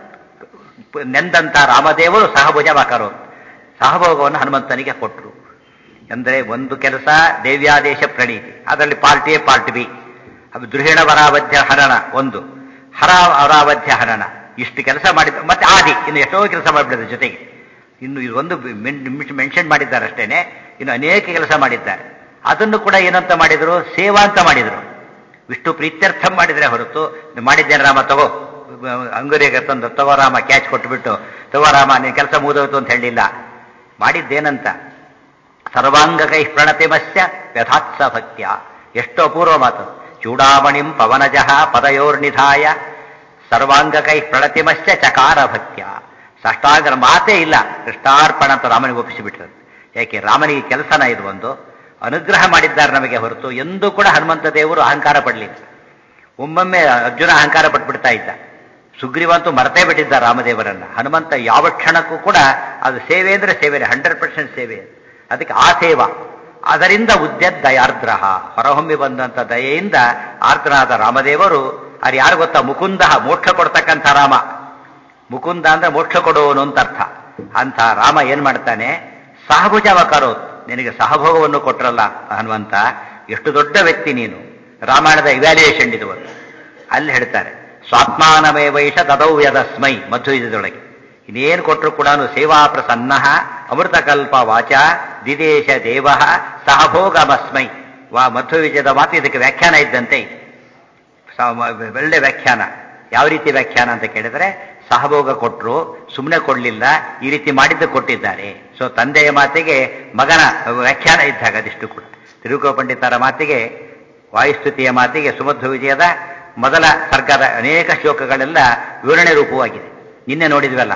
ನೆಂದಂತ ರಾಮದೇವರು ಸಹಭುಜವಾಕರು. ಸಹಭೋಗವನ್ನು ಹನುಮಂತನಿಗೆ ಕೊಟ್ಟರು. ಅಂದ್ರೆ ಒಂದು ಕೆಲಸ ದೇವ್ಯಾದೇಶ ಪ್ರಣೀತಿ, ಅದರಲ್ಲಿ ಪಾರ್ಟಿ ಎ ಪಾರ್ಟಿ ಬಿ. ಅದು ದೃಹಿಣ ವರಾವಧ್ಯ ಹರಣ ಒಂದು, ಹರ ವರಾವಧ್ಯ ಹರಣ. ಇಷ್ಟು ಕೆಲಸ ಮಾಡಿದ. ಮತ್ತೆ ಆದಿ ಇನ್ನು ಎಷ್ಟೋ ಕೆಲಸ ಮಾಡಿಬಿಡಿದ್ರು ಜೊತೆಗೆ. ಇನ್ನು ಇದೊಂದು ಮೆನ್ಷನ್ ಮಾಡಿದ್ದಾರೆ ಅಷ್ಟೇನೆ. ಇನ್ನು ಅನೇಕ ಕೆಲಸ ಮಾಡಿದ್ದಾರೆ. ಅದನ್ನು ಕೂಡ ಏನಂತ ಮಾಡಿದ್ರು? ಸೇವಾ ಅಂತ ಮಾಡಿದ್ರು. ವಿಷ್ಣು ಪ್ರೀತ್ಯರ್ಥ ಮಾಡಿದ್ರೆ ಹೊರತು ಮಾಡಿದ್ದೇನೆ ರಾಮ ತಗೋ, ಅಂಗುರಿಗೆ ತಂದು ತಗೋ ರಾಮ ಕ್ಯಾಚ್ ಕೊಟ್ಟುಬಿಟ್ಟು ತಗೋ ರಾಮ ನೀನು ಕೆಲಸ ಮುಗಿದೋಯ್ತು ಅಂತ ಹೇಳಿಲ್ಲ. ಮಾಡಿದ್ದೇನಂತ? ಸರ್ವಾಂಗ ಕೈ ಪ್ರಣತಿಮಸ್ಯ ವ್ಯಥಾತ್ಸ ಭಕ್ತ್ಯ. ಎಷ್ಟು ಅಪೂರ್ವ ಮಾತು. ಚೂಡಾಮಣಿಂ ಪವನಜಃ ಪದಯೋರ್ನಿಧಾಯ ಸರ್ವಾಂಗ ಕೈ ಪ್ರಣತಿಮಸ್ಯ ಚಕಾರ ಭಕ್ತ್ಯ. ಸಷ್ಟಾಂಗರ ಮಾತೇ ಇಲ್ಲ, ಕೃಷ್ಣಾರ್ಪಣ ಅಂತ ರಾಮನಿಗೆ ಒಪ್ಪಿಸಿಬಿಟ್ರು. ಯಾಕೆ? ರಾಮನಿಗೆ ಕೆಲಸನ ಇದು ಒಂದು ಅನುಗ್ರಹ ಮಾಡಿದ್ದಾರೆ ನಮಗೆ ಹೊರತು ಎಂದೂ ಕೂಡ ಹನುಮಂತ ದೇವರು ಅಹಂಕಾರ ಪಡಲಿಲ್ಲ. ಒಮ್ಮೊಮ್ಮೆ ಅರ್ಜುನ ಅಹಂಕಾರ ಪಟ್ಬಿಡ್ತಾ ಇದ್ದ. ಸುಗ್ರೀವಂತೂ ಮರೆತೇ ಬಿಟ್ಟಿದ್ದ ರಾಮದೇವರನ್ನ. ಹನುಮಂತ ಯಾವ ಕ್ಷಣಕ್ಕೂ ಕೂಡ ಅದು ಸೇವೆ ಅಂದ್ರೆ ಸೇವೆ, ಹಂಡ್ರೆಡ್ ಪರ್ಸೆಂಟ್ ಸೇವೆ. ಅದಕ್ಕೆ ಆ ಸೇವಾ. ಅದರಿಂದ ಉದ್ಯದ್ ದಯಾರ್ದ್ರ, ಹೊರಹೊಮ್ಮಿ ಬಂದಂತ ದಯೆಯಿಂದ ಆರ್ದ್ರನಾದ ರಾಮದೇವರು. ಅದು ಯಾರು ಗೊತ್ತಾ? ಮುಕುಂದ, ಮೋಕ್ಷ ಕೊಡ್ತಕ್ಕಂಥ ರಾಮ. ಮುಕುಂದ ಅಂದ್ರೆ ಮೋಕ್ಷ ಕೊಡುವವನು ಅಂತ ಅರ್ಥ. ಅಂತ ರಾಮ ಏನ್ ಮಾಡ್ತಾನೆ? ಸಹಭುಜವ ಕರೋ, ನಿನಗೆ ಸಹಭೋಗವನ್ನು ಕೊಟ್ರಲ್ಲ ಹನುಮಂತ, ಎಷ್ಟು ದೊಡ್ಡ ವ್ಯಕ್ತಿ ನೀನು. ರಾಮಾಯಣದ ಇವ್ಯಾಲ್ಯೂಯೇಷನ್ ಇದು. ಅಲ್ಲಿ ಹೇಳ್ತಾರೆ ಸ್ವಾತ್ಮಾನಮೇ ವೈಷ ದದೌ ಯದಸ್ಮೈ ಮಧ್ವಯುಗದೊಳಗೆ. ಇನ್ನೇನು ಕೊಟ್ಟರು ಕೂಡ ಸೇವಾ ಪ್ರಸನ್ನ ಅಮೃತಕಲ್ಪ ವಾಚ ದಿದೇಶ ದೇವ ಸಹಭೋಗಮಸ್ಮೈ. ವಾ ಮಧ್ವವಿಜಯದ ಮಾತು ಇದಕ್ಕೆ ವ್ಯಾಖ್ಯಾನ ಇದ್ದಂತೆ. ಒಳ್ಳೆ ವ್ಯಾಖ್ಯಾನ. ಯಾವ ರೀತಿ ವ್ಯಾಖ್ಯಾನ ಅಂತ ಕೇಳಿದ್ರೆ, ಸಹಭೋಗ ಕೊಟ್ಟರು, ಸುಮ್ಮನೆ ಕೊಡಲಿಲ್ಲ, ಈ ರೀತಿ ಮಾಡಿದ್ದು ಕೊಟ್ಟಿದ್ದಾರೆ. ಸೊ ತಂದೆಯ ಮಾತಿಗೆ ಮಗನ ವ್ಯಾಖ್ಯಾನ ಇದ್ದಾಗ ಅದಿಷ್ಟು ಕೂಡ. ತಿರುಗುವ ಪಂಡಿತರ ಮಾತಿಗೆ, ವಾಯುಸ್ತುತಿಯ ಮಾತಿಗೆ ಸುಮಧ್ವ ವಿಜಯದ ಮೊದಲ ಸರ್ಗದ ಅನೇಕ ಶ್ಲೋಕಗಳೆಲ್ಲ ವಿವರಣೆ ರೂಪವಾಗಿದೆ. ನಿನ್ನೆ ನೋಡಿದ್ವಲ್ಲ,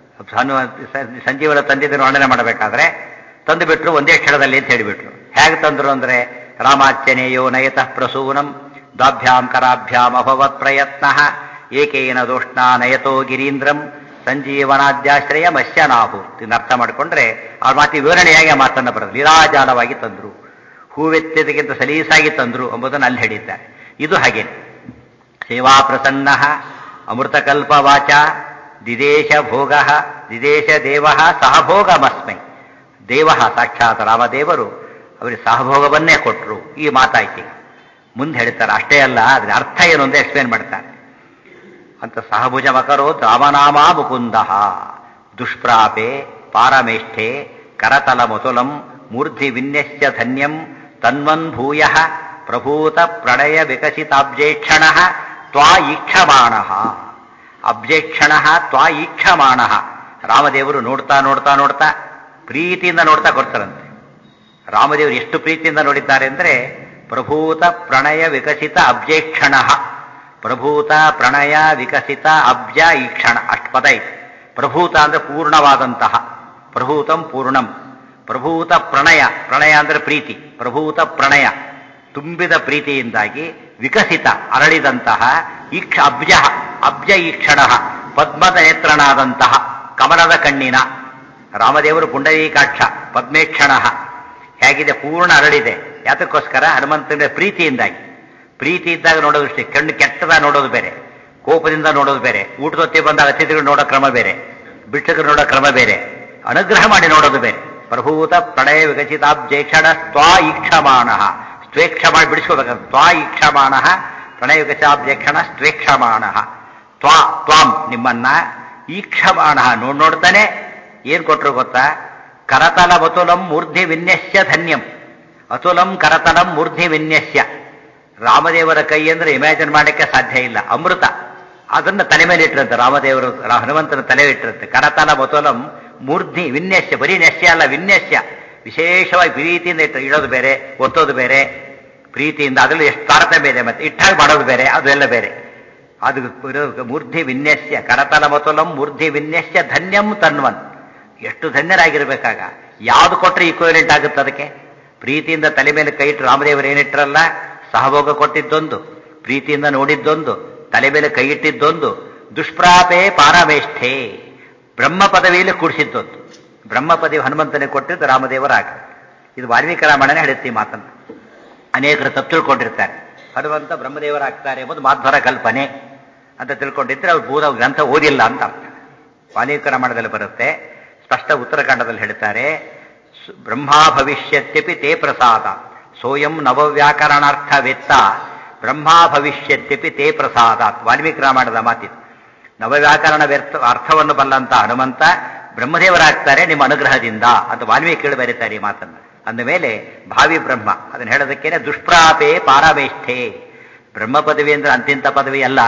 ಸಂಜೀವನ ತಂದಿದ್ದನ್ನು ವರ್ಣನೆ ಮಾಡಬೇಕಾದ್ರೆ ತಂದು ಬಿಟ್ರು ಒಂದೇ ಕ್ಷಣದಲ್ಲಿ ಅಂತ ಹೇಳಿಬಿಟ್ರು. ಹೇಗೆ ತಂದ್ರು ಅಂದ್ರೆ, ರಾಮಾಚ್ಯನೇಯೋ ನಯತಃ ಪ್ರಸೂನಂ ದಾಭ್ಯಾಂ ಕರಾಭ್ಯಾಂ ಅಭವತ್ ಪ್ರಯತ್ನ ಏಕೇನ ದೋಷ್ಣ ನಯತೋ ಗಿರೀಂದ್ರಂ ಸಂಜೀವನಾದ್ಯಾಶ್ರಯ ಮತ್ಸ್ಯನಾಭು ಇದನ್ನ ಅರ್ಥ ಮಾಡಿಕೊಂಡ್ರೆ ಅವ್ರ ಮಾತಿ ವಿವರಣೆಯಾಗಿ ಆ ಮಾತನ್ನು ಬರೋದು. ಲೀಲಾಜಾಲವಾಗಿ ತಂದ್ರು, ಹೂವೆತ್ತದಕ್ಕಿಂತ ಸಲೀಸಾಗಿ ತಂದ್ರು ಎಂಬುದನ್ನು ಅಲ್ಲಿ ಹೇಳಿದ್ದಾರೆ. ಇದು ಹಾಗೆ ಸೇವಾ ಪ್ರಸನ್ನ ಅಮೃತಕಲ್ಪ ವಾಚ ದಿದೇಶ ಭೋಗ ದಿದೇಶ ದೇವ ಸಹಭೋಗಮಸ್ಮೈ. ದೇವ ಸಾಕ್ಷಾತ್ ರಾಮದೇವರು ಅವರಿಗೆ ಸಹಭೋಗವನ್ನೇ ಕೊಟ್ಟರು. ಈ ಮಾತಾಯ್ತು. ಮುಂದೆ ಹೇಳ್ತಾರೆ ಅಷ್ಟೇ ಅಲ್ಲ, ಅದ್ರ ಅರ್ಥ ಏನು ಅಂತ ಎಕ್ಸ್ಪ್ಲೇನ್ ಮಾಡ್ತಾರೆ. ಅಂತ ಸಹಭುಜ ಮಕರೋ ರಾಮನಾಮ ಮುಕುಂದ ದುಷ್ಪ್ರಾಪೆ ಪಾರಮೇಷ್ಠೆ ಕರತಲ ಮುತುಲಂ ಮೂರ್ಧಿ ವಿನ್ಯಸ್ಯ ಧನ್ಯಂ ತನ್ವನ್ ಭೂಯ ಪ್ರಭೂತ ಪ್ರಣಯ ವಿಕಸಿತಾಬ್ಜೇಕ್ಷಣ ತ್ವಾ ಈಕ್ಷಮಾಣ ಅಬ್ಜೇಕ್ಷಣ ತ್ವಾ ಈಕ್ಷಮಾಣ. ರಾಮದೇವರು ನೋಡ್ತಾ ನೋಡ್ತಾ ನೋಡ್ತಾ ಪ್ರೀತಿಯಿಂದ ನೋಡ್ತಾ ಕೊಡ್ತಾರಂತೆ. ರಾಮದೇವರು ಎಷ್ಟು ಪ್ರೀತಿಯಿಂದ ನೋಡಿದ್ದಾರೆ ಅಂದರೆ ಪ್ರಭೂತ ಪ್ರಣಯ ವಿಕಸಿತ ಅಬ್ಜೇಕ್ಷಣ. ಪ್ರಭೂತ ಪ್ರಣಯ ವಿಕಸಿತ ಅಬ್ಜ ಈಕ್ಷಣ ಅಷ್ಟು ಪದ ಇದೆ. ಪ್ರಭೂತ ಅಂದ್ರೆ ಪೂರ್ಣವಾದಂತಹ, ಪ್ರಭೂತಂ ಪೂರ್ಣಂ. ಪ್ರಭೂತ ಪ್ರಣಯ, ಪ್ರಣಯ ಅಂದ್ರೆ ಪ್ರೀತಿ, ಪ್ರಭೂತ ಪ್ರಣಯ ತುಂಬಿದ ಪ್ರೀತಿಯಿಂದಾಗಿ ವಿಕಸಿತ ಅರಳಿದಂತಹ ಈಕ್ಷ ಅಬ್ಜ ಅಬ್ಜ ಈಕ್ಷಣ ಪದ್ಮದ ನೇತ್ರನಾದಂತಹ ಕಮಲದ ಕಣ್ಣಿನ ರಾಮದೇವರು ಪುಂಡರೀಕಾಕ್ಷ ಪದ್ಮೇಕ್ಷಣ ಹೇಗಿದೆ, ಪೂರ್ಣ ಅರಳಿದೆ. ಯಾತಕ್ಕೋಸ್ಕರ ಹನುಮಂತನ ಪ್ರೀತಿಯಿಂದಾಗಿ. ಪ್ರೀತಿ ಇದ್ದಾಗ ನೋಡೋದಷ್ಟೇ, ಕಣ್ಣು ಕೆಟ್ಟದಾಗ ನೋಡೋದು ಬೇರೆ, ಕೋಪದಿಂದ ನೋಡೋದು ಬೇರೆ, ಊಟದೊತ್ತಿ ಬಂದಾಗ ಅತಿಥಿಗಳು ನೋಡೋ ಕ್ರಮ ಬೇರೆ, ಭಿಕ್ಷಕರು ನೋಡೋ ಕ್ರಮ ಬೇರೆ, ಅನುಗ್ರಹ ಮಾಡಿ ನೋಡೋದು ಬೇರೆ. ಪ್ರಭೂತ ಪ್ರಣಯ ವಿಕಸಿತಾಬ್ಜೇಕ್ಷಣ ತ್ವಾ ಈಕ್ಷಮಾಣ, ಸ್ವೇಕ್ಷ ಮಾಡಿ ಬಿಡಿಸ್ಕೋಬೇಕಂತ. ತ್ವಾ ಈಕ್ಷಮಾಣ ಪ್ರಣಯ ವಿಕಸಿತಾಬ್ಜೇಕ್ಷಣ ಸ್ವೇಕ್ಷಮಾಣ. ತ್ವಾ ತ್ವಾಂ ನಿಮ್ಮನ್ನ ಈಕ್ಷಮಾಣ ನೋಡ್ ನೋಡ್ತಾನೆ ಏನ್ ಕೊಟ್ರು ಗೊತ್ತಾ? ಕರತಲ ಅತುಲಂ ಮೂರ್ಧಿ ವಿನ್ಯಸ್ಯ ಧನ್ಯಂ. ಅತುಲಂ ಕರತಲಂ ಮೂರ್ಧಿ ವಿನ್ಯಸ್ಯ. ರಾಮದೇವರ ಕೈ ಅಂದ್ರೆ ಇಮ್ಯಾಜಿನ್ ಮಾಡಕ್ಕೆ ಸಾಧ್ಯ ಇಲ್ಲ. ಅಮೃತ ಅದನ್ನ ತಲೆ ಮೇಲೆ ಇಟ್ಟಿರಂತೆ ರಾಮದೇವರು, ಹನುಮಂತನ ತಲೆ ಇಟ್ಟಿರಂತೆ. ಕರತಲ ಅತುಲಂ ಮೂರ್ಧಿ ವಿನ್ಯಸ್ಯ, ಬರೀ ನಶ್ಯ ಅಲ್ಲ ವಿನ್ಯಸ್ಯ, ವಿಶೇಷವಾಗಿ ಪ್ರೀತಿಯಿಂದ ಇಟ್ಟು ಇಡೋದು ಬೇರೆ, ಒತ್ತೋದು ಬೇರೆ, ಪ್ರೀತಿಯಿಂದ ಅದರಲ್ಲಿ ಎಷ್ಟು ತಾರತಮ್ಯ ಇದೆ, ಮತ್ತೆ ಇಟ್ಟಾಗಿ ಮಾಡೋದು ಬೇರೆ, ಅದು ಎಲ್ಲ ಬೇರೆ. ಅದು ಮೂರ್ಧಿ ವಿನ್ಯಸ್ಯ ಕರತಲ ಅತುಲಂ ಮೂರ್ಧಿ ವಿನ್ಯಸ್ಯ ಧನ್ಯಂ ತನ್ವನ್. ಎಷ್ಟು ಧನ್ಯರಾಗಿರ್ಬೇಕಾಗ. ಯಾವ್ದು ಕೊಟ್ರೆ ಈಕ್ವಲೆಂಟ್ ಆಗುತ್ತೆ ಅದಕ್ಕೆ? ಪ್ರೀತಿಯಿಂದ ತಲೆ ಮೇಲೆ ಕೈ ಇಟ್ಟು ರಾಮದೇವರು ಏನಿಟ್ರಲ್ಲ, ಸಹಭೋಗ ಕೊಟ್ಟಿದ್ದೊಂದು, ಪ್ರೀತಿಯಿಂದ ನೋಡಿದ್ದೊಂದು, ತಲೆ ಮೇಲೆ ಕೈ ಇಟ್ಟಿದ್ದೊಂದು, ದುಷ್ಪ್ರಾಪೇ ಪಾರಮೇಷ್ಠೆ ಬ್ರಹ್ಮ ಪದವಿಯಲ್ಲಿ ಕೂಡಿಸಿದ್ದೊಂದು. ಬ್ರಹ್ಮ ಪದವಿ ಹನುಮಂತನಿಗೆ ಕೊಟ್ಟಿದ್ದು ರಾಮದೇವರಾಗ. ಇದು ವಾಲ್ಮೀಕಿ ರಾಮಾಯಣನೇ ಹೇಳುತ್ತೆ ಈ ಮಾತನ್ನು. ಅನೇಕರು ತಪ್ಪು ತಿಳ್ಕೊಂಡಿರ್ತಾರೆ, ಹನುಮಂತ ಬ್ರಹ್ಮದೇವರಾಗ್ತಾರೆ ಎಂಬುದು ಮಾಧ್ವರ ಕಲ್ಪನೆ ಅಂತ ತಿಳ್ಕೊಂಡಿದ್ರೆ ಅವ್ರು ಭೂತ ಗ್ರಂಥ ಓದಿಲ್ಲ ಅಂತ ಅರ್ಥ. ವಾಲ್ಮೀಕಿ ರಾಮಾಯಣದಲ್ಲಿ ಬರುತ್ತೆ, ಸ್ಪಷ್ಟ ಉತ್ತರಕಾಂಡದಲ್ಲಿ ಹೇಳ್ತಾರೆ, ಬ್ರಹ್ಮಾ ಭವಿಷ್ಯತ್ಯಪಿ ತೇ ಪ್ರಸಾದ ಸೋಯಂ ನವವ್ಯಾಕರಣಾರ್ಥ ವೆತ್ತ ಬ್ರಹ್ಮಾ ಭವಿಷ್ಯತ್ಯಪಿ ತೇ ಪ್ರಸಾದ. ವಾಲ್ಮೀಕಿ ರಾಮಾಯಣದ ಮಾತಿದು. ನವವ್ಯಾಕರಣ ವ್ಯರ್ಥ ಅರ್ಥವನ್ನು ಬಲ್ಲಂತ ಹನುಮಂತ ಬ್ರಹ್ಮದೇವರಾಗ್ತಾರೆ ನಿಮ್ಮ ಅನುಗ್ರಹದಿಂದ ಅಂತ ವಾಲ್ಮೀಕಿಗಳು ಬರೀತಾರೆ ಈ ಮಾತನ್ನ. ಅಂದ ಮೇಲೆ ಭಾವಿ ಬ್ರಹ್ಮ ಅದನ್ನು ಹೇಳೋದಕ್ಕೇನೆ ದುಷ್ಪ್ರಾಪೇ ಪಾರಮೇಷ್ಠೆ. ಬ್ರಹ್ಮ ಪದವಿ ಅಂದ್ರೆ ಅಂತಿಂತ ಪದವಿ ಅಲ್ಲ.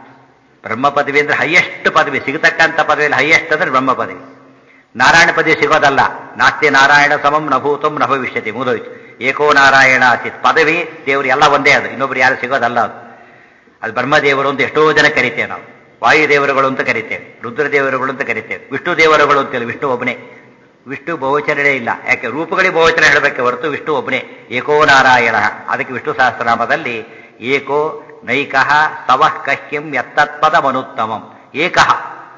ಬ್ರಹ್ಮ ಪದವಿ ಅಂದ್ರೆ ಹೈಯೆಸ್ಟ್ ಪದವಿ, ಸಿಗತಕ್ಕಂಥ ಪದವಿಯಲ್ಲಿ ಹೈಯೆಸ್ಟ್ ಅಂದ್ರೆ ಬ್ರಹ್ಮ ಪದವಿ. ನಾರಾಯಣ ಪದವಿ ಸಿಗೋದಲ್ಲ. ನಾಸ್ತಿ ನಾರಾಯಣ ಸಮಂ ನಭೂತಂ ನ ಭವಿಷ್ಯತಿ, ಮುಗಿದೋಯ್ತು. ಏಕೋ ನಾರಾಯಣ ಆಸಿತ್ ಪದವಿ ದೇವರು ಎಲ್ಲ ಒಂದೇ, ಅದು ಇನ್ನೊಬ್ರು ಯಾರು ಸಿಗೋದಲ್ಲ. ಅದು ಅದು ಬ್ರಹ್ಮದೇವರು ಅಂತ ಎಷ್ಟೋ ಜನ ಕರಿತೇವೆ ನಾವು. ವಾಯುದೇವರುಗಳು ಅಂತ ಕರಿತೇವೆ, ರುದ್ರದೇವರುಗಳು ಅಂತ ಕರಿತೇವೆ, ವಿಷ್ಣು ದೇವರುಗಳು ಅಂತೇಳಿ. ವಿಷ್ಣು ಒಬ್ಬನೇ, ವಿಷ್ಣು ಬಹುವಚನವೇ ಇಲ್ಲ. ಯಾಕೆ? ರೂಪಗಳಿಗೆ ಬಹುವಚನ ಹೇಳಬೇಕೆ ಹೊರತು ವಿಷ್ಣು ಒಬ್ಬನೇ. ಏಕೋ ನಾರಾಯಣ. ಅದಕ್ಕೆ ವಿಷ್ಣು ಸಹಸ್ರನಾಮದಲ್ಲಿ ಏಕೋ ನೈಕಃ ಸವಃ ಕಹ್ಯಂ ಯತ್ತತ್ಪದ ಮನುತ್ತಮಂ. ಏಕಃ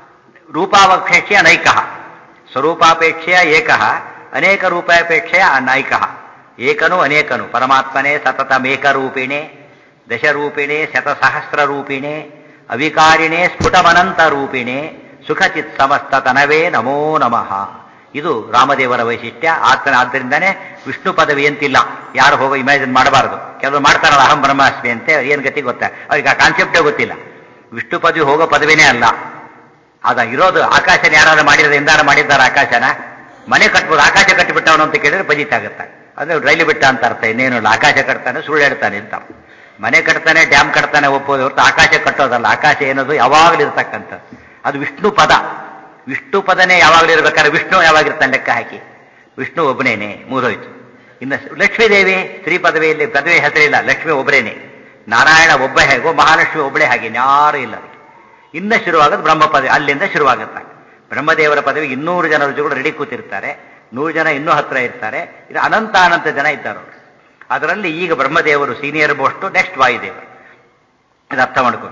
ರೂಪಾಪೇಕ್ಷೆಯ ನೈಕಃ, ಸ್ವರೂಪಾಪೇಕ್ಷೆಯ ಏಕಃ, ಅನೇಕ ರೂಪಾಪೇಕ್ಷೆಯ ನೈಕಃ. ಏಕನು ಅನೇಕನು ಪರಮಾತ್ಮನೇ ಸತತಮೇಕರೂಪಿಣೆ ದಶರೂಪಿಣೆ ಶತಸಹಸ್ರ ರೂಪಿಣೆ ಅವಿಕಾರಿಣೆ ಸ್ಫುಟಮನಂತ ರೂಪಿಣೆ ಸುಖಚಿತ್ ಸಮಸ್ತ ತನವೇ ನಮೋ ನಮಃ. ಇದು ರಾಮದೇವರ ವೈಶಿಷ್ಟ್ಯ. ಆತನ ಆದ್ದರಿಂದನೇ ವಿಷ್ಣು ಪದವಿ ಅಂತಿಲ್ಲ. ಯಾರು ಹೋಗೋ ಇಮ್ಯಾಜಿನ್ ಮಾಡಬಾರದು. ಕೆಲವರು ಮಾಡ್ತಾರಲ್ಲ ಅಹಂ ಬ್ರಹ್ಮಾಸ್ಮಿ ಅಂತ, ಏನು ಗತಿ ಗೊತ್ತಾ? ಅವ್ರಿಗೆ ಆ ಕಾನ್ಸೆಪ್ಟೇ ಗೊತ್ತಿಲ್ಲ. ವಿಷ್ಣು ಪದವಿ ಹೋಗೋ ಪದವಿನೇ ಅಲ್ಲ. ಅದ ಇರೋದು ಆಕಾಶನ ಯಾರು ಮಾಡಿದ್ರೆ ಎಂದಾರು ಮಾಡಿದ್ದಾರೆ ಆಕಾಶನ? ಮನೆ ಕಟ್ಬೋದು, ಆಕಾಶ ಕಟ್ಟಿಬಿಟ್ಟವನು ಅಂತ ಕೇಳಿದ್ರೆ ಬಜಿತಾಗುತ್ತೆ. ಅಂದ್ರೆ ರೈಲು ಬಿಟ್ಟ ಅಂತ ಅರ್ಥ, ಇನ್ನೇನು ಇಲ್ಲ. ಆಕಾಶ ಕಟ್ತಾನೆ, ಸುಳ್ಳು ಹೇಳ್ತಾನೆ ಅಂತ. ಮನೆ ಕಟ್ತಾನೆ, ಡ್ಯಾಮ್ ಕಟ್ತಾನೆ ಒಪ್ಪೋದು ಹೊರತು ಆಕಾಶ ಕಟ್ಟೋದಲ್ಲ. ಆಕಾಶ ಏನದು ಯಾವಾಗಲೂ ಇರ್ತಕ್ಕಂಥ ಅದು ವಿಷ್ಣು ಪದ. ವಿಷ್ಣು ಪದನೇ ಯಾವಾಗಲೂ ಇರ್ಬೇಕಾದ್ರೆ ವಿಷ್ಣು ಯಾವಾಗಿರ್ತಾನೆ ಲೆಕ್ಕ ಹಾಕಿ? ವಿಷ್ಣು ಒಬ್ಬನೇನೆ, ಮೂರೋಯ್ತು. ಇನ್ನು ಲಕ್ಷ್ಮೀದೇವಿ ಸ್ತ್ರೀ ಪದವಿಯಲ್ಲಿ ಪದವಿ ಹೆಸರಿಲ್ಲ, ಲಕ್ಷ್ಮಿ ಒಬ್ಬರೇನೆ. ನಾರಾಯಣ ಒಬ್ಬ ಹೇಗೋ ಮಹಾಲಕ್ಷ್ಮಿ ಒಬ್ಬಳೇ ಹಾಗೆ, ಯಾರೂ ಇಲ್ಲ ಅದಕ್ಕೆ. ಇನ್ನ ಶುರುವಾಗೋದು ಬ್ರಹ್ಮ ಪದವಿ, ಅಲ್ಲಿಂದ ಶುರುವಾಗುತ್ತೆ. ಬ್ರಹ್ಮದೇವರ ಪದವಿ ಇನ್ನೂರು ಜನ ರುಚಿಗಳು ರೆಡಿ ಕೂತಿರ್ತಾರೆ, ನೂರು ಜನ ಇನ್ನೂ ಹತ್ರ ಇರ್ತಾರೆ. ಇದು ಅನಂತ ಅನಂತ ಜನ ಇದ್ದಾರೆ ಅವರು. ಅದರಲ್ಲಿ ಈಗ ಬ್ರಹ್ಮದೇವರು ಸೀನಿಯರ್ ಮೋಸ್ಟ್, ನೆಕ್ಸ್ಟ್ ವಾಯುದೇವರು. ಇದು ಅರ್ಥ ಮಾಡ್ಕೋಬೇಕು.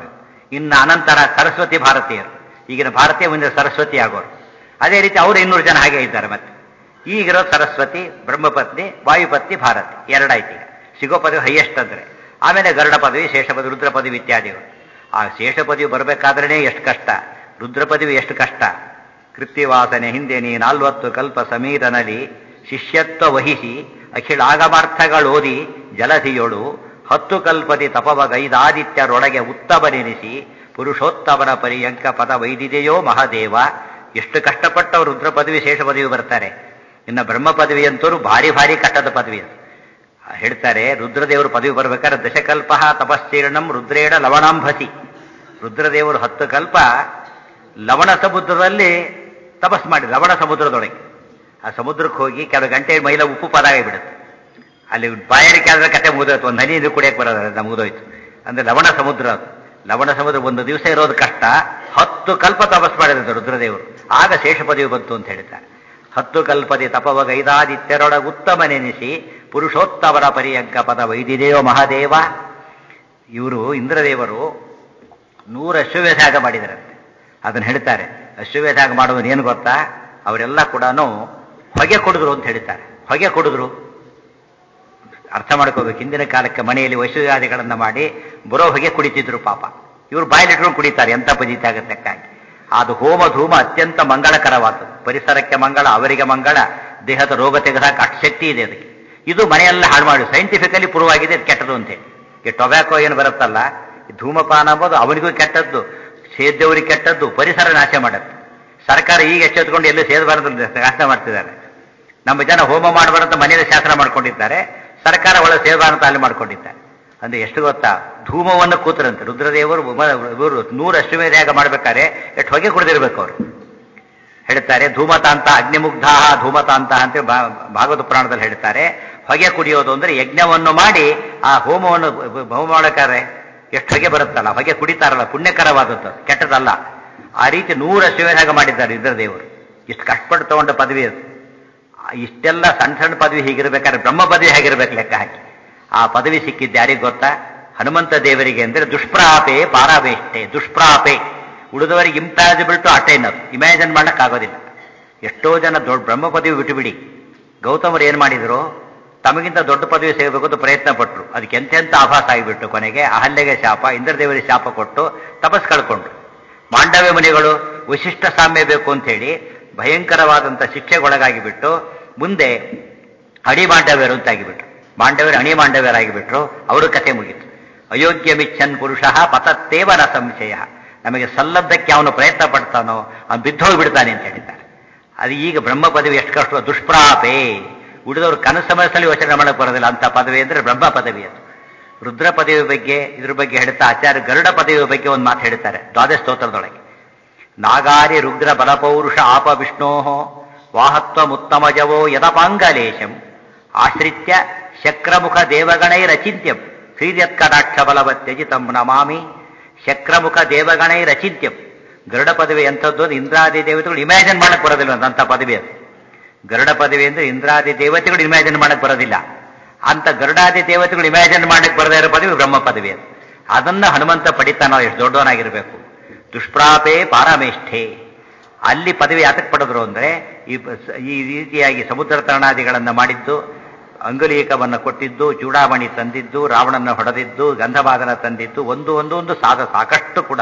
ಇನ್ನು ಅನಂತರ ಸರಸ್ವತಿ ಭಾರತೀಯರು, ಈಗಿನ ಭಾರತೀಯ ಮುಂದೆ ಸರಸ್ವತಿ ಆಗೋರು. ಅದೇ ರೀತಿ ಅವರು ಇನ್ನೂರು ಜನ ಹಾಗೆ ಇದ್ದಾರೆ. ಮತ್ತೆ ಈಗಿರೋ ಸರಸ್ವತಿ, ಬ್ರಹ್ಮಪತ್ನಿ, ವಾಯುಪತ್ನಿ, ಭಾರತಿ ಎರಡಾಯ್ತು. ಈಗ ಸಿಗೋ ಪದವಿ ಹೈಯೆಸ್ಟ್ ಅಂದ್ರೆ. ಆಮೇಲೆ ಗರುಡ ಪದವಿ, ಶೇಷ ಪದವಿ, ರುದ್ರ ಪದವಿ ಇತ್ಯಾದಿಗಳು. ಆ ಶೇಷ ಪದವಿ ಬರಬೇಕಾದ್ರೇ ಎಷ್ಟು ಕಷ್ಟ, ರುದ್ರ ಪದವಿ ಎಷ್ಟು ಕಷ್ಟ. ಕೃತ್ಯವಾಸನೆ ಹಿಂದೆ ನೀ ನಾಲ್ವತ್ತು ಕಲ್ಪ ಸಮೀರನಲಿ ಶಿಷ್ಯತ್ವ ವಹಿಸಿ ಅಖಿಳ ಆಗಮಾರ್ಥಗಳೋದಿ ಜಲಧಿಯೋಳು ಹತ್ತು ಕಲ್ಪದಿ ತಪವಗೈದಾದಿತ್ಯರೊಳಗೆ ಉತ್ತಮನೆನಿಸಿ ಪುರುಷೋತ್ತಮನ ಪರ್ಯಂಕ ಪದ ವೈದಿದೆಯೋ ಮಹಾದೇವ. ಎಷ್ಟು ಕಷ್ಟಪಟ್ಟವರು ರುದ್ರ ಪದವಿ, ಶೇಷ ಪದವಿ ಬರ್ತಾರೆ. ಇನ್ನು ಬ್ರಹ್ಮ ಪದವಿ ಅಂತರೂ ಭಾರಿ ಭಾರಿ ಕಷ್ಟದ ಪದವಿ ಅದು. ಹೇಳ್ತಾರೆ ರುದ್ರದೇವರು ಪದವಿ ಬರ್ಬೇಕಾದ್ರೆ ದಶಕಲ್ಪ ತಪಶ್ಚೀರ್ಣಂ ರುದ್ರೇಣ ಲವಣಾಂಭಸಿ. ರುದ್ರದೇವರು ಹತ್ತು ಕಲ್ಪ ಲವಣ ಸಮುದ್ರದಲ್ಲಿ ತಪಸ್ ಮಾಡಿ, ಲವಣ ಸಮುದ್ರದೊಳಗೆ. ಆ ಸಮುದ್ರಕ್ಕೆ ಹೋಗಿ ಕೆಲವು ಗಂಟೆ ಮೈಲ ಉಪ್ಪು ಪದ ಆಗಿಬಿಡುತ್ತೆ. ಅಲ್ಲಿ ಬಾಯಾರಿಕೆ ಆದ್ರೆ ಕತೆ ಮುಗಿದೋಯ್ತು, ಒಂದು ಹನಿ ನೀರು ಕುಡಿಯಕ್ಕೆ ಬರೋದ ಮುಗಿದೋಯ್ತು. ಅಂದ್ರೆ ಲವಣ ಸಮುದ್ರ ಅದು. ಲವಣ ಸಮುದ್ರ ಒಂದು ದಿವಸ ಇರೋದು ಕಷ್ಟ. ಹತ್ತು ಕಲ್ಪ ತಪಸ್ ಮಾಡಿದ್ರು ರುದ್ರದೇವರು, ಆಗ ಶೇಷ ಪದವಿ ಬಂತು ಅಂತ ಹೇಳ್ತಾರೆ. ಹತ್ತು ಕಲ್ಪದಿ ತಪವಗೈದಾದಿತ್ಯರೊಳಗೆ ಉತ್ತಮನೆನಿಸಿ ಪುರುಷೋತ್ತಮರ ಪರ್ಯಂಕ ಪದ ವೈದಿದೆಯೋ ಮಹಾದೇವ. ಇವರು ಇಂದ್ರದೇವರು ನೂರು ಅಶ್ವಮೇಧಾಗ ಮಾಡಿದರಂತೆ. ಅದನ್ನು ಹೇಳ್ತಾರೆ. ಅಶ್ವಮೇಧಾಗ ಮಾಡೋದನ್ನು ಏನು ಗೊತ್ತಾ, ಅವರೆಲ್ಲ ಕೂಡ ಹೊಗೆ ಕೊಡಿದ್ರು ಅಂತ ಹೇಳ್ತಾರೆ. ಹೊಗೆ ಕೊಡಿದ್ರು ಅರ್ಥ ಮಾಡ್ಕೋಬೇಕು. ಹಿಂದಿನ ಕಾಲಕ್ಕೆ ಮನೆಯಲ್ಲಿ ವೈಶ್ಯಾದಿಗಳನ್ನ ಮಾಡಿ ಬರೋ ಹೊಗೆ ಕುಡಿತಿದ್ರು ಪಾಪ. ಇವರು ಬಾಯಲ್ಲಿಟ್ಕೊಂಡು ಕುಡಿತಾರೆ, ಎಂಥ ಪದ್ಧತಿ ಆಗತ್ತಕ್ಕಾಗಿ. ಅದು ಹೋಮ ಧೂಮ ಅತ್ಯಂತ ಮಂಗಳಕರವಾದದ್ದು. ಪರಿಸರಕ್ಕೆ ಮಂಗಳ, ಅವರಿಗೆ ಮಂಗಳ, ದೇಹದ ರೋಗ ತೆಗೆದಾಕ ಅಷ್ಟು ಶಕ್ತಿ ಇದೆ ಅದಕ್ಕೆ. ಇದು ಮನೆಯೆಲ್ಲ ಹಾಳು ಮಾಡಿ ಸೈಂಟಿಫಿಕಲಿ ಪ್ರೂವ್ ಆಗಿದೆ ಅದು ಕೆಟ್ಟದು ಅಂತೇಳಿ. ಈ ಟೊಬ್ಯಾಕೋ ಏನು ಬರುತ್ತಲ್ಲ, ಧೂಮಪಾನ ಅಂಬೋದು ಅವನಿಗೂ ಕೆಟ್ಟದ್ದು, ಸೇದ್ದವರಿಗೆ ಕೆಟ್ಟದ್ದು, ಪರಿಸರ ನಾಶ ಮಾಡುತ್ತೆ. ಸರ್ಕಾರ ಈಗ ಎಚ್ಚೆತ್ಕೊಂಡು ಎಲ್ಲೂ ಸೇದಬಾರದು ನಾಶ ಮಾಡ್ತಿದ್ದಾರೆ. ನಮ್ಮ ಜನ ಹೋಮ ಮಾಡಬಾರಂತ ಮನೆಯಲ್ಲಿ ಶಾಸನ ಮಾಡ್ಕೊಂಡಿದ್ದಾರೆ, ಸರ್ಕಾರ ಒಳ್ಳೆ ಸೇದಬಾರಂತ ಅಲ್ಲಿ ಮಾಡ್ಕೊಂಡಿದ್ದಾರೆ. ಅಂದ್ರೆ ಎಷ್ಟು ಗೊತ್ತಾ, ಧೂಮವನ್ನು ಕೂತರಂತೆ ರುದ್ರದೇವರು. ಇವರು ನೂರು ಅಶ್ವಮೇಧ ಮಾಡ್ಬೇಕಾದ್ರೆ ಎಷ್ಟು ಹೊಗೆ ಕುಡಿದಿರ್ಬೇಕು ಅವರು. ಹೇಳ್ತಾರೆ ಧೂಮತಾಂತ ಅಗ್ನಿಮುಗ್ಧ ಧೂಮತಾಂತ ಅಂತ ಭಾಗವತ ಪುರಾಣದಲ್ಲಿ ಹೇಳ್ತಾರೆ. ಹೊಗೆ ಕುಡಿಯೋದು ಅಂದ್ರೆ ಯಜ್ಞವನ್ನು ಮಾಡಿ ಆ ಹೋಮವನ್ನು ಹೋಮ ಮಾಡಬೇಕಾದ್ರೆ ಎಷ್ಟು ಹೊಗೆ ಬರುತ್ತಲ್ಲ, ಹೊಗೆ ಕುಡಿತಾರಲ್ಲ, ಪುಣ್ಯಕರವಾದದ್ದು, ಕೆಟ್ಟದಲ್ಲ. ಆ ರೀತಿ ನೂರು ಅಶ್ವಮೇಧ ಮಾಡಿದ್ದಾರೆ ಇಂದ್ರದೇವರು. ಇಷ್ಟು ಕಷ್ಟಪಟ್ಟು ತಗೊಂಡ ಪದವಿ ಅದು. ಇಷ್ಟೆಲ್ಲ ಸಣ್ಣ ಸಣ್ಣ ಪದವಿ ಹೀಗಿರ್ಬೇಕಾದ್ರೆ ಬ್ರಹ್ಮ ಪದವಿ ಹೇಗಿರ್ಬೇಕು ಲೆಕ್ಕ ಹಾಕಿ. ಆ ಪದವಿ ಸಿಕ್ಕಿದ್ದು ಯಾರಿಗೆ ಗೊತ್ತಾ, ಹನುಮಂತ ದೇವರಿಗೆ. ಅಂದ್ರೆ ದುಷ್ಪ್ರಾಪೆ ಪಾರಾವೇಷ್ಟೆ. ದುಷ್ಪ್ರಾಪೆ ಉಳಿದವರಿಗೆ ಇಂಪಾಸಿಬಲ್ ಟು ಅಟೈನ್, ಅದು ಇಮ್ಯಾಜಿನ್ ಮಾಡಕ್ಕಾಗೋದಿಲ್ಲ. ಎಷ್ಟೋ ಜನ ದೊಡ್ಡ ಬ್ರಹ್ಮ ಪದವಿ ಬಿಟ್ಟುಬಿಡಿ. ಗೌತಮರು ಏನ್ ಮಾಡಿದ್ರು, ತಮಗಿಂತ ದೊಡ್ಡ ಪದವಿ ಸಿಗಬೇಕು ಅಂತ ಪ್ರಯತ್ನ ಪಟ್ಟರು. ಅದಕ್ಕೆ ಎಂತೆಂಥ ಆಭಾಸ ಆಗಿಬಿಟ್ಟು ಕೊನೆಗೆ ಅಹಲ್ಯೆಗೆ ಶಾಪ, ಇಂದ್ರದೇವರಿಗೆ ಶಾಪ ಕೊಟ್ಟು ತಪಸ್ ಕಳ್ಕೊಂಡ್ರು. ಮಾಂಡವ್ಯ ಮುನಿಗಳು ವಿಶಿಷ್ಟ ಸಾಮ್ಯ ಬೇಕು ಅಂತ ಹೇಳಿ ಭಯಂಕರವಾದಂಥ ಶಿಕ್ಷೆಗೊಳಗಾಗಿ ಬಿಟ್ಟು ಮುಂದೆ ಅಡಿ ಮಾಂಡವ್ಯರು ಅಂತಾಗಿಬಿಟ್ರು. ಮಾಂಡವ್ಯರು ಅಣಿ ಮಾಂಡವ್ಯರಾಗಿಬಿಟ್ರು. ಅವರ ಕಥೆ ಮುಗಿತು. ಅಯೋಗ್ಯ ಮಿಚ್ಚನ್ ಪುರುಷ ಪತತ್ತೇವ ನ ಸಂಶಯ. ನಮಗೆ ಸಲ್ಲದ್ದಕ್ಕೆ ಅವನು ಪ್ರಯತ್ನ ಪಡ್ತಾನೋ ಅವನು ಬಿದ್ದೋಗ್ಬಿಡ್ತಾನೆ ಅಂತ ಹೇಳಿದ್ದಾರೆ. ಅದು ಈಗ ಬ್ರಹ್ಮ ಪದವಿ ಎಷ್ಟು ಕಷ್ಟ. ದುಷ್ಪ್ರಾಪೆ ಉಳಿದವರು ಕನಸು ಮನಸ್ಸಲ್ಲಿ ಯೋಚನೆ ಮಾಡಕ್ಕೆ ಬರೋದಿಲ್ಲ ಅಂತ ಪದವಿ ಅಂದ್ರೆ ಬ್ರಹ್ಮ ಪದವಿ ಅದು. ರುದ್ರ ಪದವಿ ಬಗ್ಗೆ ಇದ್ರ ಬಗ್ಗೆ ಹೇಳ್ತಾ ಆಚಾರ್ಯ ಗರುಡ ಪದವಿ ಬಗ್ಗೆ ಒಂದು ಮಾತು ಹೇಳ್ತಾರೆ ದ್ವಾದಶ ಸ್ತೋತ್ರದೊಳಗೆ. ನಾಗಾರಿ ರುದ್ರ ಬಲಪೌರುಷ ಆಪ ವಿಷ್ಣೋ ವಾಹತ್ವಮುತ್ತಮಜವೋ ಯದಪಾಂಗಲೇಶಂ ಆಶ್ರಿತ್ಯ ಶಕ್ರಮುಖ ದೇವಗಣೈರಚಿಂತ್ಯಂ ಶ್ರೀಯತ್ಕಟಾಕ್ಷ ಬಲವತ್ಯಜಿತಂ ನಮಾಮಿ. ಶಕ್ರಮುಖ ದೇವಗಣೈರಚಿಂತ್ಯಂ. ಗರುಡ ಪದವಿ ಎಂಥದ್ದು, ಇಂದ್ರಾದಿ ದೇವತೆಗಳು ಇಮ್ಯಾಜಿನ್ ಮಾಡಕ್ ಬರೋದಿಲ್ಲ ಅಂತ ಪದವಿ ಅದು. ಗರುಡ ಪದವಿ ಅಂದ್ರೆ ಇಂದ್ರಾದಿ ದೇವತೆಗಳು ಇಮ್ಯಾಜಿನ್ ಮಾಡಕ್ ಬರೋದಿಲ್ಲ. ಅಂತ ಗರುಡಾದಿ ದೇವತೆಗಳು ಇಮ್ಯಾಜಿನ್ ಮಾಡಕ್ ಬರದೇ ಇರೋ ಪದವಿ ಬ್ರಹ್ಮ ಪದವಿ ಅದು. ಅದನ್ನ ಹನುಮಂತ ಪಡಿತಾನ, ಎಷ್ಟು ದೊಡ್ಡವನಾಗಿರ್ಬೇಕು. ದುಷ್ಪ್ರಾಪೇ ಪಾರಮೇಷ್ಠೆ. ಅಲ್ಲಿ ಪದವಿ ಯಾತಕ್ಕೆ ಪಡೆದ್ರು ಅಂದ್ರೆ ಈ ರೀತಿಯಾಗಿ ಸಮುದ್ರ ತರಣಾದಿಗಳನ್ನ ಮಾಡಿದ್ದು, ಅಂಗುಲೀಕವನ್ನು ಕೊಟ್ಟಿದ್ದು, ಚೂಡಾಮಣಿ ತಂದಿದ್ದು, ರಾವಣನ ಹೊಡೆದಿದ್ದು, ಗಂಧಮಾದನ ತಂದಿದ್ದು, ಒಂದು ಒಂದು ಒಂದು ಸಾಧ ಸಾಕಷ್ಟು ಕೂಡ.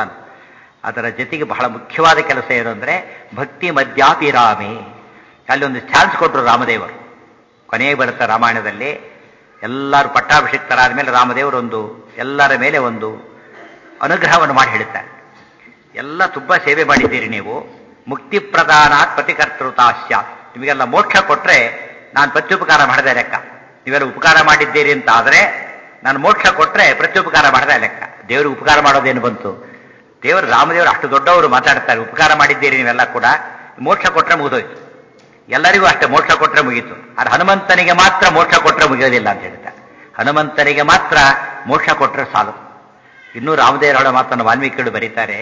ಅದರ ಜೊತೆಗೆ ಬಹಳ ಮುಖ್ಯವಾದ ಕೆಲಸ ಏನು ಅಂದ್ರೆ ಭಕ್ತಿ ಮಧ್ಯಾಪಿ ರಾಮೇ. ಅಲ್ಲಿ ಒಂದು ಚಾನ್ಸ್ ಕೊಟ್ಟರು ರಾಮದೇವರು. ಕೊನೆಗೆ ಬರುತ್ತೆ ರಾಮಾಯಣದಲ್ಲಿ. ಎಲ್ಲರೂ ಪಟ್ಟಾಭಿಷಿಕ್ತರಾದ ಮೇಲೆ ರಾಮದೇವರು ಒಂದು ಎಲ್ಲರ ಮೇಲೆ ಒಂದು ಅನುಗ್ರಹವನ್ನು ಮಾಡಿ ಹೇಳ್ತಾರೆ. ಎಲ್ಲ ತುಂಬಾ ಸೇವೆ ಮಾಡಿದ್ದೀರಿ ನೀವು, ಮುಕ್ತಿ ಪ್ರದಾನಾತ್ ಪ್ರತಿಕರ್ತೃತಾಶ್ಯಾತ್. ನಿಮಗೆಲ್ಲ ಮೋಕ್ಷ ಕೊಟ್ರೆ ನಾನು ಪ್ರತ್ಯುಪಕಾರ ಮಾಡದೆ ಲೆಕ್ಕ. ನೀವೆಲ್ಲ ಉಪಕಾರ ಮಾಡಿದ್ದೀರಿ ಅಂತ ಆದ್ರೆ ನಾನು ಮೋಕ್ಷ ಕೊಟ್ರೆ ಪ್ರತ್ಯುಪಕಾರ ಮಾಡದೆ ಲೆಕ್ಕ. ದೇವರು ಉಪಕಾರ ಮಾಡೋದೇನು ಬಂತು? ದೇವರು ರಾಮದೇವರು ಅಷ್ಟು ದೊಡ್ಡವರು ಮಾತಾಡ್ತಾರೆ. ಉಪಕಾರ ಮಾಡಿದ್ದೀರಿ ನೀವೆಲ್ಲ ಕೂಡ, ಮೋಕ್ಷ ಕೊಟ್ರೆ ಮುಗಿದೋಯ್ತು. ಎಲ್ಲರಿಗೂ ಅಷ್ಟೇ ಮೋಕ್ಷ ಕೊಟ್ರೆ ಮುಗೀತು. ಆದ್ರೆ ಹನುಮಂತನಿಗೆ ಮಾತ್ರ ಮೋಕ್ಷ ಕೊಟ್ರೆ ಮುಗಿಯೋದಿಲ್ಲ ಅಂತ ಹೇಳ್ತಾರೆ. ಹನುಮಂತನಿಗೆ ಮಾತ್ರ ಮೋಕ್ಷ ಕೊಟ್ರೆ ಸಾಲು. ಇನ್ನೂ ರಾಮದೇವರ ಮಾತನ್ನು ವಾಲ್ಮೀಕಿಗಳು ಬರೀತಾರೆ.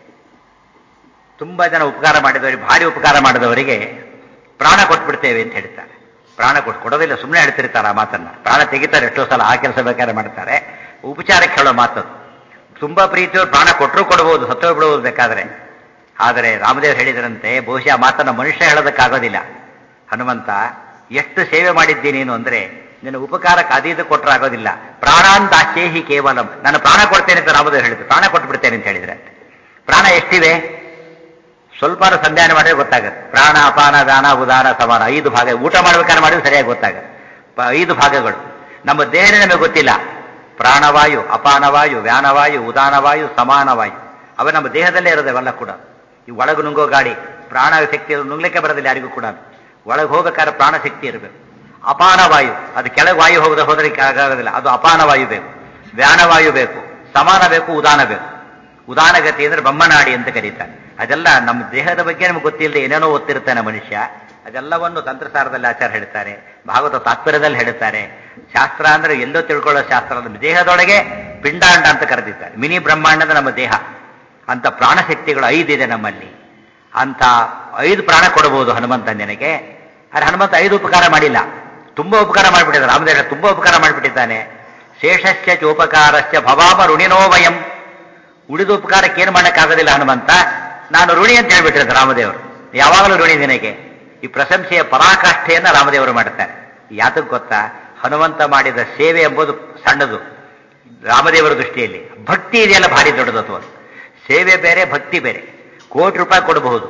ತುಂಬಾ ಜನ ಉಪಕಾರ ಮಾಡಿದವರಿಗೆ, ಭಾರಿ ಉಪಕಾರ ಮಾಡಿದವರಿಗೆ ಪ್ರಾಣ ಕೊಟ್ಬಿಡ್ತೇವೆ ಅಂತ ಹೇಳ್ತಾರೆ. ಪ್ರಾಣ ಕೊಟ್ಟು ಕೊಡೋದಿಲ್ಲ, ಸುಮ್ಮನೆ ಹೇಳ್ತಿರ್ತಾರೆ ಆ ಮಾತನ್ನ. ಪ್ರಾಣ ತೆಗಿತಾರೆ ಎಷ್ಟೋ ಸಲ, ಆ ಕೆಲಸ ಬೇಕಾದ್ರೆ ಮಾಡ್ತಾರೆ. ಉಪಚಾರಕ್ಕೆ ಹೇಳೋ ಮಾತದು. ತುಂಬಾ ಪ್ರೀತಿಯವರು ಪ್ರಾಣ ಕೊಟ್ಟರು ಕೊಡಬಹುದು, ಸತ್ತೋಗ್ಬಿಡಬಹುದು ಬೇಕಾದ್ರೆ. ಆದರೆ ರಾಮದೇವರು ಹೇಳಿದರಂತೆ, ಬಹುಶಃ ಮಾತನ್ನ ಮನುಷ್ಯ ಹೇಳೋದಕ್ಕಾಗೋದಿಲ್ಲ. ಹನುಮಂತ, ಎಷ್ಟು ಸೇವೆ ಮಾಡಿದ್ದೀನಿ ನೀನು ಅಂದ್ರೆ ನಿನ್ನ ಉಪಕಾರಕ್ಕೆ ಅದೀದು ಕೊಟ್ಟರೆ ಆಗೋದಿಲ್ಲ. ಪ್ರಾಣಾಂತಾಚೇಹಿ ಕೇವಲಂ, ನಾನು ಪ್ರಾಣ ಕೊಡ್ತೇನೆ ಅಂತ ರಾಮದೇವರು ಹೇಳಿದ್ರು. ಪ್ರಾಣ ಕೊಟ್ಟು ಬಿಡ್ತೇನೆ ಅಂತ ಹೇಳಿದ್ರೆ, ಪ್ರಾಣ ಎಷ್ಟಿವೆ ಸ್ವಲ್ಪ ಸಂಧಾನ ಮಾಡಿದ್ರೆ ಗೊತ್ತಾಗುತ್ತೆ. ಪ್ರಾಣ, ಅಪಾನ, ದಾನ, ಉದಾನ, ಸಮಾನ ಐದು ಭಾಗ. ಊಟ ಮಾಡ್ಬೇಕಾದ್ರೆ ಮಾಡಿದ್ರೆ ಸರಿಯಾಗಿ ಗೊತ್ತಾಗುತ್ತೆ. ಐದು ಭಾಗಗಳು ನಮ್ಮ ದೇಹನೇ ನಮಗೆ ಗೊತ್ತಿಲ್ಲ. ಪ್ರಾಣವಾಯು, ಅಪಾನವಾಯು, ವ್ಯಾನವಾಯು, ಉದಾನವಾಯು, ಸಮಾನವಾಯು ಅವ ನಮ್ಮ ದೇಹದಲ್ಲೇ ಇರೋದವೆಲ್ಲ ಕೂಡ. ಈ ಒಳಗೆ ನುಂಗೋ ಗಾಡಿ ಪ್ರಾಣ ಶಕ್ತಿ ನುಂಗ್ಲಿಕ್ಕೆ ಬರೋದಿಲ್ಲ ಯಾರಿಗೂ ಕೂಡ. ಒಳಗೆ ಹೋಗಬೇಕಾದ್ರೆ ಪ್ರಾಣ ಶಕ್ತಿ ಇರಬೇಕು. ಅಪಾನವಾಯು, ಅದು ಕೆಳಗೆ ವಾಯು ಹೋಗದೆ ಹೋದ್ರೆ ಆಗೋದಿಲ್ಲ, ಅದು ಅಪಾನವಾಯು ಬೇಕು. ವ್ಯಾನವಾಯು ಬೇಕು, ಸಮಾನ ಬೇಕು, ಉದಾನ ಬೇಕು. ಉದಾನಗತಿ ಅಂದ್ರೆ ಬ್ರಹ್ಮನಾಡಿ ಅಂತ ಕರೀತಾರೆ. ಅದೆಲ್ಲ ನಮ್ಮ ದೇಹದ ಬಗ್ಗೆ ನಮ್ಗೆ ಗೊತ್ತಿಲ್ಲದೆ ಏನೇನೋ ಓದ್ತಿರ್ತಾನೆ ಮನುಷ್ಯ. ಅದೆಲ್ಲವನ್ನು ತಂತ್ರಸಾರದಲ್ಲಿ ಆಚಾರ ಹೇಳ್ತಾರೆ, ಭಾಗವತ ತಾತ್ಪರ್ಯದಲ್ಲಿ ಹೇಳ್ತಾರೆ. ಶಾಸ್ತ್ರ ಅಂದ್ರೆ ಎಲ್ಲೋ ತಿಳ್ಕೊಳ್ಳೋ ಶಾಸ್ತ್ರ ಅಲ್ಲ, ದೇಹದೊಳಗೆ ಪಿಂಡಾಂಡ ಅಂತ ಕರೆದಿದ್ದಾರೆ. ಮಿನಿ ಬ್ರಹ್ಮಾಂಡದ ನಮ್ಮ ದೇಹ. ಅಂತ ಪ್ರಾಣಶಕ್ತಿಗಳು ಐದಿದೆ ನಮ್ಮಲ್ಲಿ. ಅಂತ ಐದು ಪ್ರಾಣ ಕೊಡಬಹುದು ಹನುಮಂತ ನಿನಗೆ. ಆದರೆ ಹನುಮಂತ ಐದು ಉಪಕಾರ ಮಾಡಿಲ್ಲ, ತುಂಬಾ ಉಪಕಾರ ಮಾಡಿಬಿಟ್ಟಿದ್ದಾರೆ. ರಾಮದೇವ ತುಂಬಾ ಉಪಕಾರ ಮಾಡಿಬಿಟ್ಟಿದ್ದಾನೆ. ಶೇಷಸ್ಯ ಚೋಪಕಾರಸ್ಯ ಭವಾಮ ಋಣಿನೋ ವಯಂ. ಉಳಿದ ಉಪಕಾರಕ್ಕೆ ಏನು ಮಾಡೋಕ್ಕಾಗೋದಿಲ್ಲ ಹನುಮಂತ, ನಾನು ಋಣಿ ಅಂತ ಹೇಳ್ಬಿಟ್ಟಿರ್ತಾರೆ ರಾಮದೇವರು. ಯಾವಾಗಲೂ ಋಣಿ ನಿನಗೆ. ಈ ಪ್ರಶಂಸೆಯ ಪರಾಕಾಷ್ಠೆಯನ್ನ ರಾಮದೇವರು ಮಾಡುತ್ತಾರೆ. ಯಾತಕ್ಕೆ ಗೊತ್ತಾ, ಹನುಮಂತ ಮಾಡಿದ ಸೇವೆ ಎಂಬುದು ಸಣ್ಣದು ರಾಮದೇವರ ದೃಷ್ಟಿಯಲ್ಲಿ. ಭಕ್ತಿ ಇದೆಯಲ್ಲ ಭಾರಿ ದೊಡ್ಡದು. ಅಥವಾ ಸೇವೆ ಬೇರೆ, ಭಕ್ತಿ ಬೇರೆ. ಕೋಟಿ ರೂಪಾಯಿ ಕೊಡಬಹುದು,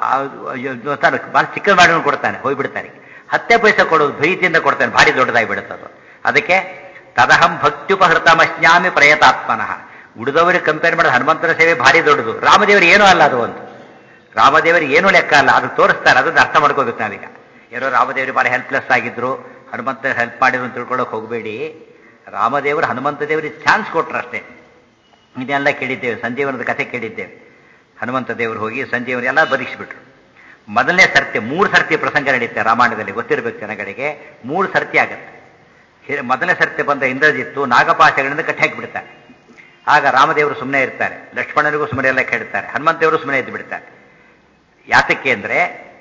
ಭಾಳ ಚಿಕ್ಕದು ಮಾಡಿ ಕೊಡ್ತಾನೆ, ಹೋಗ್ಬಿಡ್ತಾನೆ. ಹತ್ತೇ ಪೈಸೆ ಕೊಡೋದು ಭೀತಿಯಿಂದ ಕೊಡ್ತಾನೆ, ಭಾರಿ ದೊಡ್ಡದಾಗಿ ಬಿಡುತ್ತದು. ಅದಕ್ಕೆ ತದಹಂ ಭಕ್ತ್ಯುಪಹೃತಮಶ್ನಾಮಿ ಪ್ರಯತಾತ್ಮನಃ. ಉಳಿದವರಿಗೆ ಕಂಪೇರ್ ಮಾಡಿದ ಹನುಮಂತನ ಸೇವೆ ಭಾರಿ ದೊಡ್ಡದು. ರಾಮದೇವರು ಏನೂ ಅಲ್ಲ ಅದು. ಒಂದು ರಾಮದೇವರಿಗೆ ಏನೂ ಲೆಕ್ಕ ಅಲ್ಲ, ಅದು ತೋರಿಸ್ತಾರೆ. ಅದನ್ನು ಅರ್ಥ ಮಾಡ್ಕೋಬೇಕು ನಾವೀಗ. ಏನೋ ರಾಮದೇವರಿಗೆ ಭಾಳ ಹೆಲ್ಪ್ಲೆಸ್ ಆಗಿದ್ರು, ಹನುಮಂತ ಹೆಲ್ಪ್ ಮಾಡಿದ್ರು ಅಂತ ತಿಳ್ಕೊಳ್ಳೋಕೆ ಹೋಗಬೇಡಿ. ರಾಮದೇವರು ಹನುಮಂತ ದೇವರಿಗೆ ಚಾನ್ಸ್ ಕೊಟ್ರು ಅಷ್ಟೇ. ಇದೆಲ್ಲ ಕೇಳಿದ್ದೇವೆ, ಸಂಜೀವನದ ಕಥೆ ಕೇಳಿದ್ದೇವೆ. ಹನುಮಂತ ದೇವರು ಹೋಗಿ ಸಂಜೀವನೆಲ್ಲ ಬದುಕಿಸ್ಬಿಟ್ರು. ಮೊದಲನೇ ಸರ್ತಿ, ಮೂರು ಸರ್ತಿ ಪ್ರಸಂಗ ನಡೆಯುತ್ತೆ ರಾಮಾಯಣದಲ್ಲಿ, ಗೊತ್ತಿರಬೇಕು ಜನಗಳಿಗೆ. ಮೂರು ಸರ್ತಿ ಆಗುತ್ತೆ. ಮೊದಲನೇ ಸರ್ತಿ ಬಂದ ಇಂದ್ರಜಿತ್ತು ನಾಗಪಾಶಗಳಿಂದ ಕಟ್ಟಿ ಹಾಕಿಬಿಡ್ತಾರೆ. ಆಗ ರಾಮದೇವರು ಸುಮ್ಮನೆ ಇರ್ತಾರೆ, ಲಕ್ಷ್ಮಣನಿಗೂ ಸುಮ್ಮನೆ ಎಲ್ಲ ಕೇಳ್ತಾರೆ, ಹನುಮಂತೇವರು ಸುಮ್ಮನೆ ಎದ್ದು ಬಿಡ್ತಾರೆ. ಯಾತಕ್ಕೆ ಅಂದ್ರೆ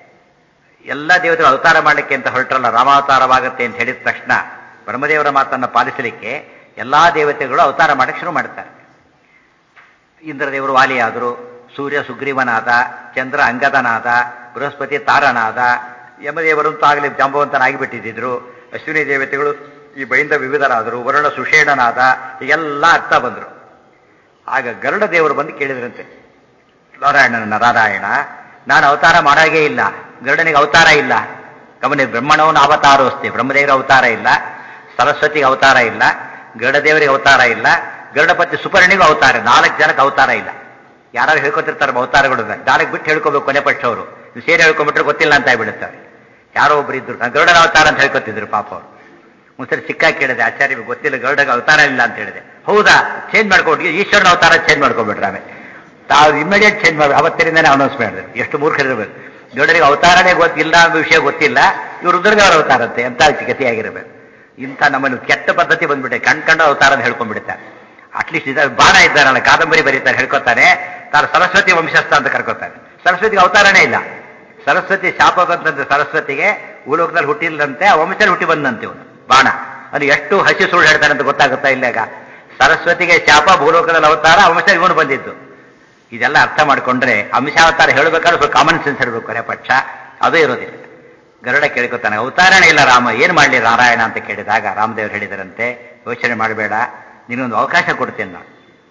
ಎಲ್ಲ ದೇವತೆಗಳು ಅವತಾರ ಮಾಡಲಿಕ್ಕೆ ಅಂತ ಹೊರಟ್ರಲ್ಲ, ರಾಮಾವತಾರವಾಗುತ್ತೆ ಅಂತ ಹೇಳಿದ ತಕ್ಷಣ ಬ್ರಹ್ಮದೇವರ ಮಾತನ್ನು ಪಾಲಿಸಲಿಕ್ಕೆ ಎಲ್ಲಾ ದೇವತೆಗಳು ಅವತಾರ ಮಾಡಕ್ಕೆ ಶುರು ಮಾಡ್ತಾರೆ. ಇಂದ್ರದೇವರು ವಾಲಿಯಾದರು, ಸೂರ್ಯ ಸುಗ್ರೀವನಾದ, ಚಂದ್ರ ಅಂಗದನಾದ, ಬೃಹಸ್ಪತಿ ತಾರನಾದ, ಯಮದೇವರಂತೂ ಆಗಲಿ ಜಾಂಬವಂತನಾಗಿಬಿಟ್ಟಿದ್ರು, ಅಶ್ವಿನಿ ದೇವತೆಗಳು ಈ ಬೈಂದ ವಿವಿಧರಾದರು, ವರುಣ ಸುಷೇಣನಾದ, ಹೀಗೆಲ್ಲ ಅರ್ಥ ಬಂದರು. ಆಗ ಗರುಡ ದೇವರು ಬಂದು ಕೇಳಿದ್ರಂತೆ ನಾರಾಯಣನ, ನಾರಾಯಣ ನಾನು ಅವತಾರ ಮಾಡಾಗೇ ಇಲ್ಲ, ಗರುಡನಿಗೆ ಅವತಾರ ಇಲ್ಲ. ಗಮನಿ, ಬ್ರಹ್ಮಣವನ ಅವತಾರೋಸ್ತಿ, ಬ್ರಹ್ಮದೇವರ ಅವತಾರ ಇಲ್ಲ, ಸರಸ್ವತಿಗೆ ಅವತಾರ ಇಲ್ಲ, ಗರುಡದೇವರಿಗೆ ಅವತಾರ ಇಲ್ಲ, ಗರುಡಪತಿ ಸುಪರ್ಣಿಗೂ ಅವತಾರ, ನಾಲ್ಕು ಜನಕ್ಕೆ ಅವತಾರ ಇಲ್ಲ. ಯಾರು ಹೇಳ್ಕೊತಿರ್ತಾರೆ ಅವತಾರಗಳು, ನಾಲ್ಕು ಬಿಟ್ಟು ಹೇಳ್ಕೋಬೇಕು ಕೊನೆ ಪಕ್ಷ ಅವರು. ನೀವು ಸೇರಿ ಹೇಳ್ಕೊಂಡ್ಬಿಟ್ರೆ ಗೊತ್ತಿಲ್ಲ ಅಂತ ಆಗ್ಬಿಡುತ್ತಾರೆ. ಯಾರೋ ಒಬ್ರು ಇದ್ರು, ಗರುಡನ ಅವತಾರ ಅಂತ ಹೇಳ್ಕೊತಿದ್ರು ಪಾಪ ಅವರು. ಒಂದ್ಸರಿ ಸಿಕ್ಕ ಕೇಳಿದೆ, ಆಚಾರ್ಯ ಗೊತ್ತಿಲ್ಲ ಗರುಡಗೆ ಅವತಾರ ಇಲ್ಲ ಅಂತ ಹೇಳಿದೆ. ಹೌದಾ, ಚೇಂಜ್ ಮಾಡ್ಕೊಬಿಟ್ಟು ಈಶ್ವರನ ಅವತಾರ ಚೇಂಜ್ ಮಾಡ್ಕೊಬಿಟ್ರೆ ಆಮೇಲೆ ತಾವು ಇಮಿಡಿಯೇಟ್ ಚೇಂಜ್ ಮಾಡಿ ಅವತ್ತರಿಂದನೇ ಅನೌನ್ಸ್ ಮಾಡಿದ್ರು. ಎಷ್ಟು ಮೂರ್ಖರಿರ್ಬೇಕು, ಗರುಡರಿಗೆ ಅವತಾರನೇ ಗೊತ್ತಿಲ್ಲ ಅನ್ನೋ ವಿಷಯ ಗೊತ್ತಿಲ್ಲ, ಇವರು ರುದ್ರದೇವರ ಅವತಾರ ಅಂತೆ, ಎಂತ ಗತಿಯಾಗಿರ್ಬೇಕು. ಇಂಥ ನಮ್ಮಲ್ಲಿ ಕೆಟ್ಟ ಪದ್ಧತಿ ಬಂದ್ಬಿಟ್ಟೆ, ಕಣ್ಕಂಡ ಅವತಾರ ಅಂತ ಹೇಳ್ಕೊಂಡ್ಬಿಡ್ತಾರೆ. ಅಟ್ಲೀಸ್ಟ್ ಇದ ಬಾಣ ಇದ್ದಾರಲ್ಲ, ಕಾದಂಬರಿ ಬರೀತಾರೆ, ಹೇಳ್ಕೊತಾನೆ ತಾನು ಸರಸ್ವತಿ ವಂಶಸ್ಥ ಅಂತ ಕರ್ಕೋತಾರೆ. ಸರಸ್ವತಿಗೆ ಅವತಾರನೇ ಇಲ್ಲ. ಸರಸ್ವತಿ ಶಾಪ ಬಂದಂತೆ, ಸರಸ್ವತಿಗೆ ಭೂಲೋಕದಲ್ಲಿ ಹುಟ್ಟಿಲ್ಲಂತೆ, ಆ ವಂಶದಲ್ಲಿ ಹುಟ್ಟಿ ಬಂದಂತೆ ಇವನು ಬಾಣ. ಅದು ಎಷ್ಟು ಹಸಿ ಸುಳ್ಳು ಹೇಳ್ತಾನೆ ಅಂತ ಗೊತ್ತಾಗುತ್ತಾ ಇಲ್ಲ ಈಗ. ಸರಸ್ವತಿಗೆ ಶಾಪ, ಭೂಲೋಕದಲ್ಲಿ ಅವತಾರ, ವಂಶ ಇವನು ಬಂದಿದ್ದು. ಇದೆಲ್ಲ ಅರ್ಥ ಮಾಡ್ಕೊಂಡ್ರೆ ಅಂಶಾವತಾರ ಹೇಳಬೇಕಾದ್ರೆ ಸ್ವಲ್ಪ ಕಾಮನ್ ಸೆನ್ಸ್ ಇರಬೇಕು. ಕೊನೆ ಪಕ್ಷ ಅದು ಇರೋದಿಲ್ಲ. ಗರುಡ ಕೇಳ್ಕೊತಾನೆ, ಅವತಾರನೇ ಇಲ್ಲ ರಾಮ, ಏನ್ ಮಾಡ್ಲಿ ನಾರಾಯಣ ಅಂತ ಕೇಳಿದಾಗ ರಾಮದೇವರು ಹೇಳಿದರಂತೆ, ಯೋಚನೆ ಮಾಡಬೇಡ, ನಿನ್ನೊಂದು ಅವಕಾಶ ಕೊಡ್ತೇನೆ ನಾನು.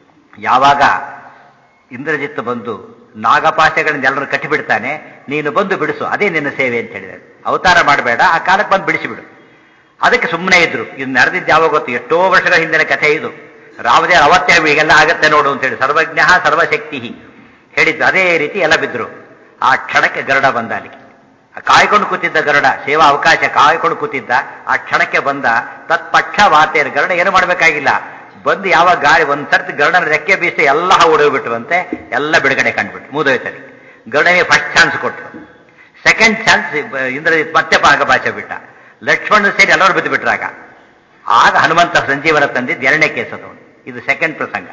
ಯಾವಾಗ ಇಂದ್ರಜಿತ್ತು ಬಂದು ನಾಗಪಾಶಗಳಿಂದ ಎಲ್ಲರೂ ಕಟ್ಟಿಬಿಡ್ತಾನೆ, ನೀನು ಬಂದು ಬಿಡಿಸು, ಅದೇ ನಿನ್ನ ಸೇವೆ ಅಂತ ಹೇಳಿದ್ದಾರೆ. ಅವತಾರ ಮಾಡಬೇಡ, ಆ ಕಾಲಕ್ಕೆ ಬಂದು ಬಿಡಿಸಿಬಿಡು. ಅದಕ್ಕೆ ಸುಮ್ಮನೆ ಇದ್ರು. ಇದು ನಡೆದಿದ್ದು ಯಾವಾಗ ಗೊತ್ತು, ಎಷ್ಟೋ ವರ್ಷಗಳ ಹಿಂದಿನ ಕಥೆ ಇದು. ರಾಮದೇವರು ಅವತ್ತೇ ಹೀಗೆಲ್ಲ ಆಗತ್ತೆ ನೋಡು ಅಂತೇಳಿ, ಸರ್ವಜ್ಞ ಸರ್ವಶಕ್ತಿ ಹೇಳಿದ್ದು. ಅದೇ ರೀತಿ ಎಲ್ಲ ಬಿದ್ರು. ಆ ಕ್ಷಣಕ್ಕೆ ಗರುಡ ಬಂದ ಅಲ್ಲಿಗೆ. ಕಾಯ್ಕೊಂಡು ಕೂತಿದ್ದ ಗರುಡ, ಸೇವಾ ಅವಕಾಶ ಕಾಯ್ಕೊಂಡು ಕೂತಿದ್ದ. ಆ ಕ್ಷಣಕ್ಕೆ ಬಂದ. ತತ್ಪಕ್ಷ ವಾತೇರು, ಗರುಡ ಏನು ಮಾಡಬೇಕಾಗಿಲ್ಲ, ಬಂದು ಯಾವಾಗ ಗಾಳಿ ಒಂದ್ ಸರ್ತಿ ಗರುಡನ ರೆಕ್ಕೆ ಬೀಸಿ ಎಲ್ಲ ಓಡೋಗ್ಬಿಟ್ರುವಂತೆ, ಎಲ್ಲ ಬಿಡುಗಡೆ ಕಂಡುಬಿಟ್ಟು ಮುಗಿದೋಯ್ತಲ್ಲಿ. ಗರುಡನಿಗೆ ಫಸ್ಟ್ ಚಾನ್ಸ್ ಕೊಟ್ಟರು. ಸೆಕೆಂಡ್ ಚಾನ್ಸ್ ಇಂದ್ರಜಿತ್ ಮತ್ತೆ ಭಾಷೆ ಬಿಟ್ಟ. ಲಕ್ಷ್ಮಣ ಸೇರಿ ಎಲ್ಲರೂ ಬಿದ್ದು ಬಿಟ್ರಾಗ. ಆಗ ಹನುಮಂತ ಸಂಜೀವನ ತಂದಿದ್ದು ಎರಡನೇ ಕೇಸ್ ಅದು. ಇದು ಸೆಕೆಂಡ್ ಪ್ರಸಂಗ.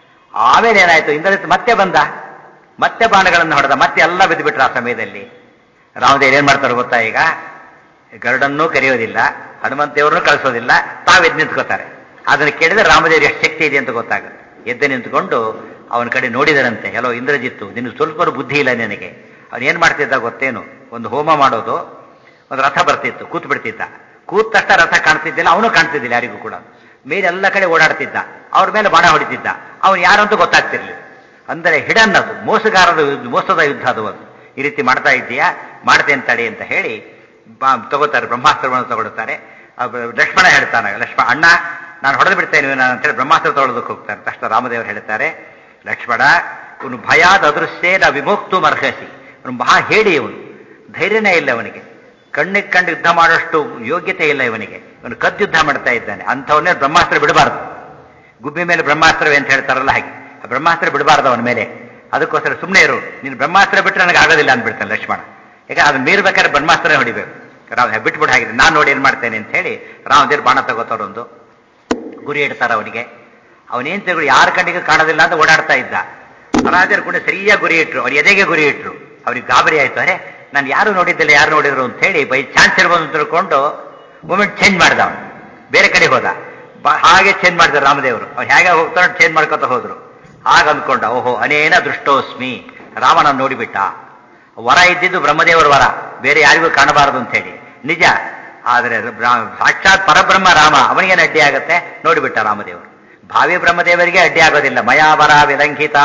ಆಮೇಲೆ ಏನಾಯ್ತು, ಇಂದ್ರಜಿತ್ ಮತ್ತೆ ಬಂದ, ಮತ್ತೆ ಬಾಣಗಳನ್ನು ಹೊಡೆದ, ಮತ್ತೆ ಎಲ್ಲ ಬಿದ್ದು ಬಿಟ್ರು. ಆ ಸಮಯದಲ್ಲಿ ರಾಮದೇವರು ಏನ್ ಮಾಡ್ತಾರೆ ಗೊತ್ತಾ, ಈಗ ಗರುಡನ್ನೂ ಕರೆಯೋದಿಲ್ಲ, ಹನುಮಂತೇವ್ರನ್ನೂ ಕಳಿಸೋದಿಲ್ಲ, ತಾವೆದ್ದು ನಿಂತ್ಕೋತಾರೆ. ಅದನ್ನು ಕೇಳಿದ್ರೆ ರಾಮದೇವರು ಎಷ್ಟು ಶಕ್ತಿ ಇದೆ ಅಂತ ಗೊತ್ತಾಗುತ್ತೆ. ಎದ್ದು ನಿಂತ್ಕೊಂಡು ಅವನ ಕಡೆ ನೋಡಿದರಂತೆ. ಎಲ್ಲೋ ಇಂದ್ರಜಿತ್ತು, ನಿನಗೆ ಸ್ವಲ್ಪ ಬುದ್ಧಿ ಇಲ್ಲ ನಿನಗೆ. ಅವನೇನ್ ಮಾಡ್ತಿದ್ದ ಗೊತ್ತೇನು? ಒಂದು ಹೋಮ ಮಾಡೋದು, ಒಂದು ರಥ ಬರ್ತಿತ್ತು, ಕೂತ್ ಬಿಡ್ತಿದ್ದ. ಕೂತ ತಕ್ಷಣ ರಥ ಕಾಣ್ತಿದ್ದಿಲ್ಲ, ಅವನು ಕಾಣ್ತಿದ್ದಿಲ್ಲ ಯಾರಿಗೂ ಕೂಡ. ಮೇಲೆ ಎಲ್ಲ ಕಡೆ ಓಡಾಡ್ತಿದ್ದ, ಅವ್ರ ಮೇಲೆ ಬಾಣ ಹೊಡಿತಿದ್ದ. ಅವನು ಯಾರಂತೂ ಗೊತ್ತಾಗ್ತಿರ್ಲಿಲ್ಲ. ಅಂದರೆ ಹಿಡನ್ ಅದು, ಮೋಸಗಾರರ ಮೋಸದ ಯುದ್ಧ ಅದು. ಅದು ಈ ರೀತಿ ಮಾಡ್ತಾ ಇದ್ದೀಯಾ, ಮಾಡ್ತೇನೆ ತಡಿ ಅಂತ ಹೇಳಿ ಬಾ ತಗೋತಾರೆ, ಬ್ರಹ್ಮಾಸ್ತ್ರವನ್ನು ತಗೊಳ್ತಾರೆ. ಲಕ್ಷ್ಮಣ ಹೇಳ್ತಾನೆ, ಲಕ್ಷ್ಮಣ ಅಣ್ಣ ನಾನು ಹೊಡೆದು ಬಿಡ್ತೇನೆ ಅಂತೇಳಿ ಬ್ರಹ್ಮಾಸ್ತ್ರ ತಗೊಳ್ಳೋದಕ್ಕೆ ಹೋಗ್ತಾರೆ. ತಕ್ಷಣ ರಾಮದೇವರು ಹೇಳ್ತಾರೆ, ಲಕ್ಷ್ಮಣ ಇವನು ಭಯಾದ ಅದೃಶ್ಯೇನ ವಿಮೋಕ್ತು ಮರ್ಹಸಿ. ಅವನು ಮಹಾ ಹೇಳಿ, ಇವನು ಧೈರ್ಯನೇ ಇಲ್ಲ ಅವನಿಗೆ, ಕಣ್ಣಿಗೆ ಕಂಡು ಯುದ್ಧ ಮಾಡೋಷ್ಟು ಯೋಗ್ಯತೆ ಇಲ್ಲ ಇವನಿಗೆ. ಇವನು ಕದ್ದು ಯುದ್ಧ ಮಾಡ್ತಾ ಇದ್ದಾನೆ. ಅಂಥವನ್ನೇ ಬ್ರಹ್ಮಾಸ್ತ್ರ ಬಿಡಬಾರ್ದು. ಗುಬ್ಬಿ ಮೇಲೆ ಬ್ರಹ್ಮಾಸ್ತ್ರವೇ ಅಂತ ಹೇಳ್ತಾರಲ್ಲ ಹಾಗೆ, ಆ ಬ್ರಹ್ಮಾಸ್ತ್ರ ಬಿಡಬಾರ್ದು ಅವನ ಮೇಲೆ. ಅದಕ್ಕೋಸ್ಕರ ಸುಮ್ಮನೆ ಇರು, ನೀನು ಬ್ರಹ್ಮಾಸ್ತ್ರ ಬಿಟ್ಟರೆ ನನಗೆ ಆಗೋದಿಲ್ಲ ಅಂದ್ಬಿಡ್ತಾನೆ ಲಕ್ಷ್ಮಣ. ಯಾಕೆ ಅದನ್ನ ಮೀರ್ಬೇಕಾದ್ರೆ ಬ್ರಹ್ಮಾಸ್ತ್ರನೇ ಹೊಡಿಬೇಕು. ರಾಮ ಬಿಟ್ಬಿಟ್ಟು ಹಾಗಿದೆ, ನಾನು ನೋಡಿ ಏನ್ ಮಾಡ್ತೇನೆ ಅಂತ ಹೇಳಿ ರಾಮದೇವ್ರು ಬಾಣ ತಗೋತಾರೊಂದು ಗುರಿ ಇಡ್ತಾರ ಅವನಿಗೆ. ಅವನೇನ್ ತಿರುಗಿ ಯಾರ ಕಣ್ಣಿಗೆ ಕಾಣೋದಿಲ್ಲ ಅಂತ ಓಡಾಡ್ತಾ ಇದ್ದ. ರಾಜರು ಕೂಡ ಸರಿಯಾಗಿ ಗುರಿ ಇಟ್ರು, ಅವ್ರ ಎದೆಗೆ ಗುರಿ ಇಟ್ರು. ಅವ್ರಿಗೆ ಗಾಬರಿ ಆಯ್ತು, ಅರೆ ನಾನು ಯಾರು ನೋಡಿದ್ದಿಲ್ಲ, ಯಾರು ನೋಡಿದ್ರು ಅಂತ ಹೇಳಿ ಬೈ ಚಾನ್ಸ್ ಇರ್ಬೋದು ಅಂತ ತಿಳ್ಕೊಂಡು ಮೂಮೆಂಟ್ ಚೇಂಜ್ ಮಾಡ್ದ. ಅವನು ಬೇರೆ ಕಡೆ ಹೋದ. ಹಾಗೆ ಚೇಂಜ್ ಮಾಡಿದ್ರು ರಾಮದೇವರು. ಅವ್ರು ಹೇಗೆ ಹೋಗ್ತಾರೋ ಚೇಂಜ್ ಮಾಡ್ಕೊತ ಹೋದ್ರು. ಆಗ ಅಂದ್ಕೊಂಡ, ಓಹೋ ಅನೇನ ದೃಷ್ಟೋಸ್ಮಿ, ರಾಮನ ನೋಡಿಬಿಟ್ಟ. ವರ ಇದ್ದಿದ್ದು ಬ್ರಹ್ಮದೇವರ ವರ, ಬೇರೆ ಯಾರಿಗೂ ಕಾಣಬಾರದು ಅಂತ ಹೇಳಿ ನಿಜ. ಆದರೆ ಸಾಕ್ಷಾತ್ ಪರಬ್ರಹ್ಮ ರಾಮ, ಅವನಿಗೇನು ಅಡ್ಡಿ ಆಗತ್ತೆ? ನೋಡಿಬಿಟ್ಟ ರಾಮದೇವರು. ಭಾವಿ ಬ್ರಹ್ಮದೇವರಿಗೆ ಅಡ್ಡಿ ಆಗೋದಿಲ್ಲ. ಮಯಾವರ ವಿಲಂಘಿತಾ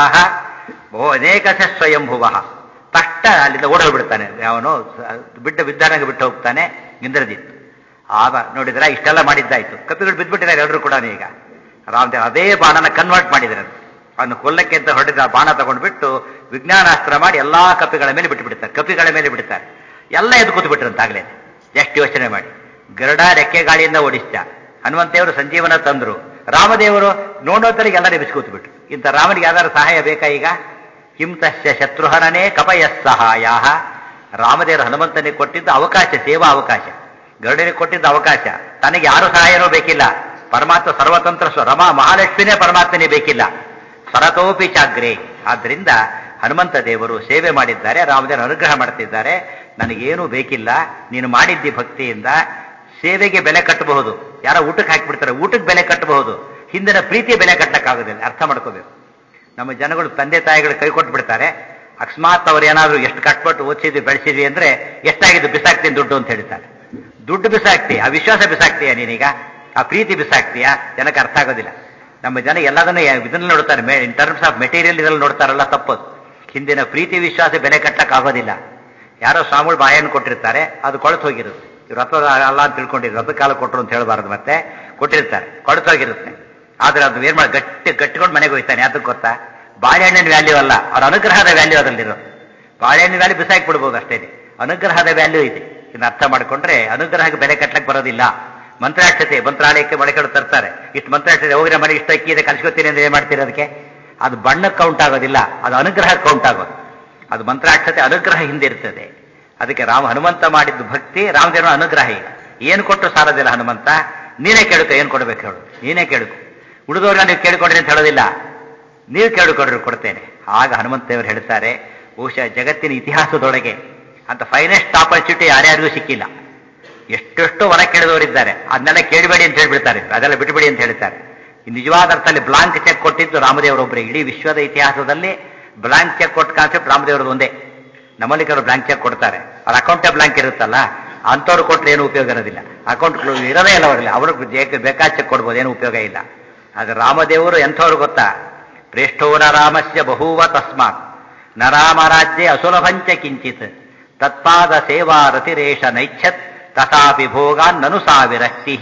ಓ ಅನೇಕ ಸ್ವಯಂಭುವ. ತಷ್ಟ ಅಲ್ಲಿಂದ ಓಡೋಗ್ಬಿಡ್ತಾನೆ ಅವನು, ಬಿಟ್ಟು ಬಿದ್ದಾನಾಗ ಬಿಟ್ಟು ಹೋಗ್ತಾನೆ ಇಂದ್ರಜಿತ್. ಆಗ ನೋಡಿದ್ರ ಇಷ್ಟೆಲ್ಲ ಮಾಡಿದ್ದಾಯ್ತು, ಕಪಿಗಳು ಬಿದ್ದುಬಿಟ್ಟಿದ್ದಾರೆ ಎಲ್ಲರೂ ಕೂಡ. ಈಗ ರಾಮದೇವ್ ಅದೇ ಬಾಣನ ಕನ್ವರ್ಟ್ ಮಾಡಿದ್ರೆ, ಅವನು ಕೊಲ್ಲಕ್ಕೆ ಅಂತ ಹೊಡೆದ ಬಾಣ ತಗೊಂಡ್ಬಿಟ್ಟು ವಿಜ್ಞಾನಾಸ್ತ್ರ ಮಾಡಿ ಎಲ್ಲಾ ಕಪಿಗಳ ಮೇಲೆ ಬಿಟ್ಟು ಬಿಡ್ತಾರೆ. ಕಪಿಗಳ ಮೇಲೆ ಬಿಡ್ತಾರೆ, ಎಲ್ಲ ಎದ್ದು ಕೂತು ಬಿಟ್ರಂತಾಗ್ಲೇ. ಎಷ್ಟು ಯೋಚನೆ ಮಾಡಿ. ಗರುಡ ರೆಕ್ಕೆ ಗಾಳಿಯಿಂದ ಓಡಿಸ್ತ, ಹನುಮಂತೇವರು ಸಂಜೀವನ ತಂದ್ರು, ರಾಮದೇವರು ನೋಡೋತರಿಗೆ ಎಲ್ಲ ನೆಬಿಸಿ ಕೂತು ಬಿಟ್ರು. ಇಂಥ ರಾಮನಿಗೆ ಯಾವ್ದಾದ್ರು ಸಹಾಯ ಬೇಕಾ ಈಗ? ಕಿಂತಸ್ಯ ಶತ್ರುಹನನೇ ಕಪಯಸ್ ಸಹಾಯ. ರಾಮದೇವರು ಹನುಮಂತನಿಗೆ ಕೊಟ್ಟಿದ್ದ ಅವಕಾಶ, ಸೇವಾ ಅವಕಾಶ, ಗರುಡನಿಗೆ ಕೊಟ್ಟಿದ್ದ ಅವಕಾಶ. ತನಗೆ ಯಾರು ಸಹಾಯನೂ ಬೇಕಿಲ್ಲ. ಪರಮಾತ್ಮ ಸರ್ವತಂತ್ರ ಸ್ವ ರಮಾ ಮಹಾಲಕ್ಷ್ಮಿನೇ ಪರಮಾತ್ಮನೇ ಬೇಕಿಲ್ಲ. ಸರತೋಪಿ ಚಾಗ್ರೆ. ಆದ್ರಿಂದ ಹನುಮಂತ ದೇವರು ಸೇವೆ ಮಾಡಿದ್ದಾರೆ, ರಾಮದೇವರು ಅನುಗ್ರಹ ಮಾಡ್ತಿದ್ದಾರೆ. ನನಗೇನೂ ಬೇಕಿಲ್ಲ, ನೀನು ಮಾಡಿದ್ದಿ ಭಕ್ತಿಯಿಂದ. ಸೇವೆಗೆ ಬೆಲೆ ಕಟ್ಟಬಹುದು, ಯಾರೋ ಊಟಕ್ಕೆ ಹಾಕಿಬಿಡ್ತಾರೆ, ಊಟಕ್ಕೆ ಬೆಲೆ ಕಟ್ಟಬಹುದು, ಹಿಂದಿನ ಪ್ರೀತಿಯ ಬೆಲೆ ಕಟ್ಟಕ್ಕಾಗೋದಿಲ್ಲ. ಅರ್ಥ ಮಾಡ್ಕೋಬೇಕು. ನಮ್ಮ ಜನಗಳು ತಂದೆ ತಾಯಿಗಳು ಕೈ ಕೊಟ್ಟು ಬಿಡ್ತಾರೆ. ಅಕಸ್ಮಾತ್ ಅವ್ರು ಏನಾದ್ರು ಎಷ್ಟು ಕಟ್ಬಿಟ್ಟು ಓದಿಸಿದ್ವಿ ಬೆಳೆಸಿದ್ವಿ ಅಂದ್ರೆ ಎಷ್ಟಾಗಿದ್ದು ಬಿಸಾಕ್ತೀನಿ ದುಡ್ಡು ಅಂತ ಹೇಳ್ತಾರೆ. ದುಡ್ಡು ಬಿಸಾಕ್ತಿ, ಆ ವಿಶ್ವಾಸ ಬಿಸಾಕ್ತೀಯ ನೀನೀಗ, ಆ ಪ್ರೀತಿ ಬಿಸಾಕ್ತೀಯಾ? ಜನಕ್ಕೆ ಅರ್ಥ ಆಗೋದಿಲ್ಲ. ನಮ್ಮ ಜನ ಎಲ್ಲದನ್ನು ಇದನ್ನು ನೋಡ್ತಾರೆ, ಇನ್ ಟರ್ಮ್ಸ್ ಆಫ್ ಮೆಟೀರಿಯಲ್ ಇದ್ರಲ್ಲಿ ನೋಡ್ತಾರಲ್ಲ, ತಪ್ಪದು. ಹಿಂದಿನ ಪ್ರೀತಿ ವಿಶ್ವಾಸ ಬೆಲೆ ಕಟ್ಟಕ್ ಆಗೋದಿಲ್ಲ. ಯಾರೋ ಸ್ವಾಮಿಗಳು ಬಾಯನ್ನು ಕೊಟ್ಟಿರ್ತಾರೆ, ಅದು ಕೊಳತು ಹೋಗಿರುತ್ತೆ. ಇವ್ರು ರಥದ ಅಲ್ಲ ಅಂತ ತಿಳ್ಕೊಂಡಿದ್ರು, ರಥದ ಕಾಲ ಕೊಟ್ಟರು ಅಂತ ಹೇಳಬಾರದು. ಮತ್ತೆ ಕೊಟ್ಟಿರ್ತಾರೆ, ಕೊಳತು ಹೋಗಿರುತ್ತೆ. ಆದ್ರೆ ಅದು ಏನ್ ಮಾಡಿ ಗಟ್ಟಿ ಗಟ್ಟಿಕೊಂಡು ಮನೆಗೆ ಹೋಗ್ತಾನೆ. ಅದಕ್ಕೆ ಗೊತ್ತಾ, ಬಾಳೆಹಣ್ಣಿನ ವ್ಯಾಲ್ಯೂ ಅಲ್ಲ, ಅವ್ರ ಅನುಗ್ರಹದ ವ್ಯಾಲ್ಯೂ ಅದರಲ್ಲಿರೋದು. ಬಾಳೆಹಣ್ಣಿನ ವ್ಯಾಲ್ಯೂ ಬಿಸಾಕಿ ಬಿಡ್ಬೋದು ಅಷ್ಟೇ, ಅನುಗ್ರಹದ ವ್ಯಾಲ್ಯೂ ಇದೆ. ಇನ್ನು ಅರ್ಥ ಮಾಡ್ಕೊಂಡ್ರೆ ಅನುಗ್ರಹಕ್ಕೆ ಬೆಲೆ ಕಟ್ಟಕ್ಕೆ ಬರೋದಿಲ್ಲ. ಮಂತ್ರಾಕ್ಷತೆ, ಮಂತ್ರಾಲಯಕ್ಕೆ ಮೊಳಕೆಗಳು ತರ್ತಾರೆ. ಇಷ್ಟು ಮಂತ್ರಾಕ್ಷತೆ ಹೋಗಿರೋ ಮನೆ ಇಷ್ಟ ಅಕ್ಕಿ ಇದೆ ಕಲಿಸ್ಕೊತೀನಿ ಅಂದ್ರೆ ಏನ್ ಮಾಡ್ತೀರಿ? ಅದಕ್ಕೆ ಅದು ಬಣ್ಣಕ್ಕೆ ಕೌಂಟ್ ಆಗೋದಿಲ್ಲ, ಅದು ಅನುಗ್ರಹ ಕೌಂಟ್ ಆಗೋದು. ಅದು ಮಂತ್ರಾಕ್ಷತೆ ಅನುಗ್ರಹ ಹಿಂದೆ ಇರ್ತದೆ. ಅದಕ್ಕೆ ರಾಮ ಹನುಮಂತ ಮಾಡಿದ್ದು ಭಕ್ತಿ, ರಾಮದೇವನ ಅನುಗ್ರಹ. ಈಗ ಏನು ಕೊಟ್ಟರು ಸಾರೋದಿಲ್ಲ ಹನುಮಂತ. ನೀನೇ ಕೇಳ್ಕೊ, ಏನ್ ಕೊಡ್ಬೇಕು ಹೇಳು, ನೀನೇ ಕೇಳ್ಕೊ. ಉಳಿದವ್ರನ್ನ ನೀವು ಕೇಳ್ಕೊಡ್ರಿ ಅಂತ ಹೇಳೋದಿಲ್ಲ, ನೀವು ಕೇಳಿಕೊಡ್ರಿ ಕೊಡ್ತೇನೆ. ಆಗ ಹನುಮಂತ ದೇವರು ಹೇಳ್ತಾರೆ, ಬಹುಶಃ ಜಗತ್ತಿನ ಇತಿಹಾಸದೊಳಗೆ ಅಂತ ಫೈನೆಸ್ಟ್ ಆಪರ್ಚುನಿಟಿ ಯಾರ್ಯಾರಿಗೂ ಸಿಕ್ಕಿಲ್ಲ. ಎಷ್ಟೆಷ್ಟು ವರ ಕೇಳಿದವರಿದ್ದಾರೆ, ಅದನ್ನೆಲ್ಲ ಕೇಳಬೇಡಿ ಅಂತ ಹೇಳ್ಬಿಡ್ತಾರೆ, ಅದೆಲ್ಲ ಬಿಟ್ಟುಬಿಡಿ ಅಂತ ಹೇಳ್ತಾರೆ. ನಿಜವಾದ ಅರ್ಥದಲ್ಲಿ ಬ್ಲಾಂಕ್ ಚೆಕ್ ಕೊಟ್ಟಿದ್ದು ರಾಮದೇವರೊಬ್ಬರೇ. ಇಡೀ ವಿಶ್ವದ ಇತಿಹಾಸದಲ್ಲಿ ಬ್ಲಾಂಕ್ ಚೆಕ್ ಕೊಟ್ಟ ಕಾನ್ಸೆಪ್ಟ್ ರಾಮದೇವರದ್ದು ಒಂದೇ. ನಮ್ಮಲ್ಲಿ ಕೆಲವರು ಬ್ಲಾಂಕ್ ಚೆಕ್ ಕೊಡ್ತಾರೆ, ಅವ್ರ ಅಕೌಂಟೇ ಬ್ಲಾಂಕ್ ಇರುತ್ತಲ್ಲ, ಅಂಥವ್ರು ಕೊಟ್ಟರೆ ಏನು ಉಪಯೋಗ ಇರೋದಿಲ್ಲ. ಅಕೌಂಟ್ ಇರೋದೇ ಇಲ್ಲ ಅವರಲ್ಲಿ, ಅವ್ರಿಗೆ ಬೇಕಾದ ಚೆಕ್ ಕೊಡ್ಬೋದು, ಏನು ಉಪಯೋಗ ಇಲ್ಲ. ಆದ್ರೆ ರಾಮದೇವರು ಎಂಥವ್ರು ಗೊತ್ತಾ? ಪ್ರೇಷ್ಠೋ ನ ರಾಮಸ್ಯ ಬಹೂವ ತಸ್ಮಾತ್ ನ ರಾಮರಾಜ್ಯೆ ಅಸುಲಭಂಚ ಕಿಂಚಿತ್ ತತ್ಪಾದ ಸೇವಾ ರತಿರೇಶ ನೈಚ್ಛತ್ ತಥಾಪಿ ಭೋಗಾನ್ ನನು ಸಾವಿರಕ್ತಿ.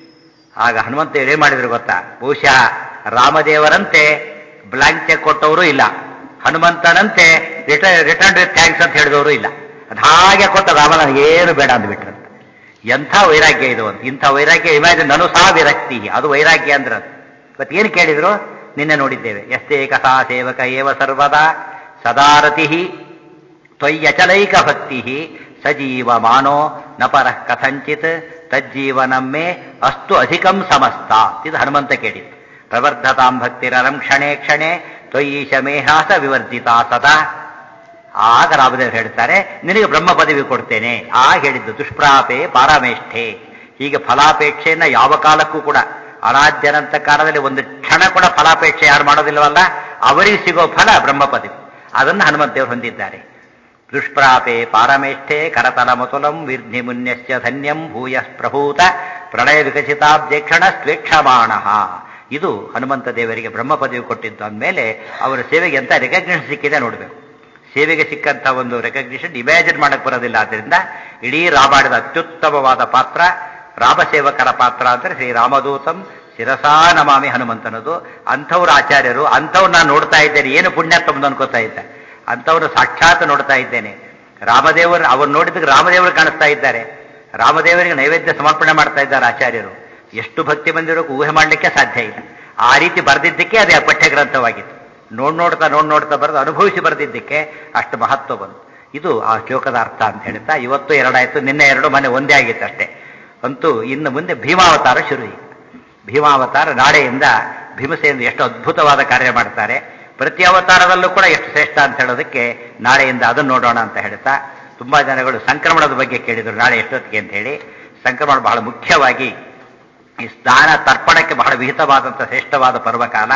ಆಗ ಹನುಮಂತ ಏನ್ ಮಾಡಿದ್ರು ಗೊತ್ತಾ? ಬಹುಶಃ ರಾಮದೇವರಂತೆ ಬ್ಲಾಂಕ್ ಚೆಕ್ ಕೊಟ್ಟವರು ಇಲ್ಲ, ಹನುಮಂತನಂತೆ ರಿಟರ್ನ್ ರಿಟರ್ನ್ ವಿತ್ ಥ್ಯಾಂಕ್ಸ್ ಅಂತ ಹೇಳಿದವರು ಇಲ್ಲ. ಅದು ಹಾಗೆ ಕೊಟ್ಟ ರಾಮ ನನಗೇನು ಬೇಡ ಅಂದ್ಬಿಟ್ರಂತ. ಎಂಥ ವೈರಾಗ್ಯ ಇದು ಅಂತ. ಇಂಥ ವೈರಾಗ್ಯ ಇಮ್ಯಾಜಿನ್ ನನು ಸಾವಿರಕ್ತಿ, ಅದು ವೈರಾಗ್ಯ ಅಂದ್ರೆ ಅದು. ಇವತ್ತು ಏನು ಕೇಳಿದ್ರು ನಿನ್ನೆ ನೋಡಿದ್ದೇವೆ. ಎಷ್ಟೇ ಕಥಾ ಸೇವಕ ಏವ ಸರ್ವದಾ ಸದಾರತಿ ತ್ವಯ್ಯಚಲೈಕ ಭಕ್ತಿ ಸಜೀವ ಮಾನೋ ನ ಪರಃ ಕಥಂಚಿತ್ ತಜ್ಜೀವನಮ್ಮೆ ಅಸ್ತು ಅಧಿಕಂ ಸಮಸ್ತ. ಇದು ಹನುಮಂತ ಕೇಳಿದ್ದು. ಪ್ರವರ್ಧತಾಂ ಭಕ್ತಿರರಂ ಕ್ಷಣೆ ಕ್ಷಣೆ ತ್ವಯೀಶ ಮೇಹಾಸ ವಿವರ್ಜಿತಾ ಸದಾ. ಆಗ ರಾಮದೇವರು ಹೇಳ್ತಾರೆ, ನಿನಗೆ ಬ್ರಹ್ಮ ಪದವಿ ಕೊಡ್ತೇನೆ. ಆಗ ಹೇಳಿದ್ದು ದುಷ್ಪ್ರಾಪೆ ಪಾರಮೇಷ್ಠೆ. ಹೀಗೆ ಫಲಾಪೇಕ್ಷೆಯನ್ನ ಯಾವ ಕಾಲಕ್ಕೂ ಕೂಡ ಅನಾದ್ಯನಂತ ಕಾಲದಲ್ಲಿ ಒಂದು ಕ್ಷಣ ಕ್ಷಣ ಕೂಡ ಫಲಾಪೇಕ್ಷೆ ಯಾರು ಮಾಡೋದಿಲ್ಲವಲ್ಲ ಅವರಿಗೆ ಸಿಗೋ ಫಲ ಬ್ರಹ್ಮ ಪದವಿ. ಅದನ್ನು ಹನುಮಂತೇವರು ಹೊಂದಿದ್ದಾರೆ. ದುಷ್ಪ್ರಾಪೆ ಪಾರಮೇಷ್ಠೆ ಕರತಲ ಮತುಲಂ ವಿರ್ಧಿ ಮುನ್ಯಶ್ಚ ಧನ್ಯಂ ಭೂಯ ಪ್ರಭೂತ ಪ್ರಳಯ ವಿಕಸಿತಾಬ್ಜೇಕ್ಷಣ ಸ್ವೇಕ್ಷಮಾಣ. ಇದು ಹನುಮಂತ ದೇವರಿಗೆ ಬ್ರಹ್ಮ ಪದವಿ ಕೊಟ್ಟಿದ್ದು ಅಂದಮೇಲೆ ಅವರ ಸೇವೆಗೆ ಎಂತ ರೆಕಗ್ನಿಷನ್ ಸಿಕ್ಕಿದೆ ನೋಡಬೇಕು. ಸೇವೆಗೆ ಸಿಕ್ಕಂತ ಒಂದು ರೆಕಗ್ನಿಷನ್ ಇಮ್ಯಾಜಿನ್ ಮಾಡಕ್ ಬರೋದಿಲ್ಲ. ಆದ್ದರಿಂದ ಇಡೀ ರಾಮಾಯಣದ ಅತ್ಯುತ್ತಮವಾದ ಪಾತ್ರ ರಾಮಸೇವಕರ ಪಾತ್ರ ಅಂದರೆ ಶ್ರೀರಾಮದೂತಂ ಶಿರಸಾ ನಮಾಮಿ ಹನುಮಂತನದು. ಅಂಥವ್ರ ಆಚಾರ್ಯರು, ಅಂಥವ್ರು ನಾನು ನೋಡ್ತಾ ಇದ್ದೇನೆ, ಏನು ಪುಣ್ಯ ತಮ್ಮದು ಅನ್ಕೋತಾ ಇದ್ದೆ. ಅಂಥವ್ರು ಸಾಕ್ಷಾತ್ ನೋಡ್ತಾ ಇದ್ದೇನೆ. ರಾಮದೇವರು ಅವ್ರು ನೋಡಿದ್ದಕ್ಕೆ ರಾಮದೇವರು ಕಾಣಿಸ್ತಾ ಇದ್ದಾರೆ. ರಾಮದೇವರಿಗೆ ನೈವೇದ್ಯ ಸಮರ್ಪಣೆ ಮಾಡ್ತಾ ಇದ್ದಾರೆ ಆಚಾರ್ಯರು. ಎಷ್ಟು ಭಕ್ತಿ ಬಂದಿರೋಕೆ ಊಹೆ ಮಾಡಲಿಕ್ಕೆ ಸಾಧ್ಯ ಇಲ್ಲ. ಆ ರೀತಿ ಬರೆದಿದ್ದಕ್ಕೆ ಅದೇ ಪಠ್ಯಗ್ರಂಥವಾಗಿತ್ತು. ನೋಡ್ ನೋಡ್ತಾ ನೋಡ್ ನೋಡ್ತಾ ಬರೆದು ಅನುಭವಿಸಿ ಬರೆದಿದ್ದಕ್ಕೆ ಅಷ್ಟು ಮಹತ್ವ ಬಂತು. ಇದು ಆ ಶ್ಲೋಕದ ಅರ್ಥ ಅಂತ ಹೇಳ್ತಾ ಇವತ್ತು ಎರಡಾಯ್ತು, ನಿನ್ನೆ ಎರಡು, ಮನೆ ಒಂದೇ ಆಗಿತ್ತು ಅಷ್ಟೇ. ಅಂತೂ ಇನ್ನು ಮುಂದೆ ಭೀಮಾವತಾರ ಶುರು. ಈಗ ಭೀಮಾವತಾರ ನಾಳೆಯಿಂದ ಭೀಮಸೇನ ಎಷ್ಟು ಅದ್ಭುತವಾದ ಕಾರ್ಯ ಮಾಡ್ತಾರೆ, ಪ್ರತಿ ಅವತಾರದಲ್ಲೂ ಕೂಡ ಎಷ್ಟು ಶ್ರೇಷ್ಠ ಅಂತ ಹೇಳೋದಕ್ಕೆ ನಾಳೆಯಿಂದ ಅದನ್ನು ನೋಡೋಣ ಅಂತ ಹೇಳ್ತಾ, ತುಂಬಾ ಜನಗಳು ಸಂಕ್ರಮಣದ ಬಗ್ಗೆ ಕೇಳಿದರು ನಾಳೆ ಎಷ್ಟೊತ್ತಿಗೆ ಅಂತ ಹೇಳಿ. ಸಂಕ್ರಮಣ ಬಹಳ ಮುಖ್ಯವಾಗಿ ಈ ಸ್ನಾನ ತರ್ಪಣಕ್ಕೆ ಬಹಳ ವಿಹಿತವಾದಂಥ ಶ್ರೇಷ್ಠವಾದ ಪರ್ವಕಾಲ.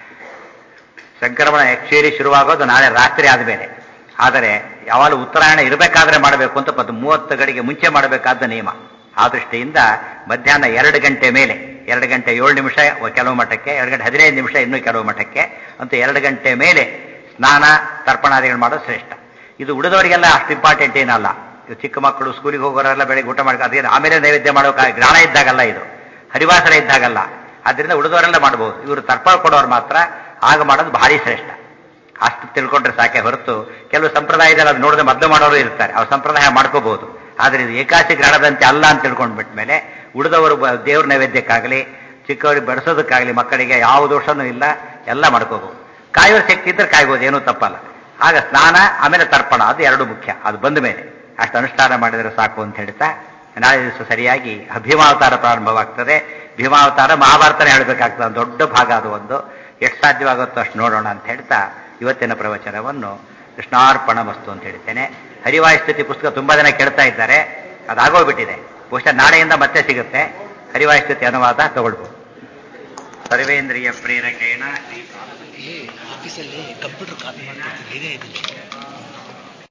ಸಂಕ್ರಮಣ ಆಕ್ಚುಲಿ ಶುರುವಾಗೋದು ನಾಳೆ ರಾತ್ರಿ ಆದಮೇಲೆ. ಆದರೆ ಯಾವಾಗಲೂ ಉತ್ತರಾಯಣ ಇರಬೇಕಾದ್ರೆ ಮಾಡಬೇಕು ಅಂತ ಪದ ಮೂವತ್ತು ಗಡಿಗೆ ಮುಂಚೆ ಮಾಡಬೇಕಾದ ನಿಯಮ. ಆ ದೃಷ್ಟಿಯಿಂದ ಮಧ್ಯಾಹ್ನ ಎರಡು ಗಂಟೆ ಮೇಲೆ, ಎರಡು ಗಂಟೆ ಏಳು ನಿಮಿಷ ಕೆಲವು ಮಠಕ್ಕೆ, ಎರಡು ಗಂಟೆ ಹದಿನೈದು ನಿಮಿಷ ಇನ್ನೂ ಕೆಲವು ಮಠಕ್ಕೆ, ಅಂತೂ ಎರಡು ಗಂಟೆ ಮೇಲೆ ಸ್ನಾನ ತರ್ಪಣಾದಿಗಳು ಮಾಡೋದು ಶ್ರೇಷ್ಠ. ಇದು ಉಳಿದವರಿಗೆಲ್ಲ ಅಷ್ಟು ಇಂಪಾರ್ಟೆಂಟ್ ಏನಲ್ಲ. ಇದು ಚಿಕ್ಕ ಮಕ್ಕಳು ಸ್ಕೂಲಿಗೆ ಹೋಗೋರೆಲ್ಲ ಬೆಳಗ್ಗೆ ಊಟ ಮಾಡಿ ಅದೇನು ಆಮೇಲೆ ನೈವೇದ್ಯ ಮಾಡೋಕೆ ಗ್ರಹಣ ಇದ್ದಾಗಲ್ಲ, ಇದು ಹರಿವಾಸರ ಇದ್ದಾಗಲ್ಲ. ಆದ್ದರಿಂದ ಉಳಿದವರೆಲ್ಲ ಮಾಡಬಹುದು. ಇವರು ತರ್ಪಣ ಕೊಡೋರು ಮಾತ್ರ ಆಗ ಮಾಡೋದು ಭಾರಿ ಶ್ರೇಷ್ಠ. ಅಷ್ಟು ತಿಳ್ಕೊಂಡ್ರೆ ಸಾಕೆ ಹೊರತು ಕೆಲವು ಸಂಪ್ರದಾಯದಲ್ಲಿ ಅದು ನೋಡಿದ್ರೆ ಮೊದಲು ಮಾಡೋರು ಇರ್ತಾರೆ, ಅವ್ರ ಸಂಪ್ರದಾಯ ಮಾಡ್ಕೋಬಹುದು. ಆದರೆ ಇದು ಏಕಾಶಿ ಗ್ರಹಣದಂತೆ ಅಲ್ಲ ಅಂತ ತಿಳ್ಕೊಂಡ್ಬಿಟ್ಟ ಮೇಲೆ ಉಳಿದವರು ದೇವ್ರ ನೈವೇದ್ಯಕ್ಕಾಗಲಿ ಚಿಕ್ಕವರಿಗೆ ಬಡಿಸೋದಕ್ಕಾಗಲಿ ಮಕ್ಕಳಿಗೆ ಯಾವ ದೋಷನೂ ಇಲ್ಲ, ಎಲ್ಲ ಮಾಡ್ಕೋಬಹುದು. ಕಾಯುವ ಶಕ್ತಿ ಇದ್ರೆ ಕಾಯ್ಬೋದು, ಏನೂ ತಪ್ಪಲ್ಲ. ಆಗ ಸ್ನಾನ ಆಮೇಲೆ ತರ್ಪಣ ಅದು ಎರಡು ಮುಖ್ಯ. ಅದು ಬಂದ ಮೇಲೆ ಅಷ್ಟು ಅನುಷ್ಠಾನ ಮಾಡಿದರೆ ಸಾಕು ಅಂತ ಹೇಳ್ತಾ ನಾಳೆ ದಿವಸ ಸರಿಯಾಗಿ ಭೀಮಾವತಾರ ಪ್ರಾರಂಭವಾಗ್ತದೆ. ಭೀಮಾವತಾರ ಮಹಾಭಾರತನೇ ಹೇಳಬೇಕಾಗ್ತದೆ, ದೊಡ್ಡ ಭಾಗ ಅದು. ಒಂದು ಎಷ್ಟು ಸಾಧ್ಯವಾಗುತ್ತೋ ಅಷ್ಟು ನೋಡೋಣ ಅಂತ ಹೇಳ್ತಾ ಇವತ್ತಿನ ಪ್ರವಚನವನ್ನು ಕೃಷ್ಣಾರ್ಪಣ ವಸ್ತು ಅಂತ ಹೇಳ್ತೇನೆ. ಹರಿವಾಯುಸ್ಥಿತಿ ಪುಸ್ತಕ ತುಂಬಾ ಜನ ಕೇಳ್ತಾ ಇದ್ದಾರೆ, ಅದಾಗೋಗ್ಬಿಟ್ಟಿದೆ. ಬಹುಶಃ ನಾಳೆಯಿಂದ ಮತ್ತೆ ಸಿಗುತ್ತೆ. ಹರಿವಾಯುಸ್ಥಿತಿ ಅನುವಾದ ತಗೊಳ್ಬೋದು. ಸರ್ವೇಂದ್ರಿಯ ಪ್ರೇರಕೇಣ ಆಫೀಸಲ್ಲಿ ಕಂಪ್ಯೂಟರ್ ಕಾಪಿ ಮಾಡ್ತಾ ಇದ್ದೀನಿ.